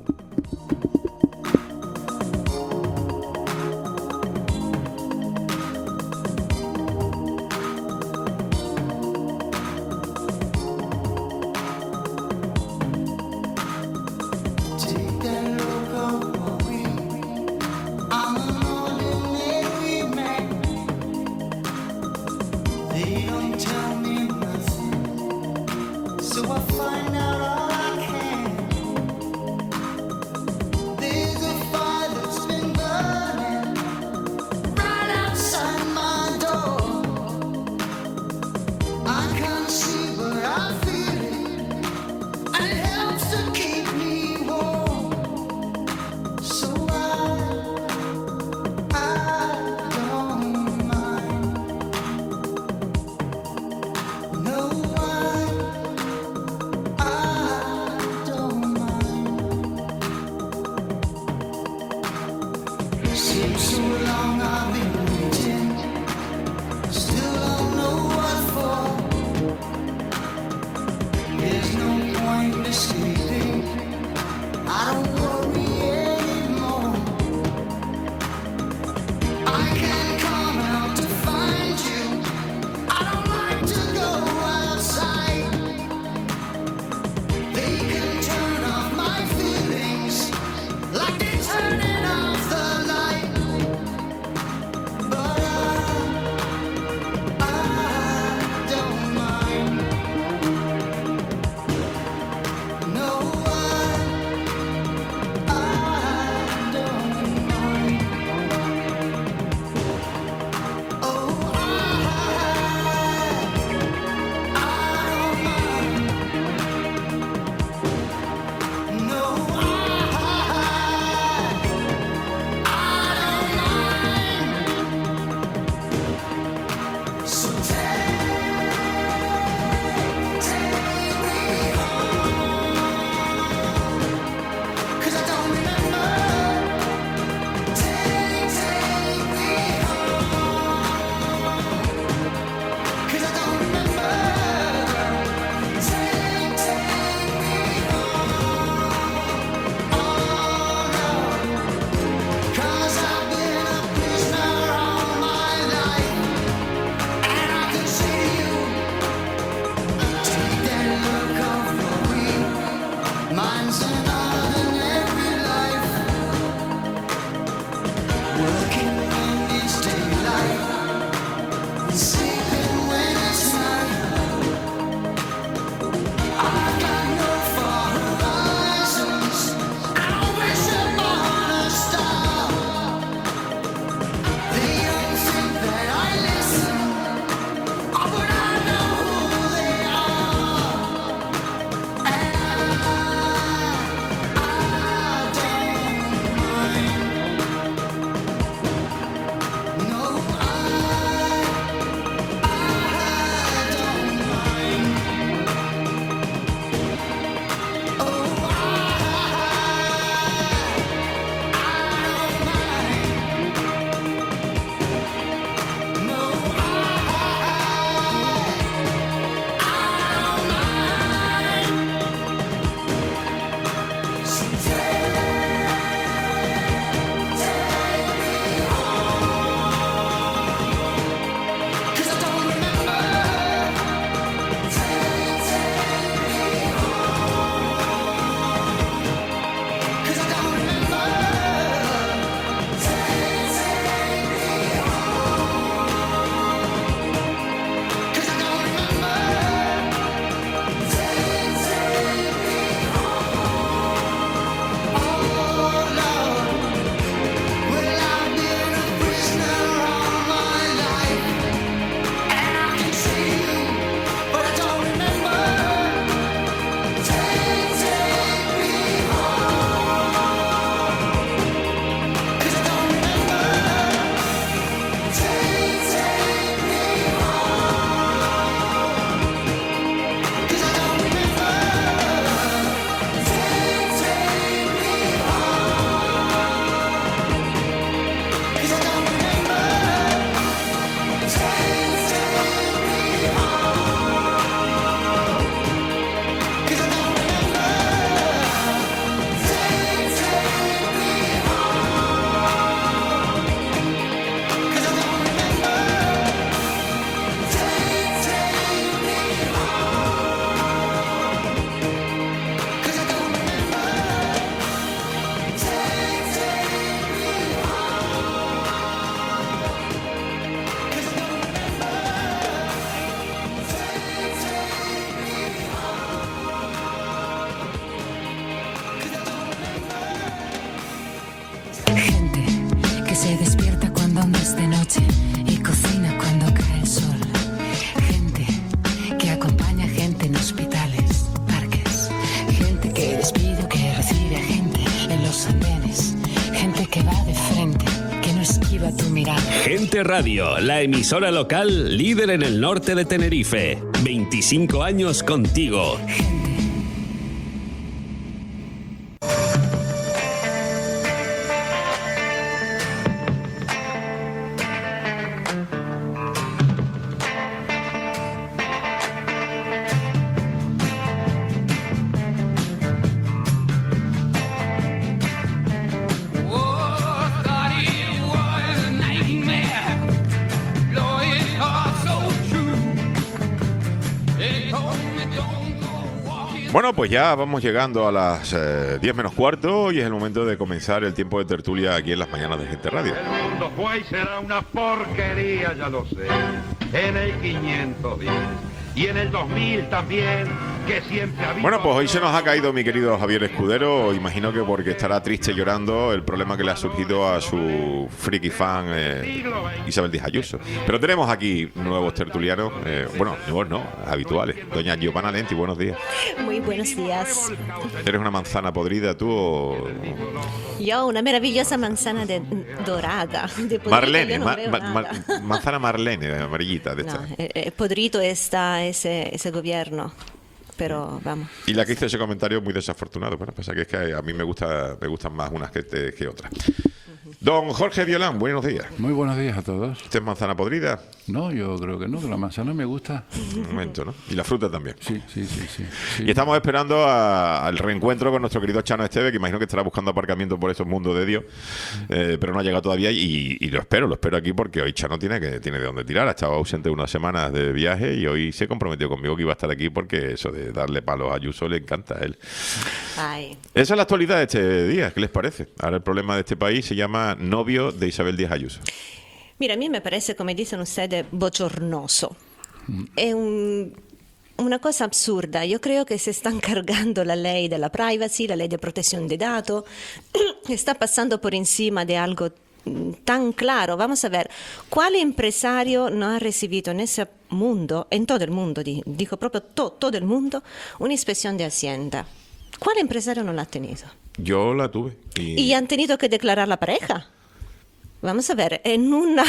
I Gente Radio, la emisora local líder en el norte de Tenerife. veinticinco años contigo. Bueno, pues ya vamos llegando a las eh, diez menos cuarto y es el momento de comenzar el tiempo de tertulia aquí en las mañanas de Gente Radio. El mundo fue y será una porquería, ya lo sé. En el quinientos diez y en el dos mil también, que siempre ha. Bueno, pues hoy se nos ha caído mi querido Javier Escudero. Imagino que porque estará triste llorando el problema que le ha surgido a su friki fan eh, Isabel Díaz Ayuso. Pero tenemos aquí nuevos tertulianos, eh, bueno, nuevos no, habituales. Doña Giovanna Lenti, buenos días. Muy buenos días. ¿Eres una manzana podrida tú o...? Yo, una maravillosa manzana de, dorada. De podrito, Marlene, no ma, veo ma, nada. ma, manzana Marlene, amarillita. De No, esta. eh, eh, podrito está ese, ese gobierno. Pero vamos. Y la que hizo ese comentario muy desafortunado. Bueno, pasa que es que a mí me gusta me gustan más unas que, te, que otras. Don Jorge Violán, buenos días. Muy buenos días a todos. ¿Usted es manzana podrida? No, yo creo que no, que la manzana me gusta. Un momento, ¿no? Y la fruta también. Sí, sí, sí, sí. sí. Y estamos esperando a- al reencuentro con nuestro querido Chano Esteve, que imagino que estará buscando aparcamiento por esos mundos de Dios, eh, pero no ha llegado todavía y, y lo espero, lo espero aquí porque hoy Chano tiene que tiene de dónde tirar. Ha estado ausente unas semanas de viaje y hoy se comprometió conmigo que iba a estar aquí porque eso de darle palos a Ayuso le encanta a él. Ay. Esa es la actualidad de este día, ¿qué les parece? Ahora el problema de este país se llama novio de Isabel Díaz Ayuso. Mira, a mí me parece, come dicen ustedes, bochornoso. Es un- una cosa absurda. Yo creo que se están cargando la ley de la privacy, la ley de protección de datos. Está pasando por encima de algo mm, tan claro. Vamos a ver, ¿cuál empresario no ha recibido en ese mundo, en todo el mundo, di- digo proprio to- todo el mundo, una inspección de Hacienda? ¿Cuál empresario no la ha tenido? Yo la tuve. Y, Y han tenido que declarar la pareja. Vamos a ver, en, una,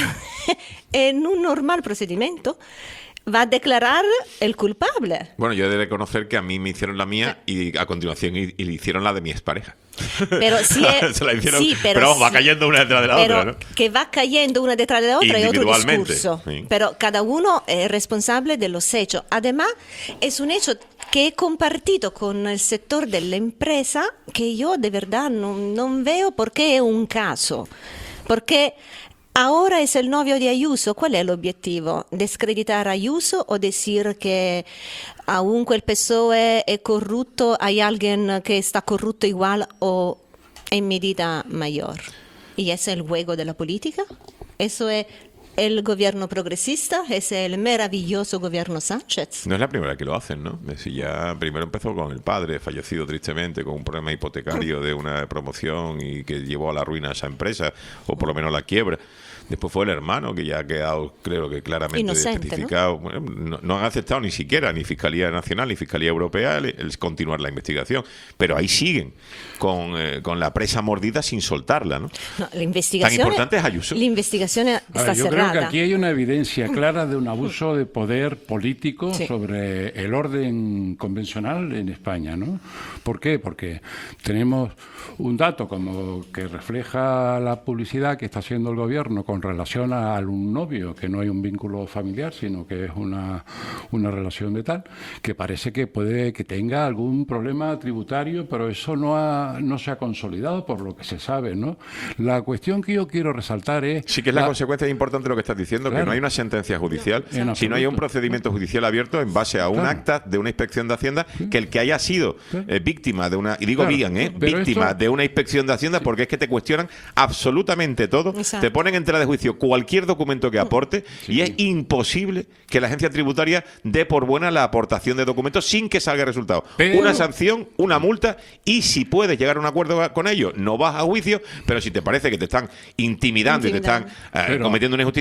en un normal procedimiento va a declarar el culpable. Bueno, yo he de reconocer que a mí me hicieron la mía y a continuación y, y le hicieron la de mi expareja. Pero sí, es- Se la hicieron, sí, pero, pero vamos, va sí. cayendo una detrás de la Pero otra, ¿no? que va cayendo una detrás de la otra es otro Individualmente, discurso. sí. Pero cada uno es responsable de los hechos. Además, es un hecho que he compartido con el sector de la empresa que yo de verdad no, no veo por qué es un caso. Porque ahora es el novio de Ayuso. ¿Cuál es el objetivo? ¿Descreditar a Ayuso o decir que aunque el P S O E es corrupto, hay alguien que está corrupto igual o en medida mayor? ¿Y ese es el juego de la política? ¿Eso es el gobierno progresista? ¿Ese es el maravilloso gobierno Sánchez? No es la primera que lo hacen, ¿no? Es decir, ya primero empezó con el padre, fallecido tristemente, con un problema hipotecario de una promoción y que llevó a la ruina a esa empresa, o por lo menos la quiebra. Después fue el hermano, que ya ha quedado, creo que claramente Inocente, especificado. Bueno, no, no han aceptado ni siquiera ni Fiscalía Nacional ni Fiscalía Europea el, el continuar la investigación. Pero ahí siguen con, eh, con la presa mordida sin soltarla, ¿no? No, la investigación, Tan importante es Ayuso. La investigación A está ver, yo cerrada. creo que aquí hay una evidencia clara de un abuso de poder político sobre el orden convencional en España, ¿no? ¿Por qué? Porque tenemos un dato como que refleja la publicidad que está haciendo el gobierno con relación a un novio, que no hay un vínculo familiar, sino que es una, una relación de tal, que parece que puede que tenga algún problema tributario, pero eso no ha, no se ha consolidado por lo que se sabe, ¿no? La cuestión que yo quiero resaltar es... Sí que es la, la consecuencia importante de lo que estás diciendo, claro, que no hay una sentencia judicial, no, sino hay un procedimiento judicial abierto en base a un claro. acta de una inspección de Hacienda, sí, que el que haya sido eh, víctima de una, y digo claro, vegan, eh, pero víctima esto... de una inspección de Hacienda, porque es que te cuestionan absolutamente todo, exacto, te ponen en tela de juicio cualquier documento que aporte, sí, y es imposible que la agencia tributaria dé por buena la aportación de documentos sin que salga resultado. Pero... Una sanción, una multa, y si puedes llegar a un acuerdo con ellos, no vas a juicio, pero si te parece que te están intimidando, intimidando. y te están eh, pero... cometiendo una injusticia,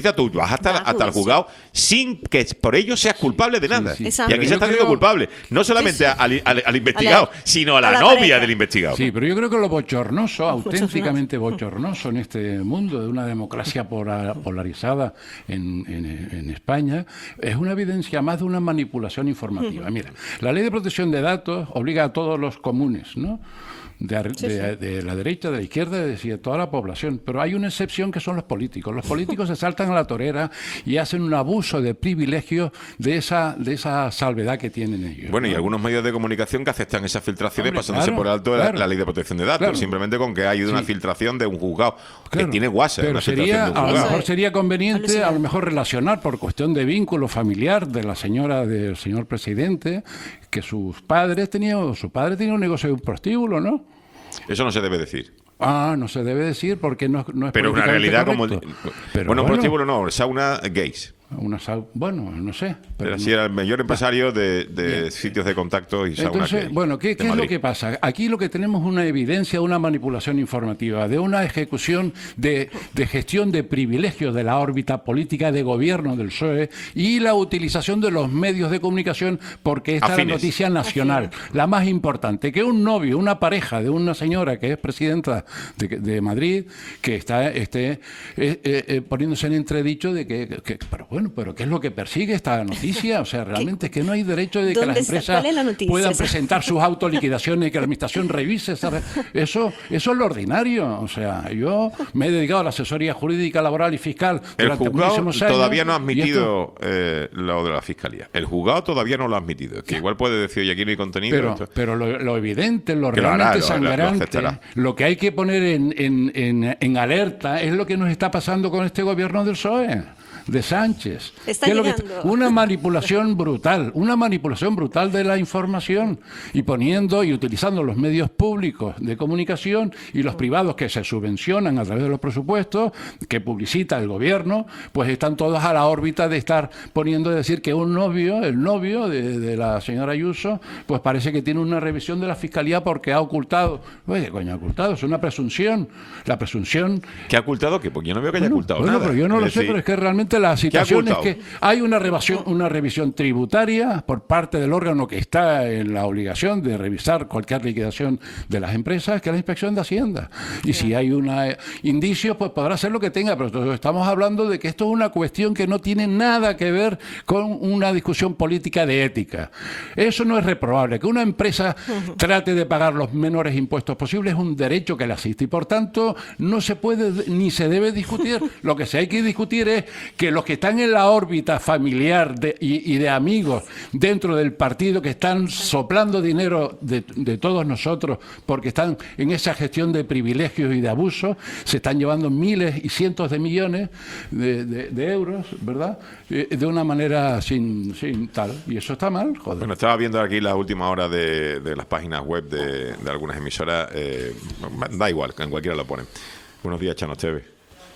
justicia, tú vas hasta, hasta el juzgado sin que por ello seas culpable de nada. Sí, sí. Y aquí se está haciendo culpable, no solamente al, al, al investigado, a la, sino a la, a la novia pareja del investigado. Sí, pero yo creo que lo bochornoso, auténticamente bochornoso en este mundo de una democracia polarizada en, en, en España, es una evidencia más de una manipulación informativa. Mira, la ley de protección de datos obliga a todos los comunes, ¿no? De, sí, de, sí. de la derecha, de la izquierda, de, de toda la población. Pero hay una excepción que son los políticos. Los políticos se saltan a la torera y hacen un abuso de privilegios de esa de esa salvedad que tienen ellos. Bueno, ¿no? Y algunos medios de comunicación que aceptan esas filtraciones Hombre, pasándose claro, por alto claro, la, la ley de protección de datos, claro. simplemente con que hay una sí. filtración de un juzgado claro. que tiene WhatsApp. Pero sería, a lo mejor sería conveniente, a lo mejor relacionar por cuestión de vínculo familiar de la señora, del señor presidente, que sus padres tenían, su padre tenía un negocio de un prostíbulo, ¿no? Eso no se debe decir. Ah, no se debe decir porque no, no es Pero una realidad correcto. como... Pero bueno, bueno, prostíbulo no, sauna gays. Una sal... Bueno, no sé. Pero sí era el mayor empresario de, de sitios de contacto y sauna. Entonces, gay bueno, ¿qué, qué es lo que pasa? Aquí lo que tenemos es una evidencia de una manipulación informativa, de una ejecución de, de gestión de privilegios de la órbita política de gobierno del P S O E y la utilización de los medios de comunicación, porque esta es la noticia nacional, Afines. la más importante, que un novio, una pareja de una señora que es presidenta de, de Madrid, que está esté eh, eh, eh, poniéndose en entredicho de que, que pero bueno, pero ¿qué es lo que persigue esta noticia? O sea, realmente es que no hay derecho de que las empresas puedan presentar sus autoliquidaciones y que la administración revise esa... Eso, eso es lo ordinario. O sea, yo me he dedicado a la asesoría jurídica, laboral y fiscal durante muchísimos años. El juzgado todavía no ha admitido eh, lo de la fiscalía. El juzgado todavía no lo ha admitido. Que igual puede decir, oye, aquí no hay contenido. Pero, esto... pero lo, lo evidente, lo que realmente lo hará, sangrante, lo, lo, lo que hay que poner en, en, en, en alerta es lo que nos está pasando con este gobierno del P S O E. De Sánchez. Está que es lo que, una manipulación brutal, una manipulación brutal de la información y poniendo y utilizando los medios públicos de comunicación y los privados que se subvencionan a través de los presupuestos que publicita el gobierno, pues están todos a la órbita de estar poniendo a decir que un novio, el novio de, de la señora Ayuso, pues parece que tiene una revisión de la fiscalía porque ha ocultado. Oye, coño, ha ocultado, es una presunción. La presunción... ¿Qué ha ocultado? ¿Qué? Porque yo no veo que haya bueno, ocultado bueno, nada. Pero yo no es lo decir... sé, pero es que realmente la situación es que hay una revisión, una revisión tributaria por parte del órgano que está en la obligación de revisar cualquier liquidación de las empresas, que es la Inspección de Hacienda. Y si hay un indicio, pues podrá hacer lo que tenga, pero estamos hablando de que esto es una cuestión que no tiene nada que ver con una discusión política de ética. Eso no es reprobable. Que una empresa trate de pagar los menores impuestos posibles es un derecho que le asiste y, por tanto, no se puede ni se debe discutir. Lo que sí hay que discutir es que los que están en la órbita familiar de, y, y de amigos dentro del partido, que están soplando dinero de, de todos nosotros porque están en esa gestión de privilegios y de abusos, se están llevando miles y cientos de millones de, de, de euros, ¿verdad? Eh, de una manera sin, sin tal. Y eso está mal, joder. Bueno, estaba viendo aquí la última hora de, de las páginas web de, de algunas emisoras. Eh, da igual, en cualquiera lo ponen. Buenos días, Chano Esteve.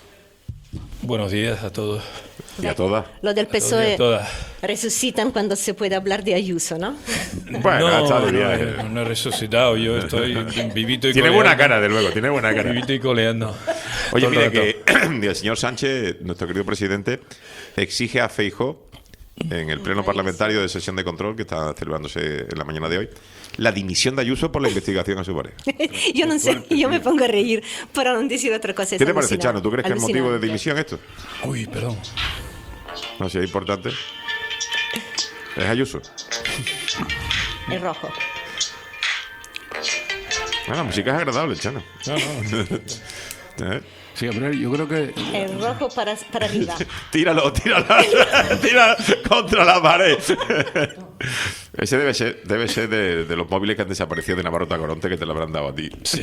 Buenos días a todos. ¿Y a todas? Los del P S O E resucitan cuando se puede hablar de Ayuso, ¿no? Bueno, no, está de no, viaje. no, no he resucitado, yo estoy vivito y tiene coleando. Buena cara, de luego, tiene buena cara. Vivito y coleando. Oye, mire que el señor Sánchez, nuestro querido presidente, exige a Feijóo, en el pleno parlamentario de sesión de control que está celebrándose en la mañana de hoy, la dimisión de Ayuso por la investigación a su pareja. Yo no sé, yo me pongo a reír para no decir otra cosa. ¿Qué te parece, Chano? ¿Tú crees que es motivo de dimisión esto? Uy, perdón. No sé, es importante. Es Ayuso. Es rojo. Ah, la música es agradable, Chano. No, no. ¿Eh? Sí, pero yo creo que... El rojo para, para arriba. Tíralo, tíralo, tíralo contra la pared. Ese debe ser, debe ser de, de los móviles que han desaparecido de Navarro Tacoronte, que te lo habrán dado a ti. Sí.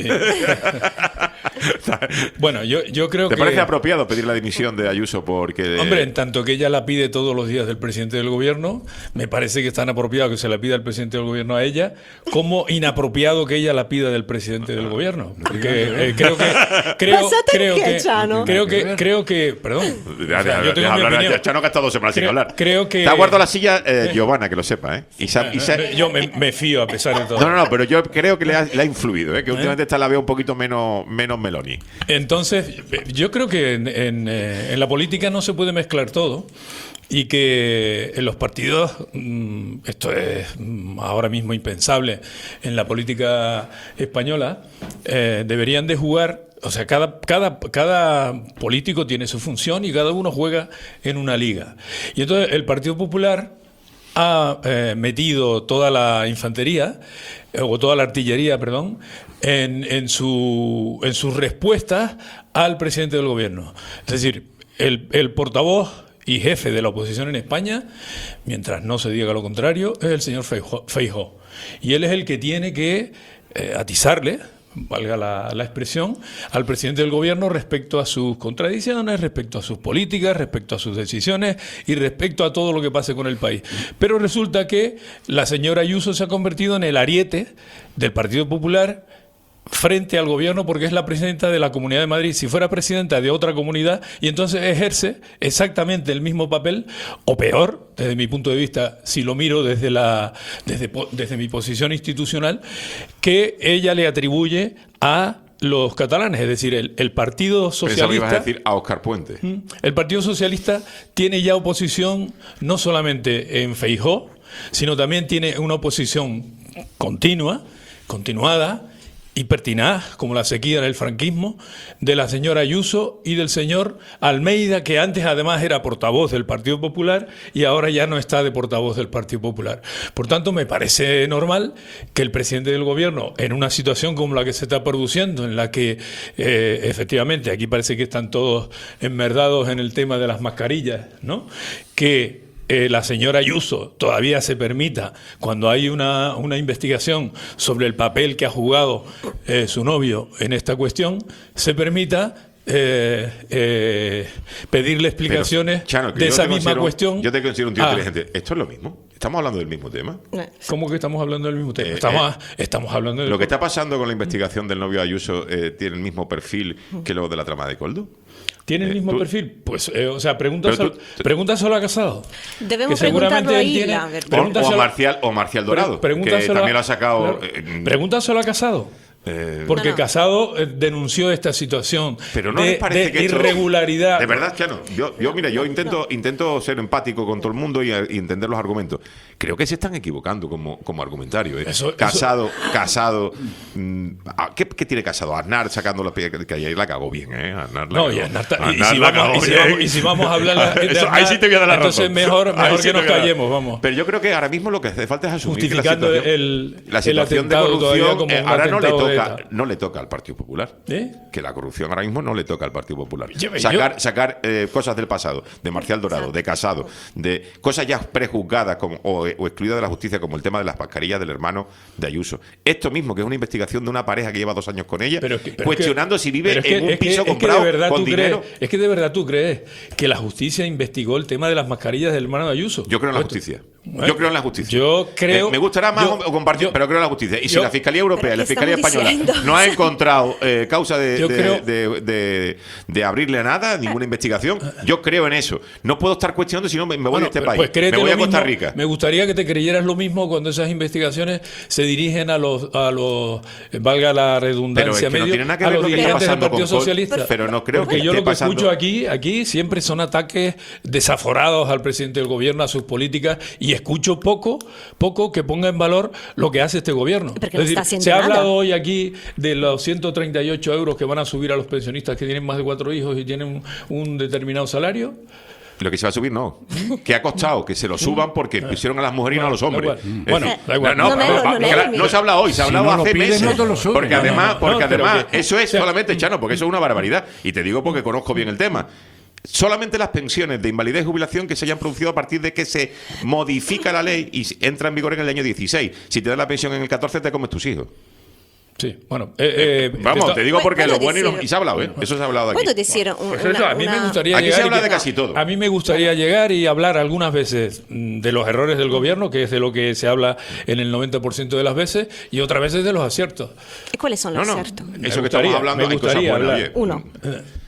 Bueno, yo, yo creo ¿Te que... ¿Te parece apropiado pedir la dimisión de Ayuso porque... Hombre, en tanto que ella la pide todos los días del presidente del gobierno, me parece que es tan apropiado que se la pida el presidente del gobierno a ella, como inapropiado que ella la pida del presidente del gobierno. Porque eh, creo que... Creo, creo que, Chano. creo que... Creo que... Perdón. Ya, o sea, yo tengo mi opinión. Chano que ha estado dos semanas sin hablar. Creo que... Te ha guardado la silla eh, Giovanna, que lo sepa, ¿eh? Y se, y se... Yo me, me fío a pesar de todo. No, no, no, pero yo creo que le ha, le ha influido, ¿eh? Que últimamente ¿Eh? Esta la veo un poquito menos, menos melón. Meloni. Entonces, yo creo que en, en, en la política no se puede mezclar todo. Y que en los partidos, esto es ahora mismo impensable en la política española, eh, deberían de jugar, o sea, cada, cada, cada político tiene su función y cada uno juega en una liga. Y entonces el Partido Popular ha eh, metido toda la infantería, eh, o toda la artillería, perdón, en, en, su, en sus respuestas al presidente del gobierno. Es decir, el, el portavoz y jefe de la oposición en España, mientras no se diga lo contrario, es el señor Feijóo. Y él es el que tiene que eh, atizarle, valga la, la expresión, al presidente del gobierno respecto a sus contradicciones, respecto a sus políticas, respecto a sus decisiones y respecto a todo lo que pase con el país. Pero resulta que la señora Ayuso se ha convertido en el ariete del Partido Popular frente al gobierno, porque es la presidenta de la Comunidad de Madrid. Si fuera presidenta de otra comunidad, y entonces ejerce exactamente el mismo papel, o peor, desde mi punto de vista, si lo miro desde la desde, desde mi posición institucional, que ella le atribuye a los catalanes, es decir, el, el Partido Socialista... Pensaba que ibas a decir a Óscar Puente. El Partido Socialista tiene ya oposición no solamente en Feijóo, sino también tiene una oposición continua, continuada, y pertinaz, como la sequía en el franquismo, de la señora Ayuso y del señor Almeida, que antes además era portavoz del Partido Popular y ahora ya no está de portavoz del Partido Popular. Por tanto, me parece normal que el presidente del gobierno, en una situación como la que se está produciendo, en la que eh, efectivamente aquí parece que están todos enmerdados en el tema de las mascarillas, ¿no?, que Eh, la señora Ayuso todavía se permita, cuando hay una, una investigación sobre el papel que ha jugado eh, su novio en esta cuestión, se permita eh, eh, pedirle explicaciones Pero, Chano, de esa misma cuestión. Yo te considero un tío ah, inteligente. ¿Esto es lo mismo? ¿Estamos hablando del mismo tema? ¿Cómo que estamos hablando del mismo tema? Estamos, eh, estamos hablando del... ¿Lo que está pasando con la investigación del novio Ayuso eh, tiene el mismo perfil que lo de la trama de Coldo? ¿Tiene el mismo eh, tú, perfil? Pues, eh, o sea, pregúntaselo, tú, pregúntaselo a Casado. Debemos preguntarlo ahí, tiene, la verdad. O, o, a Marcial, o Marcial Dorado, que también lo ha sacado... Claro, eh, pregúntaselo a Casado. Eh, Porque no, no. Casado eh, denunció esta situación Pero no de, les parece de que esto, irregularidad. De verdad, Chano, yo, yo mira, yo intento, intento ser empático con todo el mundo y, y entender los argumentos. Creo que se están equivocando como, como argumentario. ¿eh? Eso, Casado, eso... Casado, mmm, ¿qué, ¿qué tiene Casado? Aznar sacando la piedra, que ayer la cagó bien, ¿eh? Aznar la no, cagó. y Aznar, y, y, si vamos, y, si vamos, y si vamos a hablar de eso, Aznar, ahí sí te voy a dar la entonces razón. mejor, mejor sí que nos callemos, vamos. Pero yo creo que ahora mismo lo que hace falta es asumir justificando que la situación, el, la situación el de corrupción como eh, ahora no le toca, no le toca al Partido Popular. ¿Eh? Que la corrupción ahora mismo no le toca al Partido Popular. Yo, sacar yo... sacar eh, cosas del pasado, de Marcial Dorado, de Casado, de cosas ya prejuzgadas como, o, o excluidas de la justicia, como el tema de las mascarillas del hermano de Ayuso. Esto mismo, que es una investigación de una pareja que lleva dos años con ella, pero que, pero cuestionando que, si vive en que, un piso que, comprado es que con dinero. Crees, es que de verdad tú crees que la justicia investigó el tema de las mascarillas del hermano de Ayuso. Yo creo en la justicia. Bueno, yo creo en la justicia. Yo creo. Eh, me gustará más yo, compartir, yo, pero creo en la justicia. Y yo, si la Fiscalía Europea y la Fiscalía Española diciendo? no ha encontrado eh, causa de, de, de, de, de, de abrirle a nada, ninguna investigación, yo creo en eso. No puedo estar cuestionando si no me, me voy bueno, a este pues país. Me voy a Costa mismo, Rica. Me gustaría que te creyeras lo mismo cuando esas investigaciones se dirigen a los, a los valga la redundancia, pero es que medio, no a los dirigentes del Partido Socialista. Pero no creo Porque que yo lo que pasando... escucho aquí, aquí siempre son ataques desaforados al presidente del gobierno, a sus políticas, y escucho poco, poco que ponga en valor lo que hace este gobierno. Es no decir, se ha nada. hablado hoy aquí de los ciento treinta y ocho euros que van a subir a los pensionistas que tienen más de cuatro hijos y tienen un, un determinado salario. Lo que se va a subir no. Que ha costado que se lo suban porque pusieron a las mujeres y no a los hombres. Bueno, da igual. No, no, no, no, no, no se habla hoy, se ha hablado si no hace pides, meses. No suben, porque además, no, porque no, además que, eso es o sea, solamente, Chano, porque eso es una barbaridad. Y te digo porque conozco bien el tema. Solamente las pensiones de invalidez y jubilación que se hayan producido a partir de que se modifica la ley y entra en vigor en el año dieciséis. Si te das la pensión en el catorce, te comes tus hijos. Sí, bueno, eh, eh, vamos, te digo porque lo bueno y, decir, lo, y se ha hablado, ¿eh? Eso se ha hablado aquí. ¿Puedo decir bueno, una, pues eso, a mí me gustaría aquí llegar se habla que, de casi todo. A mí me gustaría llegar y hablar algunas veces de los errores del gobierno, que es de lo que se habla en el noventa por ciento de las veces, y otras veces de los aciertos. ¿Y cuáles son los no, no, aciertos? Eso que estamos hablando, me gustaría hay cosas buenas, Uno.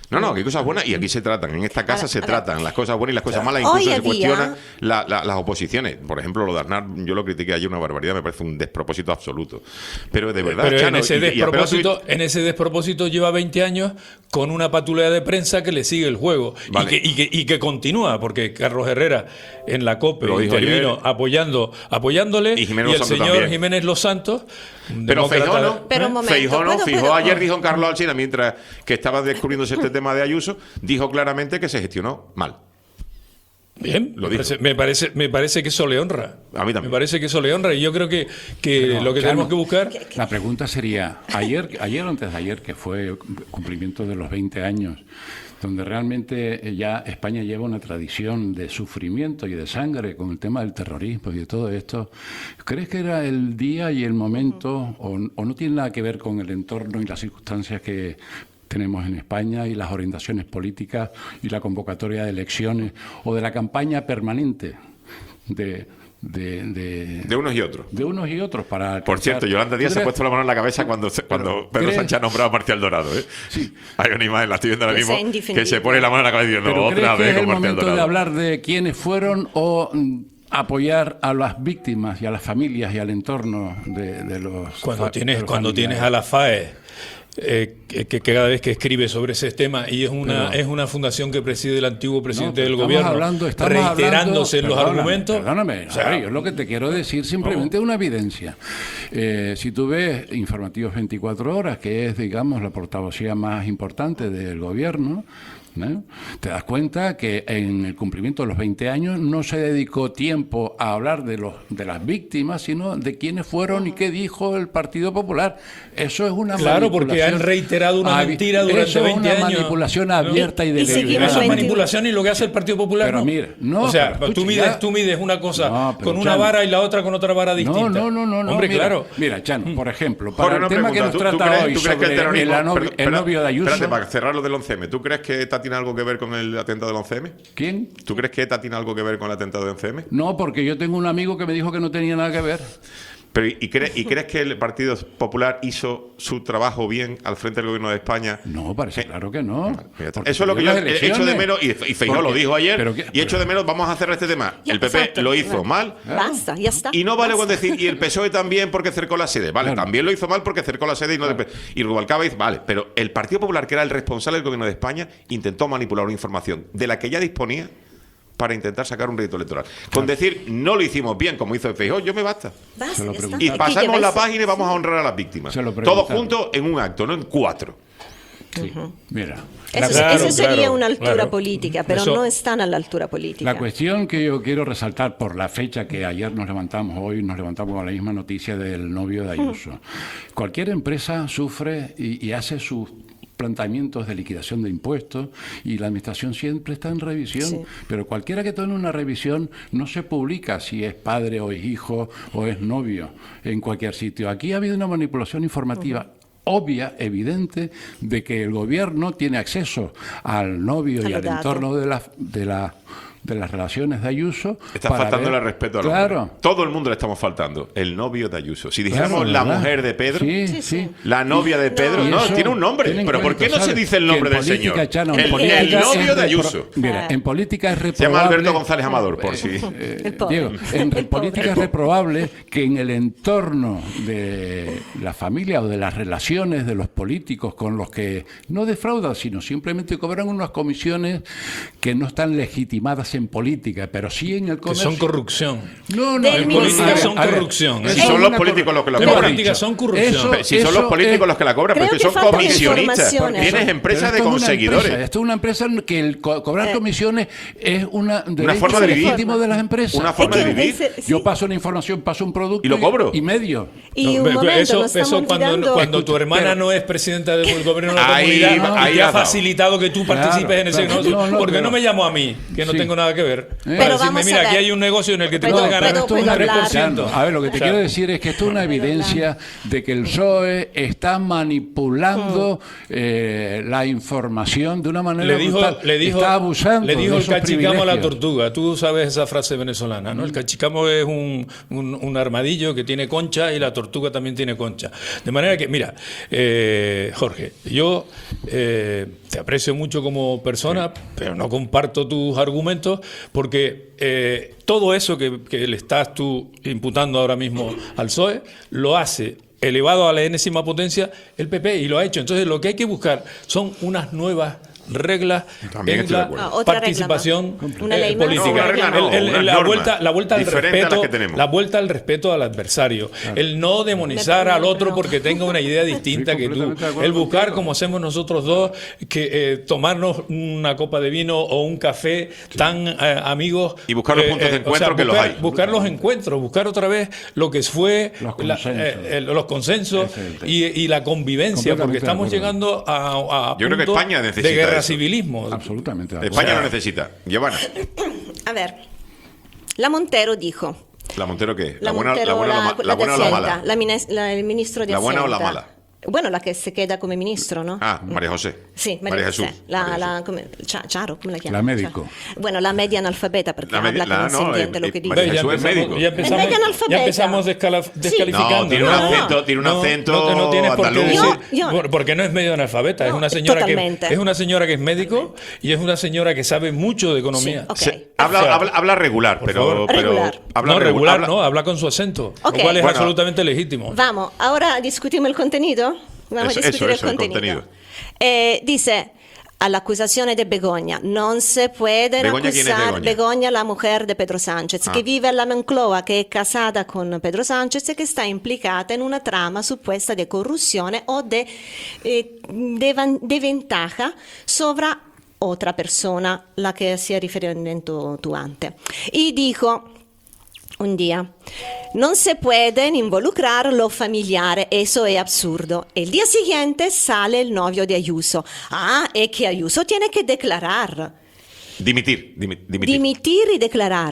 No, no, que hay cosas buenas y aquí se tratan, en esta casa Ahora, se a ver. tratan las cosas buenas y las cosas malas, Hoy incluso se había- cuestionan la- la- las oposiciones. Por ejemplo, lo de Aznar, yo lo critiqué ayer, una barbaridad, me parece un despropósito absoluto. Pero de verdad, Pero Chano, en, ese y- y apelo a tu- despropósito, en ese despropósito lleva veinte años con una patulea de prensa que le sigue el juego Vale. y, que, y, que, y que continúa, porque Carlos Herrera en la COPE Lo dijo intervino ayer. apoyando, apoyándole Y y, Jiménez el Los Santos señor también. Jiménez Los Santos. Pero demócrata- Feijóo no, Pero un momento, Feijóo no, ¿puedo- Feijóo puedo? ayer dijo en Carlos Alsina, mientras que estaba descubriéndose este tema de Ayuso, dijo claramente que se gestionó mal. Bien, Lo me dijo. parece, me parece me parece que eso le honra. A mí también. Me parece que eso le honra y yo creo que, que Pero, lo que Chano, tenemos que buscar. La pregunta sería, ayer, ayer o antes de ayer, que fue cumplimiento de los veinte años, donde realmente ya España lleva una tradición de sufrimiento y de sangre con el tema del terrorismo y de todo esto, ¿crees que era el día y el momento, o, o no tiene nada que ver con el entorno y las circunstancias que tenemos en España y las orientaciones políticas y la convocatoria de elecciones o de la campaña permanente de... De, de, De unos y otros. de unos y otros para Por alcanzar- cierto, Yolanda Díaz ¿Tú se ha crees- puesto la mano en la cabeza cuando, se- cuando Pedro ¿crees- Sánchez ha nombrado a Marcial Dorado. ¿eh? Sí. Hay una imagen, la estoy viendo ahora Que mismo, sea indefendible. que se pone la mano en la cabeza diciendo Pero otra ¿crees que vez es el con Marcial momento de Dorado. hablar de quiénes fueron o mm, apoyar a las víctimas y a las familias y al entorno de, de los Cuando fa- tienes, de los cuando familiares? tienes a la FAE, eh, que, que cada vez que escribe sobre ese tema, y es una, Pero- es una fundación que preside el antiguo presidente No, del estamos gobierno, hablando- estamos reiterándose en hablando- los perdóname, argumentos. Perdóname, O sea, a ver, yo lo que te quiero decir simplemente es una evidencia. Eh, si tú ves Informativos veinticuatro horas, que es, digamos, la portavocía más importante del gobierno, ¿no? Te das cuenta que en el cumplimiento de los veinte años no se dedicó tiempo a hablar de los de las víctimas, sino de quiénes fueron y qué dijo el Partido Popular. Eso es una Claro, porque manipulación han reiterado una abi- mentira durante eso es veinte una años. manipulación ¿no? abierta y, Y- y seguimos Pero eso es deliberada. manipulación y lo que hace el Partido Popular. Pero no. mira, no, o sea, pero escucha, tú, mides, ya- tú mides una cosa No, pero con una Chano- vara y la otra con otra vara distinta. No, no, no, no. no, Hombre, mira, claro. Mira, Chano, por ejemplo, para Jorge, el una tema pregunta. que nos ¿Tú, trata tú crees, hoy tú crees que el sobre terrorismo... el, novio, Perdón, el novio de Ayuso... Espérate, para cerrar lo del once eme. ¿Tú crees que ETA tiene algo que ver con el atentado del once eme? ¿Quién? ¿Tú crees que ETA tiene algo que ver con el atentado del once eme? No, porque yo tengo un amigo que me dijo que no tenía nada que ver. Pero, ¿y, y cre- ¿Y crees que el Partido Popular hizo su trabajo bien al frente del gobierno de España? No, parece Eh, claro que no. Porque Eso es lo que yo perdió las he- echo de elecciones. menos, y, y Feijóo lo Porque- dijo ayer, pero que- y echo de menos, vamos a hacer este tema. Ya, El P P exacto. lo hizo mal, Basta, ya está. y no vale con Basta. decir, y el P S O E también porque cercó la sede. Vale, Claro. también lo hizo mal porque cercó la sede y no Claro. y Rubalcaba dice, vale, pero el Partido Popular, que era el responsable del gobierno de España, intentó manipular una información de la que ya disponía para intentar sacar un rédito electoral. Con decir, no lo hicimos bien, como hizo el Feijóo, yo me basta. Basta, Se lo ya está. Y preguntaron. pasamos que la vais- página y vamos a honrar a las víctimas. Se lo Todos preguntaron. juntos en un acto, no en cuatro. Sí. Mira, Eso, Claro, eso sería claro, una altura claro. política, pero Eso- no están a la altura política. la cuestión que yo quiero resaltar por la fecha que ayer nos levantamos, hoy nos levantamos con la misma noticia del novio de Ayuso. Cualquier empresa sufre y, y hace sus planteamientos de liquidación de impuestos y la administración siempre está en revisión, Sí. pero cualquiera que tome una revisión no se publica si es padre o es hijo o es novio en cualquier sitio. Aquí ha habido una manipulación informativa obvia, evidente, de que el gobierno tiene acceso al novio A y los al datos. entorno de la, de la de las relaciones de Ayuso. Está para faltándole ver- respeto a los Claro. hombres. Todo el mundo le estamos faltando. El novio de Ayuso. Si dijéramos Claro, la ¿verdad? mujer de Pedro, Sí, sí. sí. la novia de Pedro, Y no, eso, tiene un nombre. ten en Pero ¿por cuenta, qué no se ¿sabes? dice el Que nombre en del política, señor? Chano, en el, política el es novio de repro- Ayuso. Mira, en política es Se llama reprobable. Alberto González Amador, por si. Eh, El pobre. Diego, en El política pobre. es reprobable que en el entorno de la familia o de las relaciones de los políticos con los que no defraudan, sino simplemente cobran unas comisiones que no están legitimadas en política, pero sí en el Que comercio. son corrupción. No, no, Del En ministerio. política son A ver, corrupción. eso Si es son los una políticos los que lo En cobran. política son corrupción. Eso- Pero si son los políticos es- los que la cobran, Creo porque que son falta comisionistas. información. Tienes Eso. empresas Pero de esto es una conseguidores. empresa, esto es una empresa que el co- cobrar Eh. comisiones es una derecho forma de vivir. legítimo de las empresas. Una forma Es de que vivir. ese- sí. Yo paso una información, paso un producto ¿Y lo cobro? y medio. Y No, un pe- momento, eso, no estamos eso cuando, olvidando- cuando tu Escucha, hermana pero- no es presidenta del gobierno de la Ahí comunidad va- y ahí te ha has dado. facilitado que tú Claro, participes en ese claro. negocio. No, no, porque pero- no me llamo a mí, que no Sí. tengo nada que ver. Pero Para vamos decirme, a mira, ver. aquí hay un negocio en el que te Pero- puedes ganar pero esto es un una tres por ciento. A ver, lo que te O sea, quiero decir es que esto es una evidencia de que el P S O E está manipulando eh, la información de una manera le dijo, brutal. le dijo, está abusando le dijo de el esos cachicamo a la privilegios. tortuga. Tú sabes esa frase venezolana, ¿no? El cachicamo es un, un, un armadillo que tiene concha y la tortuga también tiene concha. De manera que, mira, eh, Jorge, yo eh, te aprecio mucho como persona, pero no comparto tus argumentos porque eh, todo eso que, que le estás tú imputando ahora mismo al P S O E lo hace elevado a la enésima potencia el P P y lo ha hecho. Entonces lo que hay que buscar son unas nuevas reglas También en estoy de la acuerdo. Ah, otra participación regla más. Una eh, ley más. política. No, una regla no, El- el- unas la normas vuelta, la vuelta al diferentes a las respeto, que tenemos. la vuelta al respeto al adversario, el no demonizar al otro porque tenga una idea distinta que tú, completamente de acuerdo el buscar contigo. como hacemos nosotros dos que eh, tomarnos una copa de vino o un café tan eh, amigos Y buscar los puntos de o encuentro que los buscar, hay. buscar los encuentros, buscar otra vez lo que fue Los la- consensos. eh, el- los consensos Ese es el tema. y, y la convivencia, porque Completamente de estamos acuerdo. llegando a, a Yo creo que puntos España necesita de guerra eso. civilismo. Absolutamente. de acuerdo. España lo necesita. Giovanna, A ver, la Montero dijo. ¿la Montero qué? La, ¿La buena, Montero, la buena o la, ma- la buena o la de Hacienda, mala? la mines- la- el ministro de ¿La buena o Hacienda. la mala? Bueno, la que se queda como ministro, ¿no? Ah, María José. Sí, María Jesús. José. La, María la, come- Cha- Charo, ¿cómo la llama? La médico. Charo. Bueno, la media analfabeta, porque La media- habla que la- no, se no, entiende eh, lo que eh, dice. María Ve, ya Jesús es empezamos, médico. ya empezamos, medio analfabeta. ya empezamos descala- descalificando. No, tiene un acento- tiene un acento no, no tienes por qué andaluz. decir, Yo- yo- por- porque no es medio analfabeta, es una señora que totalmente. es una señora que es médico y es una señora que sabe mucho de economía. Sí, ok. Se- habla, O sea, habla, habla regular, por pero, favor. pero Regular. habla no regu- regular, habla- no, habla con su acento, Ok. lo cual es Bueno. absolutamente legítimo. Vamos, ahora discutimos el contenido. Vamos Eso- a discutir eso, eso, el el contenido. contenido. Eh, dice, all'accusazione de Begoña, non se puede Begoña, ¿quién es acusar Begoña? Begoña, la mujer de Pedro Sánchez, Ah. que vive a la Moncloa, que è casata con Pedro Sánchez e che sta implicata in una trama supuesta de corruzione o de, eh, de, van- de ventaja sobre otra persona, la que hacía riferimento tú antes. Y dijo un día, non se pueden involucrar lo familiare, eso es absurdo. El día siguiente sale el novio de Ayuso. Ah, es que Ayuso tiene que declarar, Dimitir, dimi- dimitir. dimitir y declarar.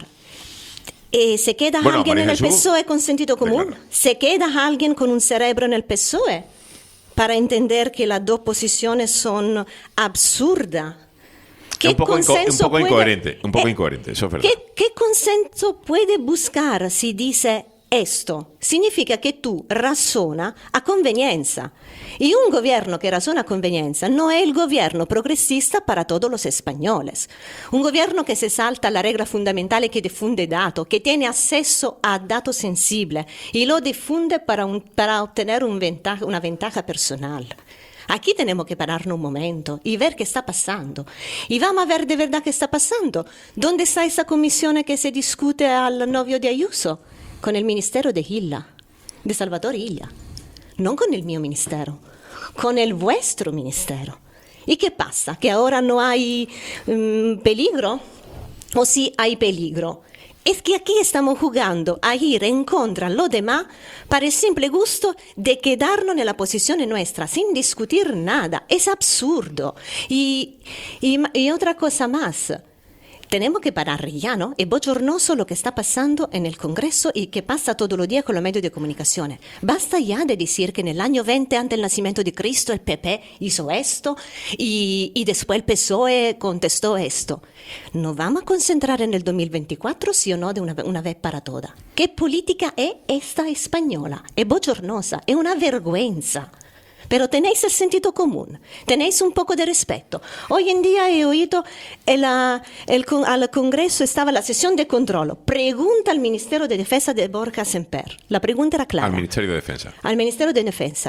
Eh, ¿Se queda Bueno, alguien María en el Jesús, P S O E con sentido común? declara. ¿Se queda alguien con un cerebro en el P S O E para entender que las dos posiciones son absurdas? Es un poco, inco- un consenso poco puede- incoherente, un poco Eh, incoherente, eso es verdad. ¿Qué, qué consenso puede buscar si dice esto? Significa que tú razona a conveniencia. Y un gobierno que razona a conveniencia no es el gobierno progresista para todos los españoles. Un gobierno que se salta la regla fundamental que difunde datos, que tiene acceso a datos sensibles y lo difunde para, un- para obtener un ventaja- una ventaja personal. Aquí tenemos que pararnos un momento y ver qué está pasando. Y vamos a ver de verdad qué está pasando. ¿Dónde está esa comisión que se discute al novio de Ayuso? Con el ministerio de Illa, de Salvatore Illa. No con el mío ministerio, con el vuestro ministerio. ¿Y qué pasa? ¿Que ahora no hay mm, peligro? ¿O sí hay peligro? Es que aquí estamos jugando a ir en contra de los demás para el simple gusto de quedarnos en la posición nuestra, sin discutir nada. Es absurdo. Y, y, y otra cosa más. Tenemos que parar ya, ¿no? Es bochornoso lo que está pasando en el Congreso y que pasa todos los días con los medios de comunicación. Basta ya de decir que en el año veinte, antes del nacimiento de Cristo, el P P hizo esto y, y después el P S O E contestó esto. ¿Nos vamos a concentrar en el dos mil veinticuatro, sí o no, de una, una vez para todas? ¿Qué política es esta española? Es bochornosa, es una vergüenza. Pero tenéis el sentido común, tenéis un poco de respeto. Hoy en día he oído el, ah, el con- al Congreso estaba la sesión de control. Pregunta al Ministerio de Defensa de Borja Semper. La pregunta era clara. Al Ministerio de Defensa. Al Ministerio de Defensa.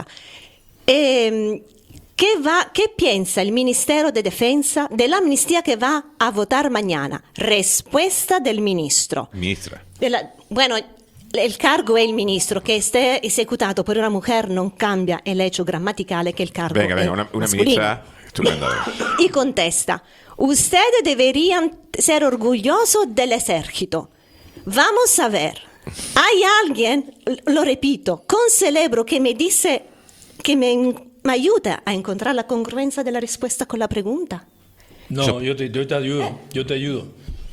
Eh, ¿qué, va, ¿Qué piensa el Ministerio de Defensa de la amnistía que va a votar mañana? Respuesta del ministro. Ministra. De la- bueno, el cargo è il ministro, che esté ejecutado por una mujer non cambia el hecho grammaticale che il cargo Venga, è venga, una, una masculino. ministra estupenda. Y contesta, ustedes deberían ser orgullosos del ejército. Vamos a ver, hay alguien, lo repito, con cerebro que me dice, que me, me ayuda a encontrar la congruencia de la respuesta con la pregunta. No, yo te, yo te ayudo, yo te ayudo.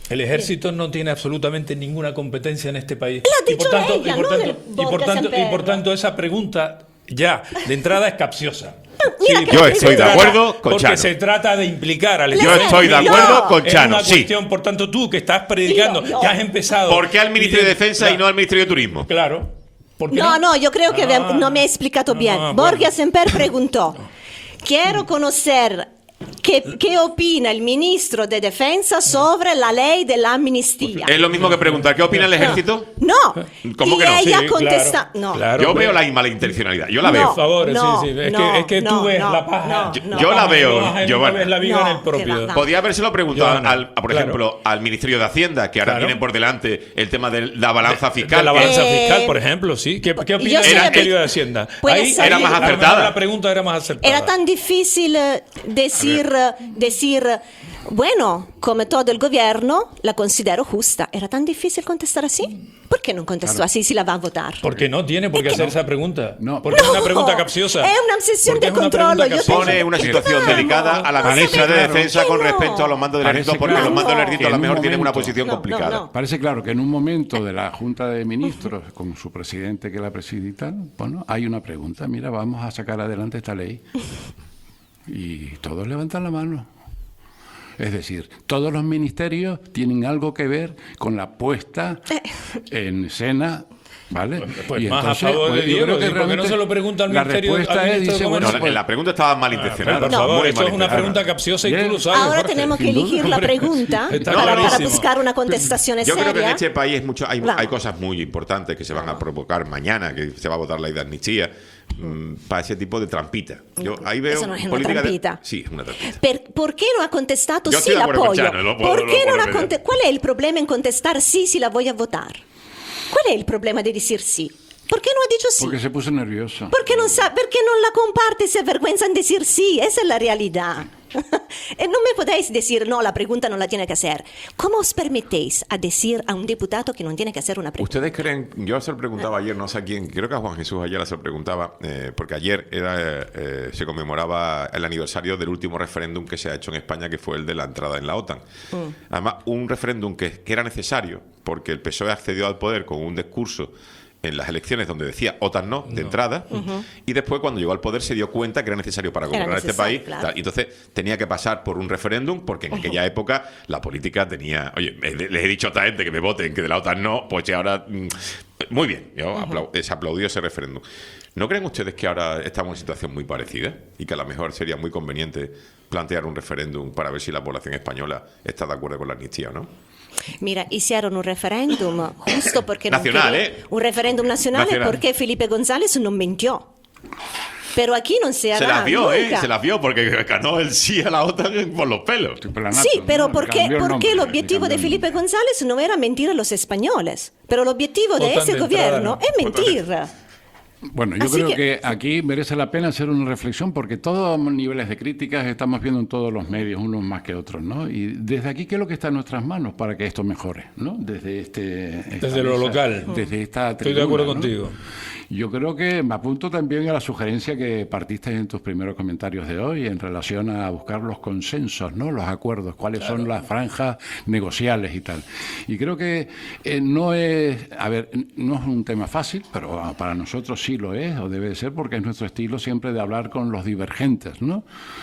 El ejército no tiene absolutamente ninguna competencia en este país. Lo ha Y por dicho tanto, ella, y por no tanto, el y por Borja tanto, y Semperlo. por tanto esa pregunta ya de entrada es capciosa. Mira Sí, que Yo estoy de trata- acuerdo con porque Chano. se trata de implicar al Yo ejército. estoy de acuerdo con Chano, Es una sí. cuestión, por tanto, tú que estás predicando, Yo, yo. que has empezado. ¿Por qué al Ministerio de Defensa y no al Ministerio de Turismo? Claro. ¿Por qué No, no, yo creo que Ah. no me he explicado bien. bueno. Borja Semper preguntó, quiero conocer qué, qué opina el ministro de Defensa sobre la ley de la amnistía. Es lo mismo que preguntar, ¿qué opina el ejército? No, ¿Cómo y que no? ella Sí, contesta, claro, no. claro, Yo pero- veo la malintencionalidad, yo la No. veo. Por favor, No, sí, sí. Es, no, que, es que tú no, ves no, la paja. no, Yo, no. yo la veo, No, no Giovanna. ves la viga No, en el que propio. va. Podía habérselo preguntado Giovanna, al, a, por claro. ejemplo, al Ministerio de Hacienda, que ahora Claro. tiene por delante el tema de la balanza De fiscal. la balanza Eh, fiscal, por ejemplo, sí. ¿Qué, qué opina yo el sí le- Ministerio de Hacienda? Puede Ahí ser- Era más a lo mejor acertada. La pregunta era más acertada. Era tan difícil eh, decir, eh, decir, eh, bueno, como todo el gobierno, la considero justa. ¿Era tan difícil contestar así? ¿Por qué no contestó así si la va a votar? Porque no tiene por qué hacer esa pregunta. No. Porque es una No, pregunta capciosa. es una obsesión Porque de es una control, pregunta yo capciosa. Pone una situación Vamos, delicada a la vamos, ministra de claro. Defensa Que con no. respecto a los mandos del Parece ejército, porque claro los mandos del que ejército a en lo un mejor tienen una momento- posición No, no, complicada. no. Parece claro que en un momento de la Junta de Ministros, con su presidente que la preside y tal, bueno, hay una pregunta, mira, vamos a sacar adelante esta ley. Y todos levantan la mano. Es decir, todos los ministerios tienen algo que ver con la puesta en escena, ¿vale? Pues Y más entonces, a favor pues, de yo Diego, creo que ¿por qué no realmente se lo pregunta al la Ministerio- al respuesta es, ministro de dice, bueno, No, Comercio? la, la pregunta estaba malintencionada. Por No. favor, Muy esto es una malintencionada. pregunta capciosa y tú Bien. lo sabes. Ahora Jorge. tenemos que sin duda, elegir la hombre. pregunta Está No, no, para, no. para buscar una contestación Yo creo que en seria. este país mucho, hay, Claro. hay cosas muy importantes que se van a provocar mañana, que se va a votar la ley de amnistía, mm, para ese tipo de trampita. Yo ahí veo Eso no es una política de- trampita. Sí, es una trampita. Per- ¿Por qué no ha contestato Yo sí estoy de la acuerdo con apoyo? Chano, lo puedo- ¿Por lo qué no puedo la ver. conte- ¿Cuál es el problema en contestar sí si la voy a votar? ¿Cuál es el problema de decir sí? ¿Por qué no ha dicho sí? porque se puso nervioso. Perché non, sa, perché non la comparte, se avergüenza en decir sí, esa es la realidad. E no me podéis decir, no, la pregunta no la tiene que hacer. ¿Cómo os permitéis a decir a un diputado que no tiene que hacer una pregunta? ¿Ustedes creen? Yo se lo preguntaba ayer, no sé a quién, creo que a Juan Jesús ayer se lo preguntaba, eh, porque ayer era, eh, eh, se conmemoraba el aniversario del último referéndum que se ha hecho en España, que fue el de la entrada en la OTAN. Mm. Además, un referéndum que, que era necesario, porque el P S O E accedió al poder con un discurso en las elecciones donde decía OTAN no, de No. entrada, Ujú. y después cuando llegó al poder se dio cuenta que era necesario para Era gobernar este necesario, país, claro. tal, y entonces tenía que pasar por un referéndum, porque en aquella época la política tenía, oye, le- les he dicho a esta gente que me voten, que de la OTAN no, pues ya ahora, mm, muy bien, yo aplau- se aplaudió ese referéndum. ¿No creen ustedes que ahora estamos en situación muy parecida y que a lo mejor sería muy conveniente plantear un referéndum para ver si la población española está de acuerdo con la amnistía o no? Mira, hicieron un referéndum justo porque no Nacional, quería- ¿eh? un referéndum nacional, Nacional. porque Felipe González no mintió. Pero aquí no se hará Se las vio, ¿eh? nunca. Se las vio porque ganó el sí a la OTAN por los pelos. Sí, pero ¿por qué, por qué el objetivo de Felipe González no era mentir a los españoles? Pero el objetivo de OTAN ese de gobierno entrada, es ¿no? mentir. Bueno, yo Así creo que- que... aquí merece la pena hacer una reflexión porque todos los niveles de críticas estamos viendo en todos los medios, unos más que otros, ¿no? Y desde aquí, ¿qué es lo que está en nuestras manos para que esto mejore, ¿no? Desde este... esta Desde lo mesa, local. Desde esta Estoy de acuerdo tribuna, ¿no? contigo. Yo creo que me apunto también a la sugerencia que partiste en tus primeros comentarios de hoy en relación a buscar los consensos, ¿no? Los acuerdos, cuáles son las franjas negociales y tal. Y creo que eh, no es, a ver, no es un tema fácil, pero ah, para nosotros sí lo es, o debe de ser, porque es nuestro estilo siempre de hablar con los divergentes, ¿no?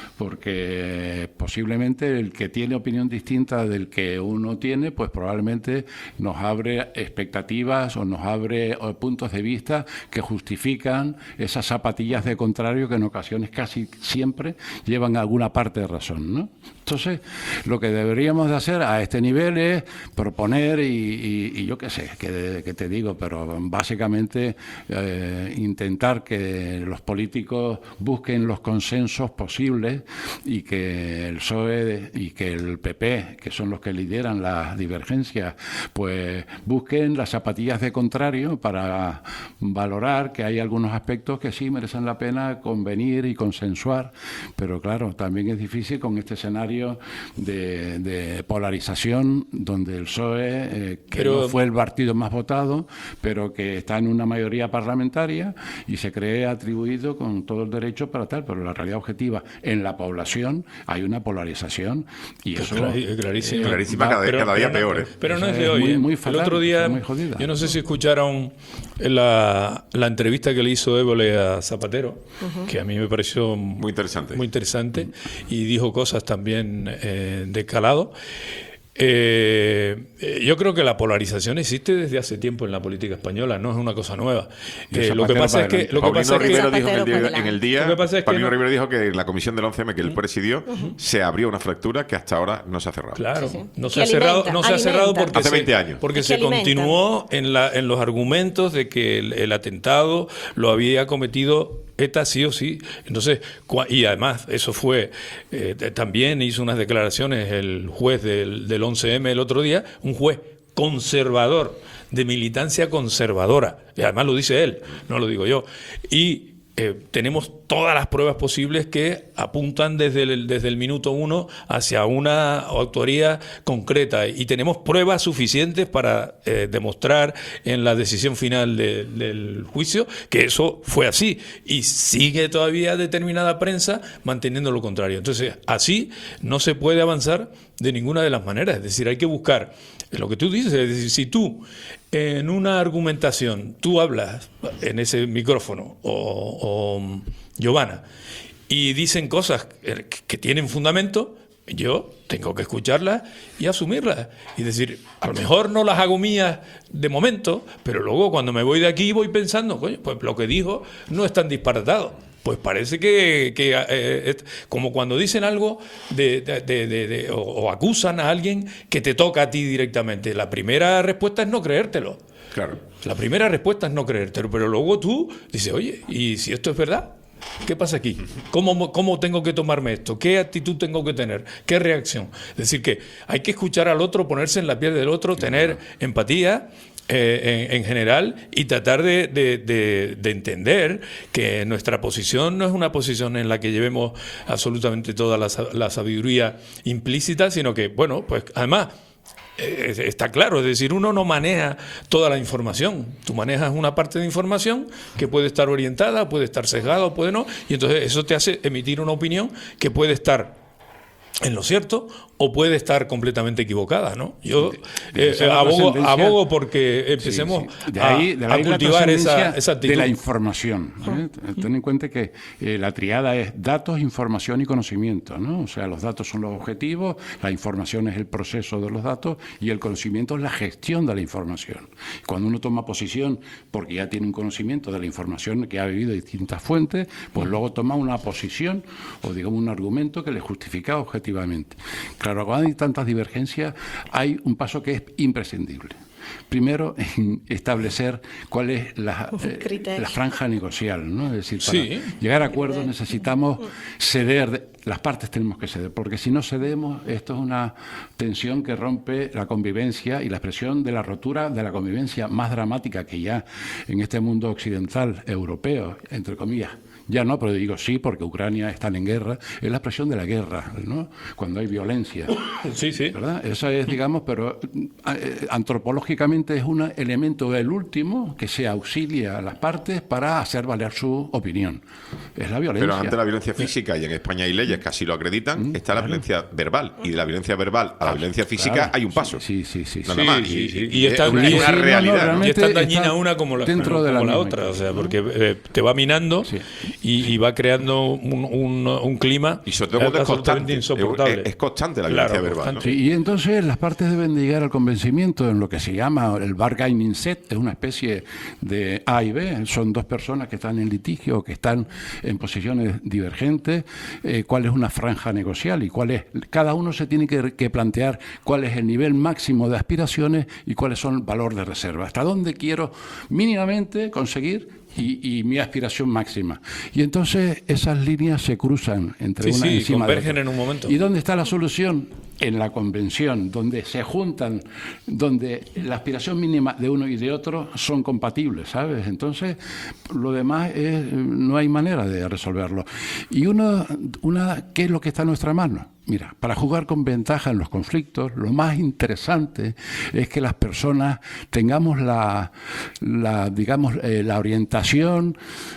Porque posiblemente el que tiene opinión distinta del que uno tiene, pues probablemente nos abre expectativas o nos abre o, puntos de vista que justifican esas zapatillas de contrario que en ocasiones casi siempre llevan alguna parte de razón, ¿no? Entonces, lo que deberíamos de hacer a este nivel es proponer y, y, y yo qué sé, que, que te digo, pero básicamente eh, intentar que los políticos busquen los consensos posibles y que el P S O E y que el P P, que son los que lideran las divergencias, pues busquen las zapatillas de contrario para valorar que hay algunos aspectos que sí merecen la pena convenir y consensuar, pero claro, también es difícil con este escenario escenario de, de polarización donde el P S O E, eh, que pero, no fue el partido más votado, pero que está en una mayoría parlamentaria y se cree atribuido con todo el derecho para tal, pero la realidad objetiva en la población hay una polarización y eso es clarísima, eh, clarísima cada, pero, cada día pero, peor. ¿eh? Pero no es de hoy. Muy, ¿eh? muy fatal, el otro día, muy jodida. Yo no sé si escucharon la, la entrevista que le hizo Évole a Zapatero, uh-huh. que a mí me pareció muy interesante, muy interesante y dijo cosas también eh, de calado. Eh, yo creo que la polarización existe desde hace tiempo en la política española, no es una cosa nueva. Eh, lo que pasa es que lo que pasa es que dijo en el día, en el día lo que pasa es que no, Rivero dijo que en la comisión del once eme que él presidió uh-huh. se abrió una fractura que hasta ahora no se ha cerrado. Claro, sí, sí. no se que ha alimenta, cerrado, no se ha cerrado porque hace veinte se, años. Porque se alimenta. continuó en la en los argumentos de que el, el atentado lo había cometido ETA sí o sí. Entonces, y además eso fue, eh, también hizo unas declaraciones el juez del, del once eme el otro día, un juez conservador, de militancia conservadora, y además lo dice él, no lo digo yo, y eh, tenemos todas las pruebas posibles que apuntan desde el, desde el minuto uno hacia una autoría concreta, y tenemos pruebas suficientes para eh, demostrar en la decisión final de, del juicio que eso fue así, y sigue todavía determinada prensa manteniendo lo contrario. Entonces, así no se puede avanzar de ninguna de las maneras. Es decir, hay que buscar lo que tú dices. Es decir, si tú en una argumentación tú hablas en ese micrófono o, o Giovanna y dicen cosas que, que tienen fundamento, yo tengo que escucharlas y asumirlas y decir, a lo mejor no las hago mías de momento, pero luego cuando me voy de aquí voy pensando, coño, pues lo que dijo no es tan disparatado. Pues parece que, que eh, como cuando dicen algo de, de, de, de, de, o, o acusan a alguien que te toca a ti directamente. La primera respuesta es no creértelo. Claro. La primera respuesta es no creértelo, pero luego tú dices, oye, ¿y si esto es verdad? ¿Qué pasa aquí? ¿Cómo, ¿Cómo tengo que tomarme esto? ¿Qué actitud tengo que tener? ¿Qué reacción? Es decir, que hay que escuchar al otro, ponerse en la piel del otro, tener empatía eh, en, en general y tratar de, de, de, de entender que nuestra posición no es una posición en la que llevemos absolutamente toda la, la sabiduría implícita, sino que, bueno, pues además está claro, es decir, uno no maneja toda la información, tú manejas una parte de información que puede estar orientada, puede estar sesgada o puede no, y entonces eso te hace emitir una opinión que puede estar en lo cierto o puede estar completamente equivocada, ¿no? Yo eh, abogo, abogo porque empecemos sí, sí. De ahí, de a, a cultivar esa, esa actitud. De la información. ¿eh? Ten en cuenta que eh, la triada es datos, información y conocimiento, ¿no? O sea, los datos son los objetivos, la información es el proceso de los datos y el conocimiento es la gestión de la información. Cuando uno toma posición porque ya tiene un conocimiento de la información que ha vivido de distintas fuentes, pues luego toma una posición o digamos un argumento que le justifica objetivamente. Claro, cuando hay tantas divergencias, hay un paso que es imprescindible. Primero, establecer cuál es la, eh, la franja negocial, ¿no? Es decir, para sí. llegar a acuerdos necesitamos ceder, las partes tenemos que ceder, porque si no cedemos, esto es una tensión que rompe la convivencia y la expresión de la rotura de la convivencia más dramática que ya en este mundo occidental, europeo, entre comillas. Ya no, pero digo sí, porque Ucrania está en guerra, es la expresión de la guerra, ¿no? Cuando hay violencia. Sí, sí. ¿Verdad? Eso es, digamos, pero eh, antropológicamente es un elemento, el último, que se auxilia a las partes para hacer valer su opinión. Es la violencia. Pero ante la violencia física, y en España hay leyes que así lo acreditan, mm, está la claro. violencia verbal. Y de la violencia verbal a la violencia física claro. hay un paso. Sí, sí, sí. Nada sí, más. Sí, y, sí. y, y está es una, y, una realidad. No, y es tan dañina una como la, dentro como de la, la otra. O sea, porque eh, te va minando sí. y, y va creando un, un, un clima y sobre todo es constante, insoportable. Es, es constante la violencia claro, verbal, ¿no? Sí, y entonces las partes deben de llegar al convencimiento en lo que se llama el bargaining set, es una especie de A y B, son dos personas que están en litigio, que están en posiciones divergentes, eh, cuál es una franja negocial y cuál es, cada uno se tiene que, que plantear cuál es el nivel máximo de aspiraciones y cuáles son el valor de reserva, hasta dónde quiero mínimamente conseguir Y, y mi aspiración máxima. Y entonces esas líneas se cruzan entre sí, una sí, encima convergen de otra. En un momento. ¿Y dónde está la solución? En la convención, donde se juntan, donde la aspiración mínima de uno y de otro son compatibles, ¿sabes? Entonces, lo demás es, no hay manera de resolverlo. Y uno, una, ¿qué es lo que está en nuestra mano? Mira, para jugar con ventaja en los conflictos, lo más interesante es que las personas tengamos la, la digamos, eh, la orientación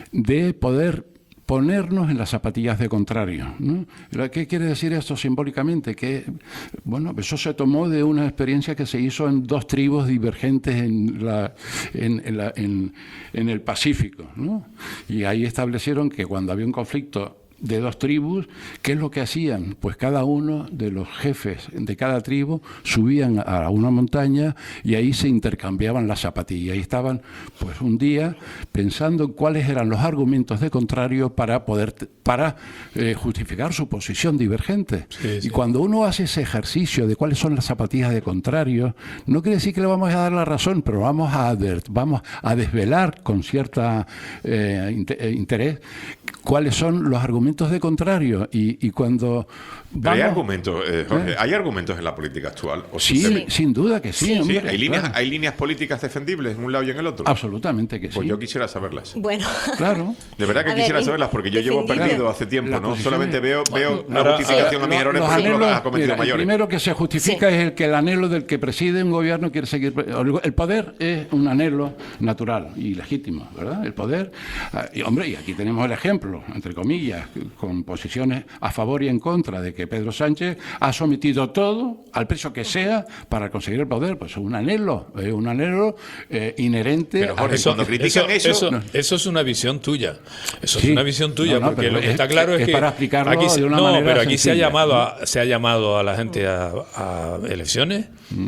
de poder ponernos en las zapatillas de contrario, ¿no? ¿Qué quiere decir esto simbólicamente? Que, bueno, eso se tomó de una experiencia que se hizo en dos tribus divergentes en, la, en, en, la, en, en el Pacífico, ¿no? Y ahí establecieron que cuando había un conflicto de dos tribus, ¿qué es lo que hacían? Pues cada uno de los jefes de cada tribu subían a una montaña y ahí se intercambiaban las zapatillas. Y estaban, pues, un día pensando en cuáles eran los argumentos de contrario para poder para eh, justificar su posición divergente. Sí, sí. Y cuando uno hace ese ejercicio de cuáles son las zapatillas de contrario, no quiere decir que le vamos a dar la razón, pero vamos a advert, vamos a desvelar con cierta eh, interés cuáles son los argumentos de contrario. Y, y cuando Pero hay argumentos, eh, Jorge, ¿eh? ¿Hay argumentos en la política actual? ¿O sí, simplemente... sin duda que sí. sí, hombre, sí. ¿Hay, líneas, claro. ¿Hay líneas políticas defendibles en un lado y en el otro? Absolutamente que sí. Pues yo quisiera saberlas. Bueno. Claro. De verdad que A quisiera ver, saberlas porque yo llevo defendible. perdido hace tiempo, La ¿no? posición Solamente es- veo, veo una Ahora, justificación Ahora, a mis errores los por ejemplo, anhelos, a cometido mira, el mayores. primero que se justifica Sí. es el que el anhelo del que preside un gobierno quiere seguir. El poder es un anhelo natural y legítimo, ¿verdad? El poder. ah, Y hombre, y aquí tenemos el ejemplo, entre comillas, con posiciones a favor y en contra de que Pedro Sánchez ha sometido todo al precio que sea para conseguir el poder. Pues es un anhelo, es un anhelo eh, inherente. Pero, Jorge, a- Eso, cuando critican eso, eso- eso, eso es una visión tuya. Eso Sí. es una visión tuya, No, no, porque pero lo que es- está claro es, es que para explicarlo aquí se- de una no, manera pero aquí se ha sencilla. llamado a, se ha llamado a la gente a, a elecciones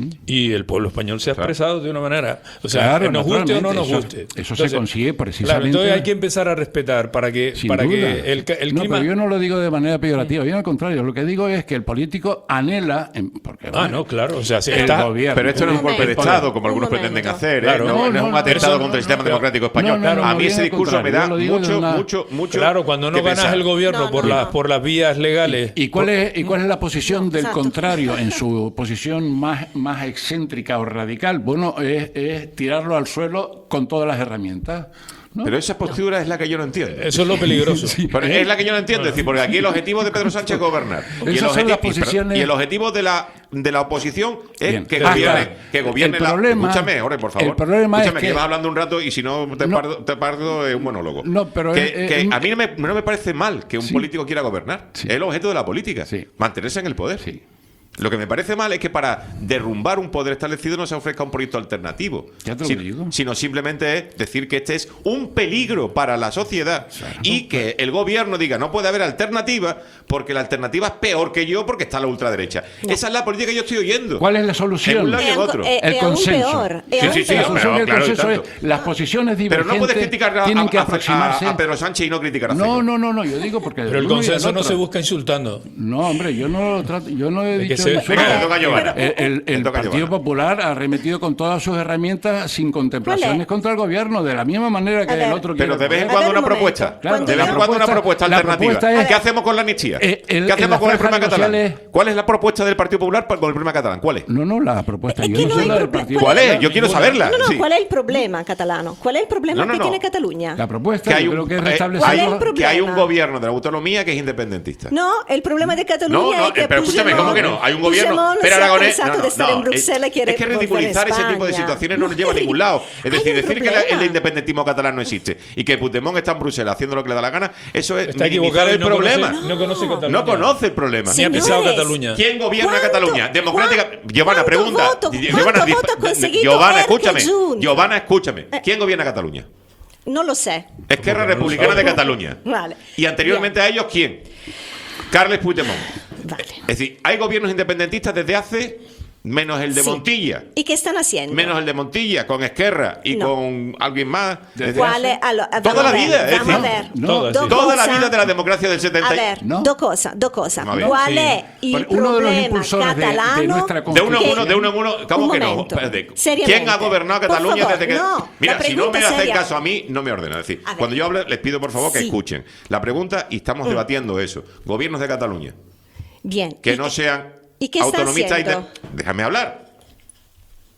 y el pueblo español se ha expresado de una manera, o sea, Claro, nos guste o no nos naturalmente, guste. eso- eso se consigue precisamente- Claro, entonces hay que empezar a respetar para que Sin para duda. que el, el no, clima. pero yo no lo digo de manera peyorativa, yo al contrario, lo que digo es que el político anhela, en- porque, Ah, bueno, no, claro, o sea, si el está- gobierno. Pero esto no es un golpe de momento. Estado, como Un algunos momento. pretenden hacer, ¿eh? Claro. no, No, no es no, un no, atentado eso- contra el sistema no, democrático español. no, no, a no, mí no ese digo discurso al me da contrario, yo lo digo de mucho, una- mucho, mucho. Claro, cuando no que ganas pensar. el gobierno No, por no, las no. por las vías legales. ¿Y cuál es y cuál es la posición del Exacto. contrario en su posición más, más excéntrica o radical? Bueno, es, es tirarlo al suelo con todas las herramientas, ¿no? Pero esa postura es la que yo no entiendo. Eso es lo peligroso. Sí. Pero es la que yo no entiendo, es decir, porque aquí el objetivo de Pedro Sánchez es gobernar. Y el, Esas son objeti- las y- pero- posiciones- y el objetivo de la, de la oposición es Bien. que Hasta gobierne, que gobierne el la... problema- Escúchame, Jorge, por favor. el problema es Escúchame, que que- llevas hablando un rato y si no te, No. pardo, te pardo es un monólogo. No, pero que, es- es- que a mí no me, no me parece mal que un Sí. político quiera gobernar. Sí. Es el objeto de la política. Sí. Mantenerse en el poder. Sí. Lo que me parece mal es que para derrumbar un poder establecido no se ofrezca un proyecto alternativo. Ya te lo sino, digo. sino simplemente es decir que este es un peligro para la sociedad y que el gobierno diga no puede haber alternativa porque la alternativa es peor que yo porque está la ultraderecha. Esa es la política que yo estoy oyendo. ¿Cuál es la En solución? un lado y en otro. Eh, El es aún consenso. peor, es Sí, aún sí, sí, La peor. solución pero del claro, y consenso tanto. es las posiciones Pero divergentes no puedes criticar a, tienen que a- aproximarse. a- a Pedro Sánchez y no criticar a No, Feijóo. no, no, no, yo digo porque Pero el uno y consenso no otro. se busca insultando. No, hombre, yo no lo trato, yo no he De que dicho se- eso. Venga, le toca a Giovanna. El, el- el Le toca a Partido Giovanna. Popular ha remetido con todas sus herramientas sin contemplaciones ¿Cuál es? contra el gobierno, de la misma manera que A ver. el otro Pero quiere. de vez en A cuando ver, un una momento. propuesta. Claro, de vez en la cuando una propuesta- propuesta la alternativa. propuesta es- ¿Qué hacemos con la amnistía? Eh, el- ¿Qué hacemos en con el las problema franjas catalán? negociales- ¿Cuál es la propuesta del Partido Popular con el problema catalán? ¿Cuál es? No, no, la propuesta. Es yo que no no sé hay la del propuesta. Partido ¿Cuál Popular. es? Yo quiero saberla. No, no, Sí. ¿cuál es el problema catalano? ¿Cuál es el problema No, no, que no. tiene Cataluña? La propuesta, Que hay, yo un, creo que es eh, restablecer. ¿Cuál es el hay- problema? que hay un gobierno de la autonomía que es independentista. No, el problema de Cataluña No, no, es que eh, pero escúchame, Puigdemont- ¿cómo que no? Hay un gobierno. Puigdemont Pero se ha Aragonés. cansado No, no, de estar no, en Bruselas, es, quiere es que volver a ridiculizar ese tipo de España. situaciones no nos lleva a ningún lado. Es decir, Hay un decir que la- el problema. independentismo catalán no existe y que Puigdemont está en Bruselas haciendo lo que le da la gana, eso es Está minimizar equivocado y el no problema. conoce, no conoce Cataluña. No conoce el problema. Ni ha pisado Señores, Cataluña. ¿Quién gobierna ¿Cuánto- Cataluña? Democrática. cuán- Giovanna, cuánto pregunta. voto- Gi- cuánto Giovanna, voto ha di- conseguido Giovanna, Erc escúchame. Junts? Giovanna, escúchame. ¿Quién gobierna Cataluña? No lo sé. Esquerra no lo Republicana sabe. de Cataluña. Vale. Y anteriormente a ellos, ¿quién? Carles Puigdemont. Vale. Es decir, hay gobiernos independentistas desde hace menos el de Sí. Montilla. ¿Y qué están haciendo? Menos el de Montilla, con Esquerra y No. con alguien más. Desde ¿Cuál hace- es? A lo- a- Toda vamos la a ver, vida, es Vamos a decir, ver. no, Dos Toda Toda la cosas. vida de la democracia del setenta. A ver, No. dos cosas, dos cosas. A ver. ¿Cuál Sí. es el Bueno, uno de los problema impulsores de- de catalano? nuestra De uno en que- uno, de uno en uno. ¿Cómo Un que no? momento. Espérate. Seriamente. ¿Quién ha gobernado Por Cataluña favor, desde que.? no, Mira, la si no me pregunta hacen seria. caso a mí, no me ordena. Es decir, A ver. cuando yo hablo, les pido por favor que Sí. escuchen la pregunta y estamos Mm. debatiendo eso. Gobiernos de Cataluña. Bien. Que ¿Y no qué- sean ¿Y qué está autonomistas. haciendo? inde- Déjame hablar.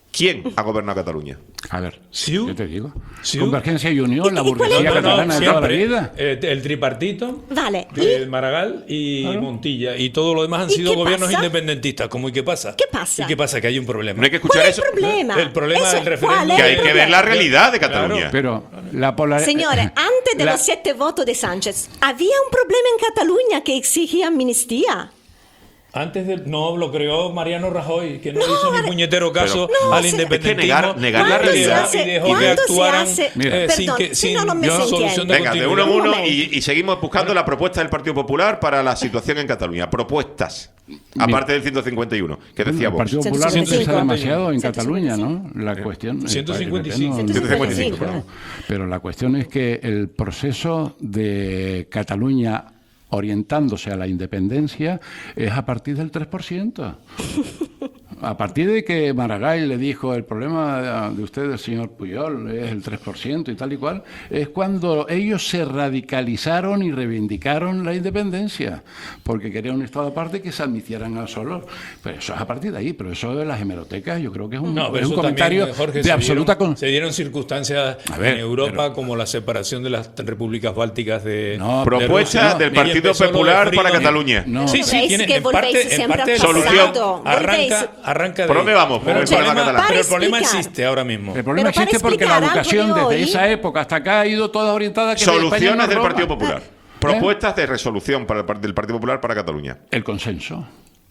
¿Quién ha gobernado Cataluña? A ver, ¿Siu? yo te digo. ¿Siu? Convergencia y Unión, la No, burguesía no, no, catalana de toda la siempre. vida. Eh, el tripartito, Vale. de Maragall y Claro. Montilla. Y todo lo demás han ¿Y sido qué gobiernos pasa? independentistas. ¿Cómo y qué pasa? ¿Qué pasa? ¿Y qué pasa? Que hay un problema. No hay que escuchar ¿Cuál es eso. el problema? El problema Eso, del referéndum. ¿cuál es Que el hay que ver problema? la realidad de Cataluña. Claro. Pero la polar... Señores, antes de la- los siete votos de Sánchez, había un problema en Cataluña que exigía amnistía. Antes de, no, lo creó Mariano Rajoy, que no, No, hizo ni Mar- puñetero caso No, al se- independentismo. Es que negar- negar la y ¿Cuándo realidad. se dejó- hace- y dejó que cuándo se actuaran hace- Mira. eh, sin, Perdón, que, si sin no, no me se solución entiende. de Venga, de continuidad. uno en Un uno momento. y, y seguimos buscando la propuesta del Partido Popular para la situación en Cataluña. Propuestas, aparte del ciento cincuenta y uno, que decía el vos. Partido Popular no ciento piensa cincuenta y cinco. demasiado en ciento cincuenta y Cataluña, cinco. ¿no? La cuestión... el ciento cincuenta y P P cinco. no- ciento cincuenta y cinco, Claro. Pero la cuestión es que el proceso de Cataluña orientándose a la independencia es a partir del tres por ciento. A partir de que Maragall le dijo el problema de usted, el señor Puyol, es el tres por ciento y tal y cual, es cuando ellos se radicalizaron y reivindicaron la independencia, porque querían un Estado aparte que se admitieran a solos. Pero eso es a partir de ahí, pero eso de las hemerotecas yo creo que es un, No, pero es un eso comentario también, Jorge, de se absoluta... dieron, con- se dieron circunstancias A ver, en Europa pero- como la separación de las repúblicas bálticas de No, de Propuesta Rusia. del Y Partido empezó lo de Popular Freedom. para Cataluña. No. Sí, sí, Veis tiene, que en volvéis parte, en siempre parte al Solución. pasado. arranca, Volvéis- arranca de ¿Por dónde ahí. vamos? Pero el, Por el problema problema, catalán. pero el Para problema explicar. existe ahora mismo. El problema Pero para existe porque la explicar algo educación de desde hoy- esa época hasta acá ha ido toda orientada a que España Soluciones no del roba. Partido Popular. Propuestas de resolución para el, par- del Partido Popular para Cataluña. El consenso.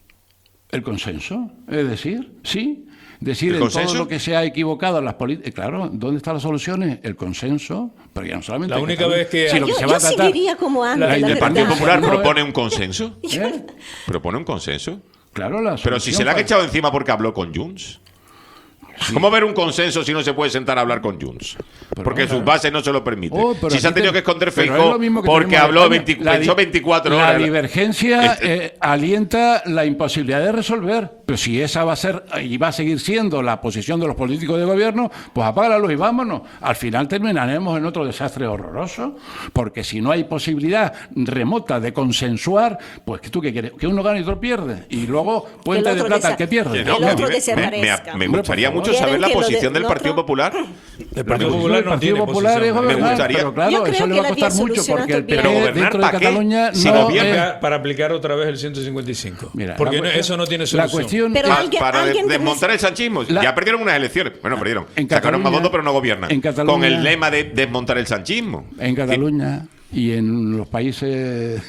El consenso. Es decir, sí. Decir ¿El en consenso? todo lo que se ha equivocado en las políticas. Claro, ¿dónde están las soluciones? El consenso. Pero ya no solamente. La en única Cataluña. vez que- Si lo que Yo, se yo va a tratar. seguiría como antes, La la ¿El independencia. Partido verdad. Popular No, propone un consenso? ¿Eh? ¿Propone un consenso? Claro, la Pero si solución se le han para- echado encima porque habló con Junts. ¿Cómo ver un consenso si no se puede sentar a hablar con Junts? Porque no, sus claro. bases no se lo permiten. Oh, pero si se ha aquí tenido te- que esconder pero es Feijóo lo mismo que porque tenemos en habló España. veinti- La di- pensó veinticuatro La horas. divergencia Este- eh, alienta la imposibilidad de resolver. Pero si esa va a ser y va a seguir siendo la posición de los políticos de gobierno, pues apaga la luz y vámonos. Al final terminaremos en otro desastre horroroso, porque si no hay posibilidad remota de consensuar, pues ¿tú qué quieres? Que uno gane y otro pierde. Y luego puente de otro plata desa- al que pierde. Que no, el que a otro mí me- desaparezca. me, me Hombre, gustaría por mucho favor. saber la ¿Quieren que lo posición de- del lo Partido otro? Popular. El Partido Pues Popular el no Partido tiene Popular es posición. gobernar, gustaría- pero claro, Yo creo eso que le va a la costar había mucho porque el solucionado P P bien. Pero dentro gobernar, de ¿para qué? Cataluña Si no gobierna- es- Para aplicar otra vez el ciento cincuenta y cinco. Mira, Porque la no- cuestión- eso no tiene la solución. cuestión Pero es- Pa- alguien- para de- alguien que me- desmontar el sanchismo. La- Ya perdieron unas elecciones. Bueno, perdieron. En Sacaron más Cataluña- votos, pero no gobiernan. en Cataluña- Con el lema de desmontar el sanchismo. en Cataluña y en los países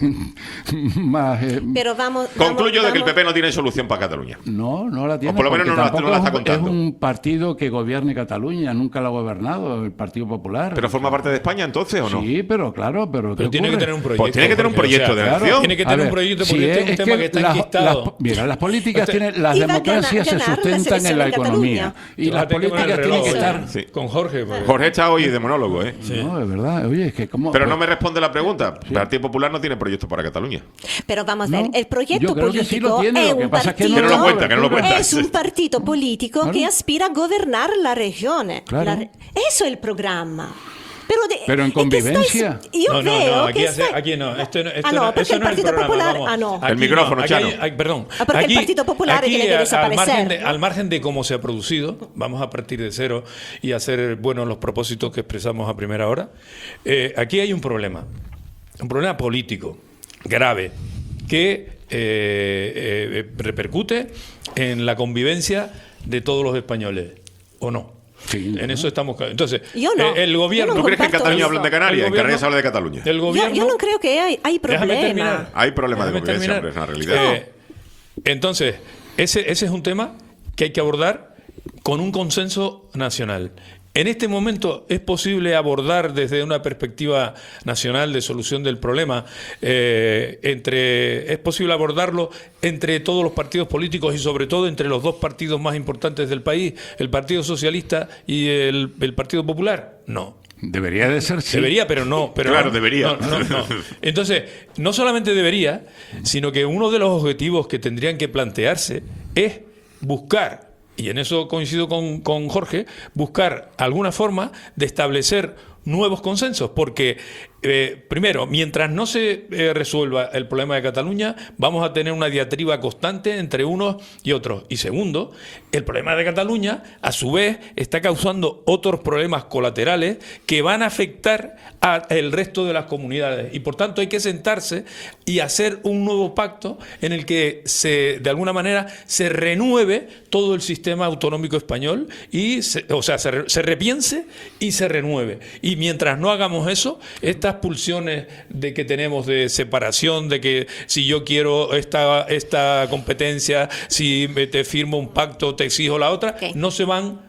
más... eh, Pero vamos. Concluyo vamos, de que el vamos- P P no tiene solución para Cataluña. no, no la tiene. O por lo menos porque no la- tampoco no la está es un- contando. Es un partido que gobierne Cataluña, nunca lo ha gobernado el Partido Popular. ¿Pero forma parte de España entonces o no? Sí, pero claro, pero, Pero ¿qué tiene que ocurre? tener un proyecto. Pues tiene que tener un Jorge, proyecto o sea, de Claro. acción. Tiene que A tener ver, un proyecto si porque este es un es tema que está las- enquistado. las- mira, las políticas Este- tienen, las Iba a democracias ganar- se ganar la sustentan en selección la en economía Cataluña. y las Fíjate que con el políticas tienen que reloj, estar. ¿eh? Sí. Con Jorge. pues. Jorge está hoy de monólogo, ¿eh? No, es verdad. Oye, es que como. Pero no me responde la pregunta. El Partido Popular no tiene proyecto para Cataluña. Pero vamos a ver, No, el proyecto yo creo que sí lo político tiene, es lo que un pasa es que partido. no Que no lo cuenta, que no lo cuenta. Es un partido político Claro. que aspira a gobernar la región. Claro. La re- eso es el programa. Pero, de- Pero en es que convivencia. estáis- yo No, no, veo no, aquí, que hace- está- aquí no, esto no, esto Ah, no, no, porque eso el no es el Partido programa, Popular- vamos. ah, no. Aquí El micrófono, no, aquí Chano. hay- hay- perdón. Ah, porque el Partido Popular aquí, quiere a- al desaparecer. margen, de, al margen de cómo se ha producido, vamos a partir de cero y hacer buenos los propósitos que expresamos a primera hora. Eh, aquí hay un problema, un problema político grave que eh, eh, repercute en la convivencia de todos los españoles, ¿o no? Sí, en ¿no? eso estamos. Entonces, Yo no, eh, el gobierno. yo no ¿Tú crees que en comparto Cataluña eso. hablan de Canarias? El En Canarias gobierno- se habla de Cataluña. El Yo, gobierno. yo no creo que hay, hay Déjame problema. terminar. Hay problemas de Déjame convivencia, terminar. hombre, es una realidad. Eh, entonces, ese, ese es un tema que hay que abordar con un consenso nacional. En este momento es posible abordar desde una perspectiva nacional de solución del problema, eh, entre, es posible abordarlo entre todos los partidos políticos y sobre todo entre los dos partidos más importantes del país, el Partido Socialista y el, el Partido Popular. No. Debería de ser sí. Debería, pero no. Pero Claro, no, debería. no, no, no. Entonces, no solamente debería, sino que uno de los objetivos que tendrían que plantearse es buscar, y en eso coincido con, con Jorge, buscar alguna forma de establecer nuevos consensos, porque Eh, primero, mientras no se eh, resuelva el problema de Cataluña, vamos a tener una diatriba constante entre unos y otros. Y segundo, el problema de Cataluña, a su vez, está causando otros problemas colaterales que van a afectar al resto de las comunidades. Y por tanto hay que sentarse y hacer un nuevo pacto en el que se, de alguna manera, se renueve todo el sistema autonómico español y, se, o sea, se, se repiense y se renueve. Y mientras no hagamos eso, esta pulsiones de que tenemos de separación, de que si yo quiero esta, esta competencia, si te firmo un pacto, te exijo la otra, okay. no se van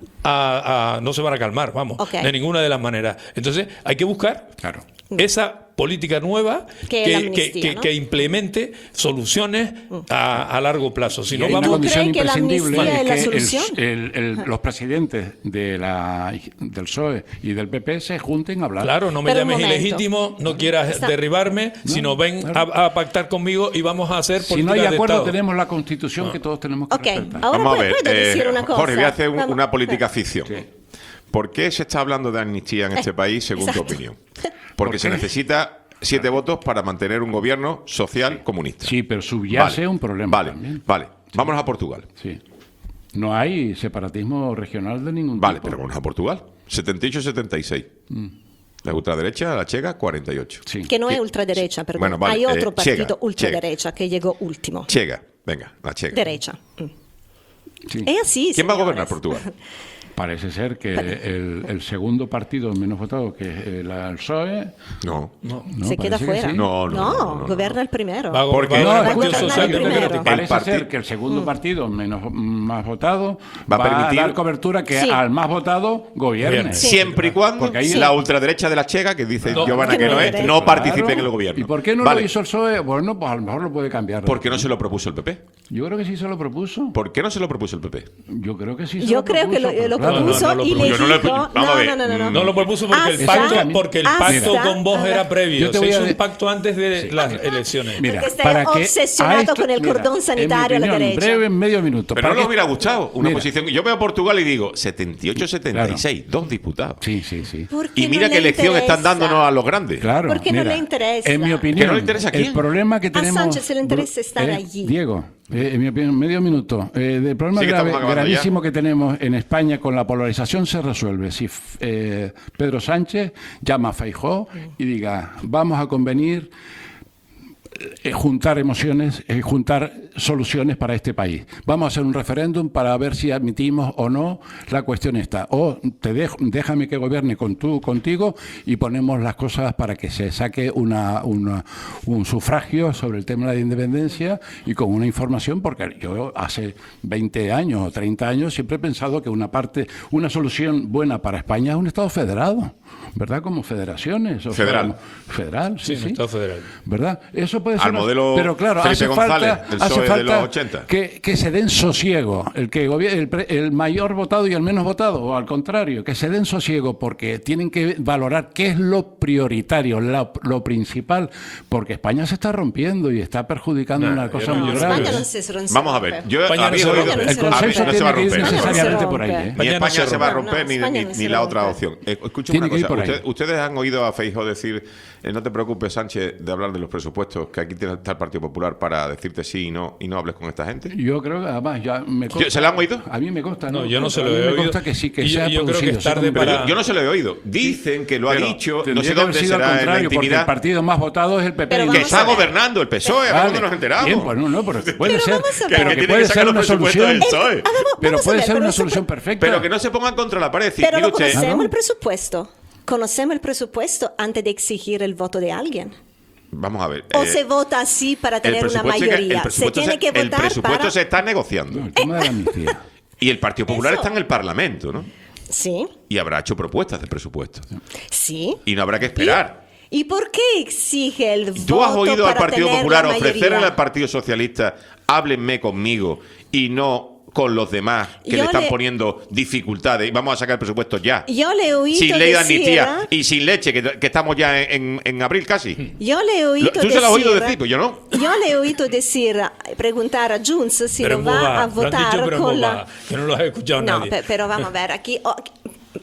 a, a no se van a calmar, vamos, okay. de ninguna de las maneras. Entonces hay que buscar claro. esa política nueva que, que, amnistía, que, ¿no? que implemente soluciones a, a largo plazo. Si no, hay vamos una condición imprescindible es que solución? el, el, el, los presidentes de la, del P S O E y del P P se junten a hablar. Claro, no me Pero llames ilegítimo, no quieras Está... derribarme, no, sino ven claro. a, a pactar conmigo y vamos a hacer política. Si no hay acuerdo, Estado. tenemos la Constitución no. que todos tenemos que okay. respetar. Ahora vamos a ver, puedo decir eh, una cosa. Jorge, voy a hacer un, vamos. una política ficción. Sí. ¿Por qué se está hablando de amnistía en este país, según Exacto. tu opinión? Porque ¿Por se necesita siete votos para mantener un gobierno social sí. comunista. Sí, pero subyace vale. un problema Vale, también. vale. Sí. Vámonos a Portugal. Sí. No hay separatismo regional de ningún vale, tipo. Vale, pero vámonos a Portugal. setenta y ocho setenta y seis. Mm. La ultraderecha, la Chega, cuarenta y ocho. Sí. Que no es ultraderecha, perdón. Bueno, vale. Hay otro eh, partido Chega, ultraderecha Chega. que llegó último. Chega, venga, la Chega. Derecha. Mm. Sí. Es así, ¿Quién señores. va a gobernar Portugal? Parece ser que el, el segundo partido menos votado, que es el P S O E, no, no, no se queda fuera. Sí. No, no, no, no, no, no, gobierna no. el primero. Va, Porque va, no, el Partido Social primero. Parece el ser que el segundo mm. partido menos más votado va a, permitir, a dar cobertura que sí. al más votado gobierne. Sí. Siempre y cuando ahí la ultraderecha de la Chega, que dice no, Giovanna que que no no es, es, no claro. participe en el gobierno. ¿Y por qué no vale. lo hizo el P S O E? Bueno, pues a lo mejor lo puede cambiar. ¿Por qué no se lo propuso el P P? Yo creo que sí se lo propuso. ¿Por qué no se lo propuso el P P? Yo creo que sí se Yo lo creo propuso, que lo, lo claro. propuso no, no, no, y lo le yo dijo... no, lo, vamos no, a ver. no, no, no, no. No lo propuso porque hasta, el pacto, porque el pacto hasta, con vos era previo. Se hizo a... un pacto antes de sí. las elecciones. Mira, porque está para obsesionado esto, con el cordón mira, sanitario en mi opinión, a la derecha. Breve, en medio minuto. Pero no que... nos hubiera gustado una mira. posición. Yo veo a Portugal y digo setenta y ocho setenta y seis, claro. dos diputados. Sí, sí, sí. Y mira no qué elección interesa? están dándonos a los grandes. Claro. Porque mira, no le interesa. En mi opinión, ¿Que no le interesa a quién? el problema que tenemos... A Sánchez le interesa estar eh, allí. Diego, eh, en mi opinión, medio minuto. Eh, el problema sí grave, gravísimo ya. que tenemos en España con la polarización se resuelve. Si eh, Pedro Sánchez llama a Feijóo y diga, vamos a convenir eh, juntar emociones, eh, juntar soluciones para este país. Vamos a hacer un referéndum para ver si admitimos o no la cuestión esta. O te dejo, déjame que gobierne con tú, contigo y ponemos las cosas para que se saque una, una, un sufragio sobre el tema de la independencia y con una información, porque yo hace veinte años o treinta años siempre he pensado que una parte, una solución buena para España es un Estado federado, ¿verdad? Como federaciones. O federal. Sea, federal, sí, sí. sí. Estado federal. ¿Verdad? Eso puede ser... Al modelo pero claro, Felipe hace González, falta, el hace P S O E de los falta ochenta. que, que se den sosiego, el que el, el mayor votado y el menos votado, o al contrario, que se den sosiego porque tienen que valorar qué es lo prioritario, lo, lo principal, porque España se está rompiendo y está perjudicando no, una cosa no, muy no, grave. España no se rompe. Vamos a ver, yo España había no oído, se rompe. El consenso no tiene se va a que ir romper. necesariamente por ahí. ¿eh? Ni España España no se va a rompe. romper No, ni, España ni, no ni se la rompe. otra opción. Eh, escúchame Tiene una que ir cosa. por ahí. Usted, ustedes han oído a Feijóo decir, eh, no te preocupes, Sánchez, de hablar de los presupuestos, que aquí tiene está el Partido Popular para decirte sí y no y no hables con esta gente. Yo creo que además ya me consta, ¿Se lo han oído? A mí me consta. No, no yo no se a lo mí he me oído. consta que sí, que Y se yo- ha yo creo que producido, es se ha tarde Pero para- yo, yo no se lo he oído. Dicen que lo ha Pero dicho, no tendría sé que haber dónde sido al será en la contrario, porque el intimidad. partido más votado es el P P. Pero y Que vamos está a ver. gobernando el P S O E, ¿a Vale. dónde nos enteramos? Bien, pues no, no, pero puede Pero ser, vamos a ver. pero Que que tiene puede que sacar ser una los presupuestos solución, del P S O E. pero Vamos a puede ver, ser pero una eso- solución perfecta. Pero que no se pongan contra la pared. decir, Pero mire lo usted, conocemos Claro. el presupuesto. Conocemos el presupuesto antes de exigir el voto de alguien. vamos a ver. O eh, se vota así para el tener una presupuesto que- el mayoría. Se presupuesto tiene se- que El votar presupuesto para... se está negociando. No, el tema de la amnistía. Y el Partido Popular Eso. está en el Parlamento, ¿no? Sí, Y habrá hecho propuestas de presupuesto. sí. Y no habrá que esperar. ¿Y por qué exige el voto ¿Tú has oído al para Partido tener Popular la ofrecerle mayoría? al Partido Socialista, háblenme conmigo y no con los demás que Yo le están le- poniendo dificultades y vamos a sacar el presupuesto ya? Yo le he oído Sin ley de decir, amnistía y sin leche, que, que estamos ya en, en- en abril casi. yo le he oído Lo- ¿Tú se lo has oído decir- decir? Pues yo no. Yo le he oído decir, preguntar a Junts si Pero lo en va voz a baja, lo han dicho, votar pero en con voz la... baja, que no lo has escuchado No, nadie. pe- pero vamos a ver, aquí... oh,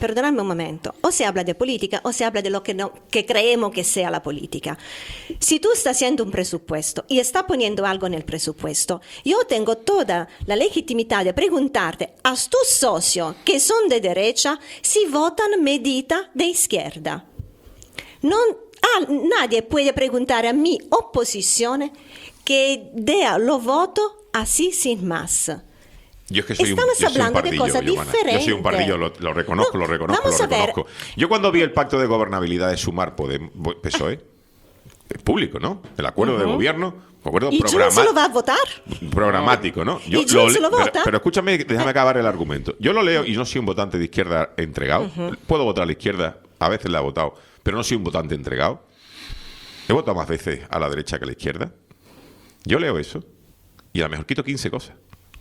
perdonadme un momento, o se habla de política o se habla de lo que, no, que creemos que sea la política. Si tú estás haciendo un presupuesto y estás poniendo algo en el presupuesto, yo tengo toda la legitimidad de preguntarte a tus socios que son de derecha si votan medida de izquierda. No, ah, nadie puede preguntar a mi oposición que dé lo voto así sin más. Yo es que soy Estamos un, yo hablando soy un de pardillo, cosas Giovanna. diferentes. Yo soy un pardillo, lo, lo reconozco, No, lo reconozco, vamos lo a ver. reconozco. Yo cuando vi el pacto de gobernabilidad de Sumar Podemos, P S O E, es público, ¿no? El acuerdo Uh-huh. de gobierno, acuerdo ¿Y programa- Jun se lo va a votar? programático, ¿no? ¿Y Jun se lo pero, vota? pero escúchame, déjame acabar el argumento. Yo lo leo y no soy un votante de izquierda entregado. Ujú. Puedo votar a la izquierda, a veces la he votado, pero no soy un votante entregado. He votado más veces a la derecha que a la izquierda. Yo leo eso y a lo mejor quito quince cosas.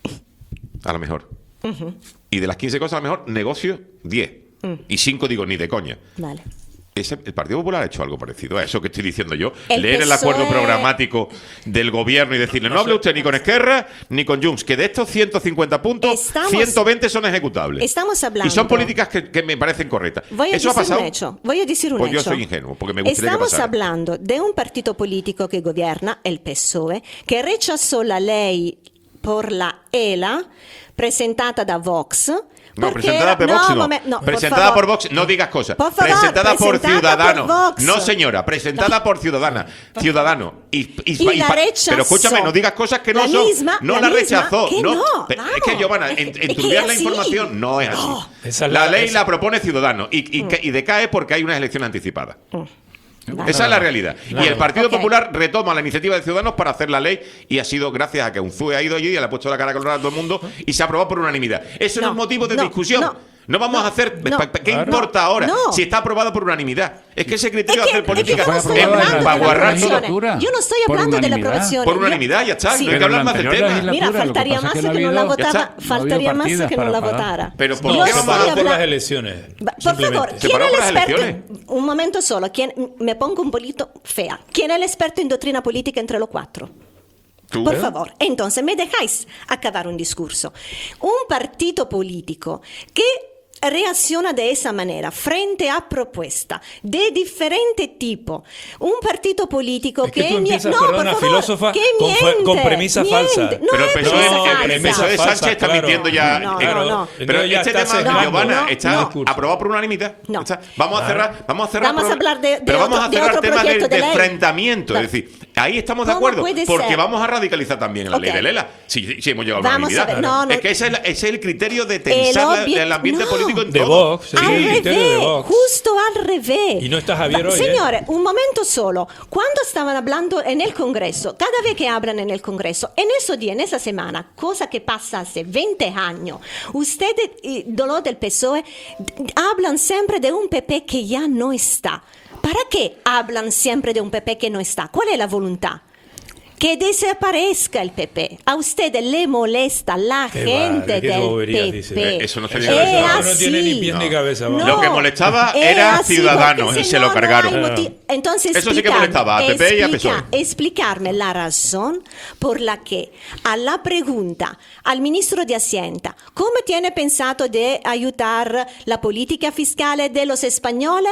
A lo mejor. Ujú. Y de las quince cosas, a lo mejor negocio diez. Mm. Y cinco digo, ni de coña. Vale. Ese- el Partido Popular ha hecho algo parecido a eso que estoy diciendo yo. El Leer el P S O E acuerdo programático del gobierno y decirle, no hable usted ni con Esquerra ni con Junts, que de estos ciento cincuenta puntos, Estamos- ciento veinte son ejecutables. Estamos hablando. Y son políticas que, que me parecen correctas. Voy a ¿Eso ha decir pasado? un hecho. Voy a decir un Pues yo hecho. soy ingenuo, porque me gustaría Estamos que pasara. hablando de un partido político que gobierna, el P S O E, que rechazó la ley por la E L A presentada da Vox. No, porque presentada era- por Vox no. momen- no, por presentada favor. por Vox, no digas cosas. Por favor, presentada por presentada Ciudadanos. por Vox. No, señora, presentada por Ciudadana. Ciudadano. Y, y- Y y la pa- rechazó. Pero escúchame, no digas cosas que no La son. misma- no la la, misma rechazó. que no, Pe- vamos. Es que, Giovanna, en- Es que enturbiar es la así. información no es así. No. Esa es la, la- ley esa- la propone Ciudadanos y, y, que- y decae porque hay unas elecciones anticipadas. Vale. Esa es la realidad. Claro. Y el Partido Ok. Popular retoma la iniciativa de Ciudadanos para hacer la ley y ha sido gracias a que Unzue ha ido allí y le ha puesto la cara colorada a todo el mundo y se ha aprobado por unanimidad. Eso no, No, es motivo de no, discusión. no. No vamos No, a hacer... no, pa- pa- ¿Qué claro. importa ahora No. si está aprobado por unanimidad? Es que ese criterio Es de que- hacer política es que no estoy es hablando de la para guarrar todo. aprobación. Yo no estoy Por hablando de la unanimidad. aprobación. Por Yo- unanimidad, ya está. Sí. No hay que Pero hablar la más del anterior tema. legislatura, Mira, lo que faltaría pasa más es que, que no no ha la habido- Ya votara, está. No ha faltaría habido más partidas que no para la pagar. votara. Pero ¿por Yo qué estoy vamos a- por las hablando- elecciones. Va- Por simplemente. favor, Se ¿quién paró es el por las experto? elecciones. Un momento solo, ¿quién, me pongo un poquito fea. ¿Quién es el experto en doctrina política entre los cuatro? Tú. Por favor, entonces me dejáis acabar un discurso. Un partido político que reacciona de esa manera frente a propuestas de diferente tipo. Un partido político Es que que, tú mie- empiezas, no, perdona, por favor, filósofa, que con fe- miente, con premisa miente. falsa. No Pero el es P S O E, premisa el falsa. P S O E de falsa, Sánchez está claro. mintiendo ya. No, en- no, no. Pero Entonces ya este está tema, sesgando, Giovanna, no, está no. aprobado por unanimidad. No. Está- Vamos a cerrar, vamos a cerrar. Vamos a pro- hablar de- de pero vamos otro- a de cerrar otro temas de, proyecto de de ley. enfrentamiento. Claro. Es decir, ahí estamos de ¿Cómo acuerdo. puede Porque ser? vamos a radicalizar también la ley Ok. de Lela. Si, si hemos llegado a Vamos la a ver, unanimidad. no, no. Es que ese es, el, ese es el criterio de tensar la- obje- el ambiente no. político en De todo. Vox, sí. Al el criterio de revés, Vox. justo al revés. Y no está Javier Va- hoy, ¿eh? Señores, un momento solo. Cuando estaban hablando en el Congreso, cada vez que hablan en el Congreso, en esos días, en esa semana, cosa que pasa hace veinte años, ustedes, eh, dolor del P S O E, d- hablan siempre de un P P que ya no está. ¿Para qué hablan siempre de un P P que no está? ¿Cuál es la voluntad? Que desaparezca el P P. A ustedes le molesta la Qué gente vale, qué del boberías P P. dice. Eh, eso no sería Es verdad. Eso no así. tiene ni pies No. ni cabeza. vamos. Lo que molestaba es era así, Ciudadanos porque y si se lo no, no cargaron. hay moti- Entonces, Eso sí que explicarme- molestaba a P P y a P S O E. explica- explicarme la razón por la que a la pregunta al ministro de Hacienda, ¿cómo tiene pensado de ayudar la política fiscal de los españoles?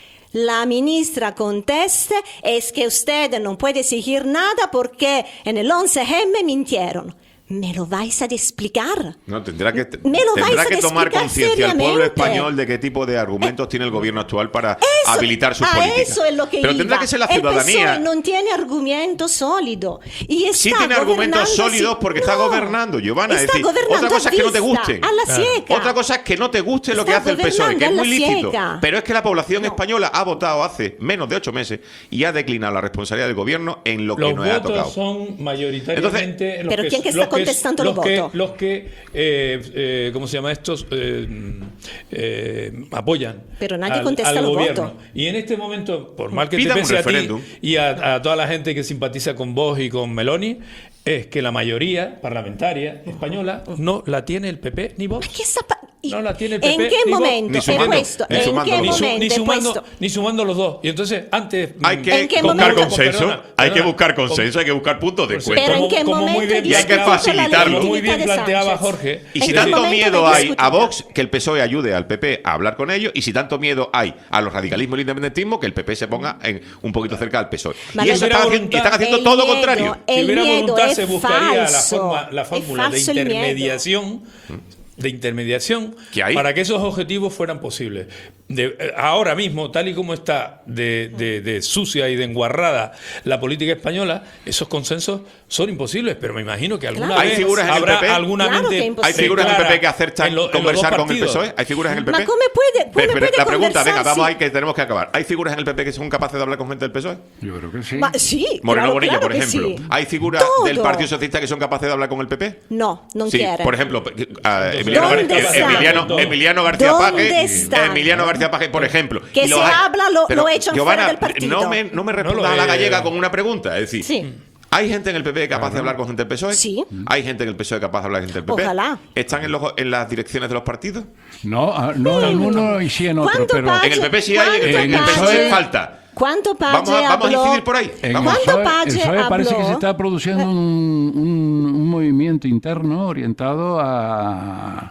La ministra contesta, es que usted no puede exigir nada porque en el once eme mintieron. ¿Me lo vais a explicar? No, tendrá que, Me lo vais tendrá a que tomar explicar conciencia el pueblo seriamente. español de qué tipo de argumentos tiene el gobierno actual para Eso- habilitar sus a políticas. eso es lo que Pero iba. tendrá que ser la El P S O E ciudadanía. no tiene argumento sólido. Y está Sí tiene argumentos gobernando sólidos sin- porque está No. gobernando, Giovanna. Está es decir, gobernando otra cosa a es que no te vista, gusten. a la cieca. Otra cosa es que no te guste lo Está que hace el P S O E, que es gobernando muy a la lícito. cieca. Pero es que la población española ha votado hace menos de ocho meses y ha declinado la responsabilidad del gobierno en lo que Los nos ha tocado. votos son mayoritariamente los ¿Pero que, quién que está los que- contestando los los que, votos? los que eh, eh, ¿cómo se llama estos? Eh, eh, apoyan Pero nadie al, contesta al los gobierno. votos. Y en este momento, por mal que Pidan te un pese a ti referéndum. y a, a toda la gente que simpatiza con vos y con Meloni, es que la mayoría parlamentaria española no la tiene el P P ni Vox. ¿Qué está pa- no la tiene el P P. ¿En qué digo, momento ni sumando, he puesto? ni ¿En sumando qué los dos. Ni, su- momento ni he sumando, puesto? ni sumando los dos. Y entonces, antes. Hay que ¿En qué buscar momento? consenso, Perdona, hay que perdona. buscar consenso, hay que buscar puntos de encuentro. Pero ¿en qué Como muy momento bien Y hay que discuto la facilitarlo. Como muy bien legitimidad de planteaba Sánchez? Jorge. Y ¿En si qué tanto momento miedo de hay discutir? a Vox, que el P S O E ayude al P P a hablar con ellos, y si tanto miedo hay a los radicalismos y el independentismo, que el P P se ponga en, un poquito cerca al P S O E. Vale. Y eso Si hubiera están, haciendo- y están haciendo El todo lo miedo, contrario. el Si hubiera miedo voluntad, es se buscaría la, falso. forma, la Es fórmula de falso el miedo. intermediación. De intermediación ¿Qué hay? para que esos objetivos fueran posibles. De, eh, ahora mismo, tal y como está de, de- de sucia y de enguarrada la política española, esos consensos son imposibles, pero me imagino que alguna Claro. ¿Hay vez figuras en el habrá P P? alguna Claro mente que imposible. ¿Hay figuras en el P P que clara acertan en lo- en los dos conversar con el partidos. P S O E? ¿Hay figuras en el P P? Ma, ¿cómo puede, cómo Pero, pero puede la pregunta, venga, conversar vamos si- ahí que tenemos que acabar. ¿Hay figuras en el P P que son capaces de hablar con gente del P S O E? Yo creo que sí. Ma, sí, Moreno claro, Bonilla, claro por que ejemplo. sí. ¿Hay figuras Todo. del Partido Socialista que son capaces de hablar con el P P? No, no Sí, quieren. por ejemplo, a Emiliano, ¿Dónde Gar- están? Emiliano, Emiliano García ¿Dónde Paje, están? Emiliano García Paje, por ejemplo. Que Y se los hay- habla, lo- Pero, lo echan Giovanna, fuera del partido. No me, no me respondas No lo a la es. gallega con una pregunta. Es decir, Sí. ¿hay gente en el P P capaz de hablar con gente del P S O E? Sí. ¿Hay gente en el P S O E capaz de hablar con gente del P P? Ojalá. ¿Están en, los, en las direcciones de los partidos? No, ah, no en uno y sí en otro, ¿Cuánto pero paga? En el P P sí hay, en el, en el ¿Cuánto P S O E paga? falta. ¿Cuánto Pache Vamos a, vamos a habló? incidir por ahí. en el Vamos. ¿Cuánto P S O E, Pache el P S O E parece que habló? se está produciendo un, un- un movimiento interno orientado a,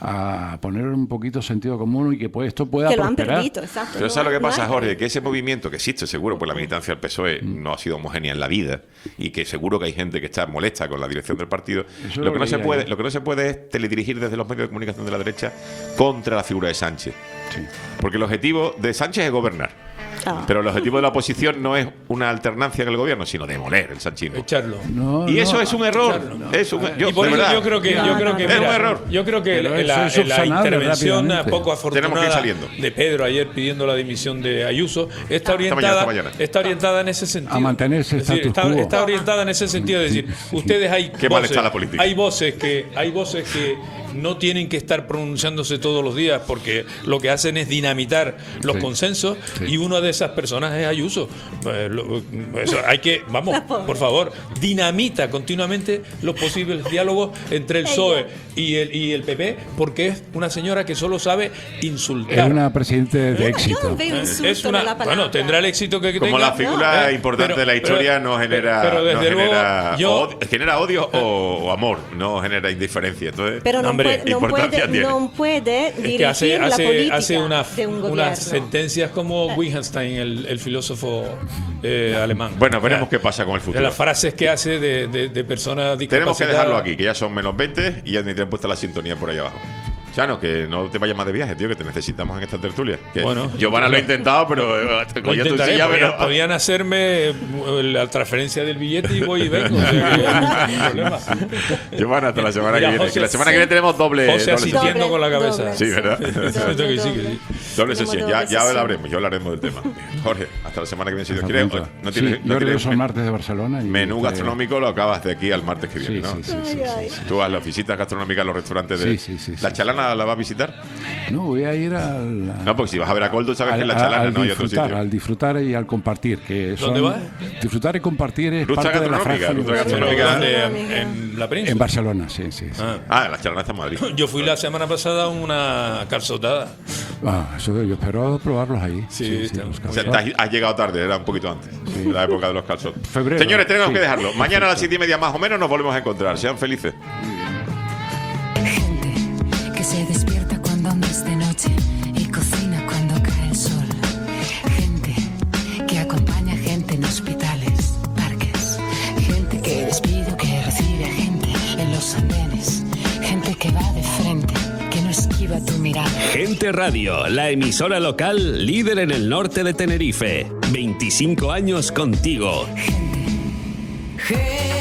a poner un poquito sentido común y que pues, esto pueda Que lo han prosperar. perdido, exacto. Pero ¿sabes lo que No pasa, hay. Jorge? Que ese movimiento que existe seguro, pues la militancia del P S O E no ha sido homogénea en la vida y que seguro que hay gente que está molesta con la dirección del partido. es Lo lo que, no que se diría puede, yo. lo que no se puede es teledirigir desde los medios de comunicación de la derecha contra la figura de Sánchez. Sí. Porque el objetivo de Sánchez es gobernar. Ah. Pero el objetivo de la oposición no es una alternancia en el gobierno, sino demoler el sanchismo. Echarlo. No, Y no, eso es un error. Es un, yo, Y por de eso verdad, yo creo que, No, yo creo no, que no. mira, Es un error. yo creo que Pero la, eso es la subsanable intervención rápidamente. poco Tenemos que ir afortunada saliendo. de Pedro ayer pidiendo la dimisión de Ayuso está mañana, orientada, esta mañana. está orientada en ese sentido. A mantenerse Es decir, status está, quo. está orientada en ese sentido, es decir, ustedes hay Qué mal voces, está la política. hay voces que hay voces que no tienen que estar pronunciándose todos los días porque lo que hacen es dinamitar los Sí. consensos Sí. y una de esas personas es Ayuso. Eh, lo- eso hay que, vamos, por favor, dinamita continuamente los posibles diálogos entre el P S O E y el, y el P P porque es una señora que solo sabe insultar. Es una presidente de Yo éxito. no veo insulto Es una- en la palabra. bueno, tendrá el éxito que Como tenga. la figura ¿eh? importante Pero- de la historia pero- no genera, pero desde no luego, genera, yo- odio, genera odio o, o amor, no genera indiferencia. Entonces, Pero no, Hombre, puede, no, importancia puede, tiene. no puede Es dirigir que hace, la hace, política hace una- de un gobierno. unas sentencias como Wittgenstein, el, el filósofo eh, alemán. bueno, veremos O sea, qué pasa con el de futuro. las frases que hace de, de, de personas discapacitadas. Tenemos que dejarlo aquí, que ya son menos veinte y ya ni te han puesto la sintonía por ahí abajo. Chano, que no te vayas más de viaje, tío, que te necesitamos en esta tertulia. Que Bueno, Giovanna lo ha intentado, pero eh, Lo cogía tu intentaré, silla, podían, pero- podían hacerme eh, la transferencia del billete y voy y vengo. O sea que, ningún problema. Giovanna, hasta la semana Mira, que viene. José, que la semana que viene tenemos doble. José doble asistiendo sesión. con la cabeza. Doble, Sí, ¿verdad? Siento que sí, que sí. Doble Tenemos sesión. Ya, doble ya sesión. hablaremos, ya hablaremos del tema. Jorge, hasta la semana que viene, si Dios Hasta quiere. pronto. No Sí, tienes, yo no tienes regreso el men- martes de Barcelona. y menú este- gastronómico lo acabas de aquí al martes que viene, Sí, ¿no? sí, sí, sí, sí, sí. Tú vas a las visitas gastronómicas a los restaurantes de. Sí, sí, sí, ¿La sí, Chalana la vas a visitar? No, voy a ir al... No, porque si vas a ver a Coldo, sabes que en la al- Chalana al no hay otro disfrutar, sitio. al disfrutar y al compartir. Que son- ¿Dónde vas? Disfrutar y compartir es Lustra parte de la gastronómica, franja lustra universal. Pero gastronómica. ¿dónde? En, en la península. En Barcelona, sí, sí. sí. Ah. Ah, la Chalana está en Madrid. Yo fui la semana pasada a una calzotada. Ah, eso yo espero probarlos ahí. Sí, está- los O sea, calzones. te has, has llegado tarde, era un poquito antes. La época de los calzones. Febrero, Señores, tenemos sí. que dejarlo. Mañana a las siete y media más o menos nos volvemos a encontrar. Sean felices. Gente que se despierta cuando no es de noche y cocina cuando cae el sol. Gente que acompaña gente en hospitales, parques. Gente que despide o que recibe a gente en los andenes. Gente que va de frente, que no esquiva tu mirada. Gente Radio, la emisora local líder en el norte de Tenerife. veinticinco años contigo. Gente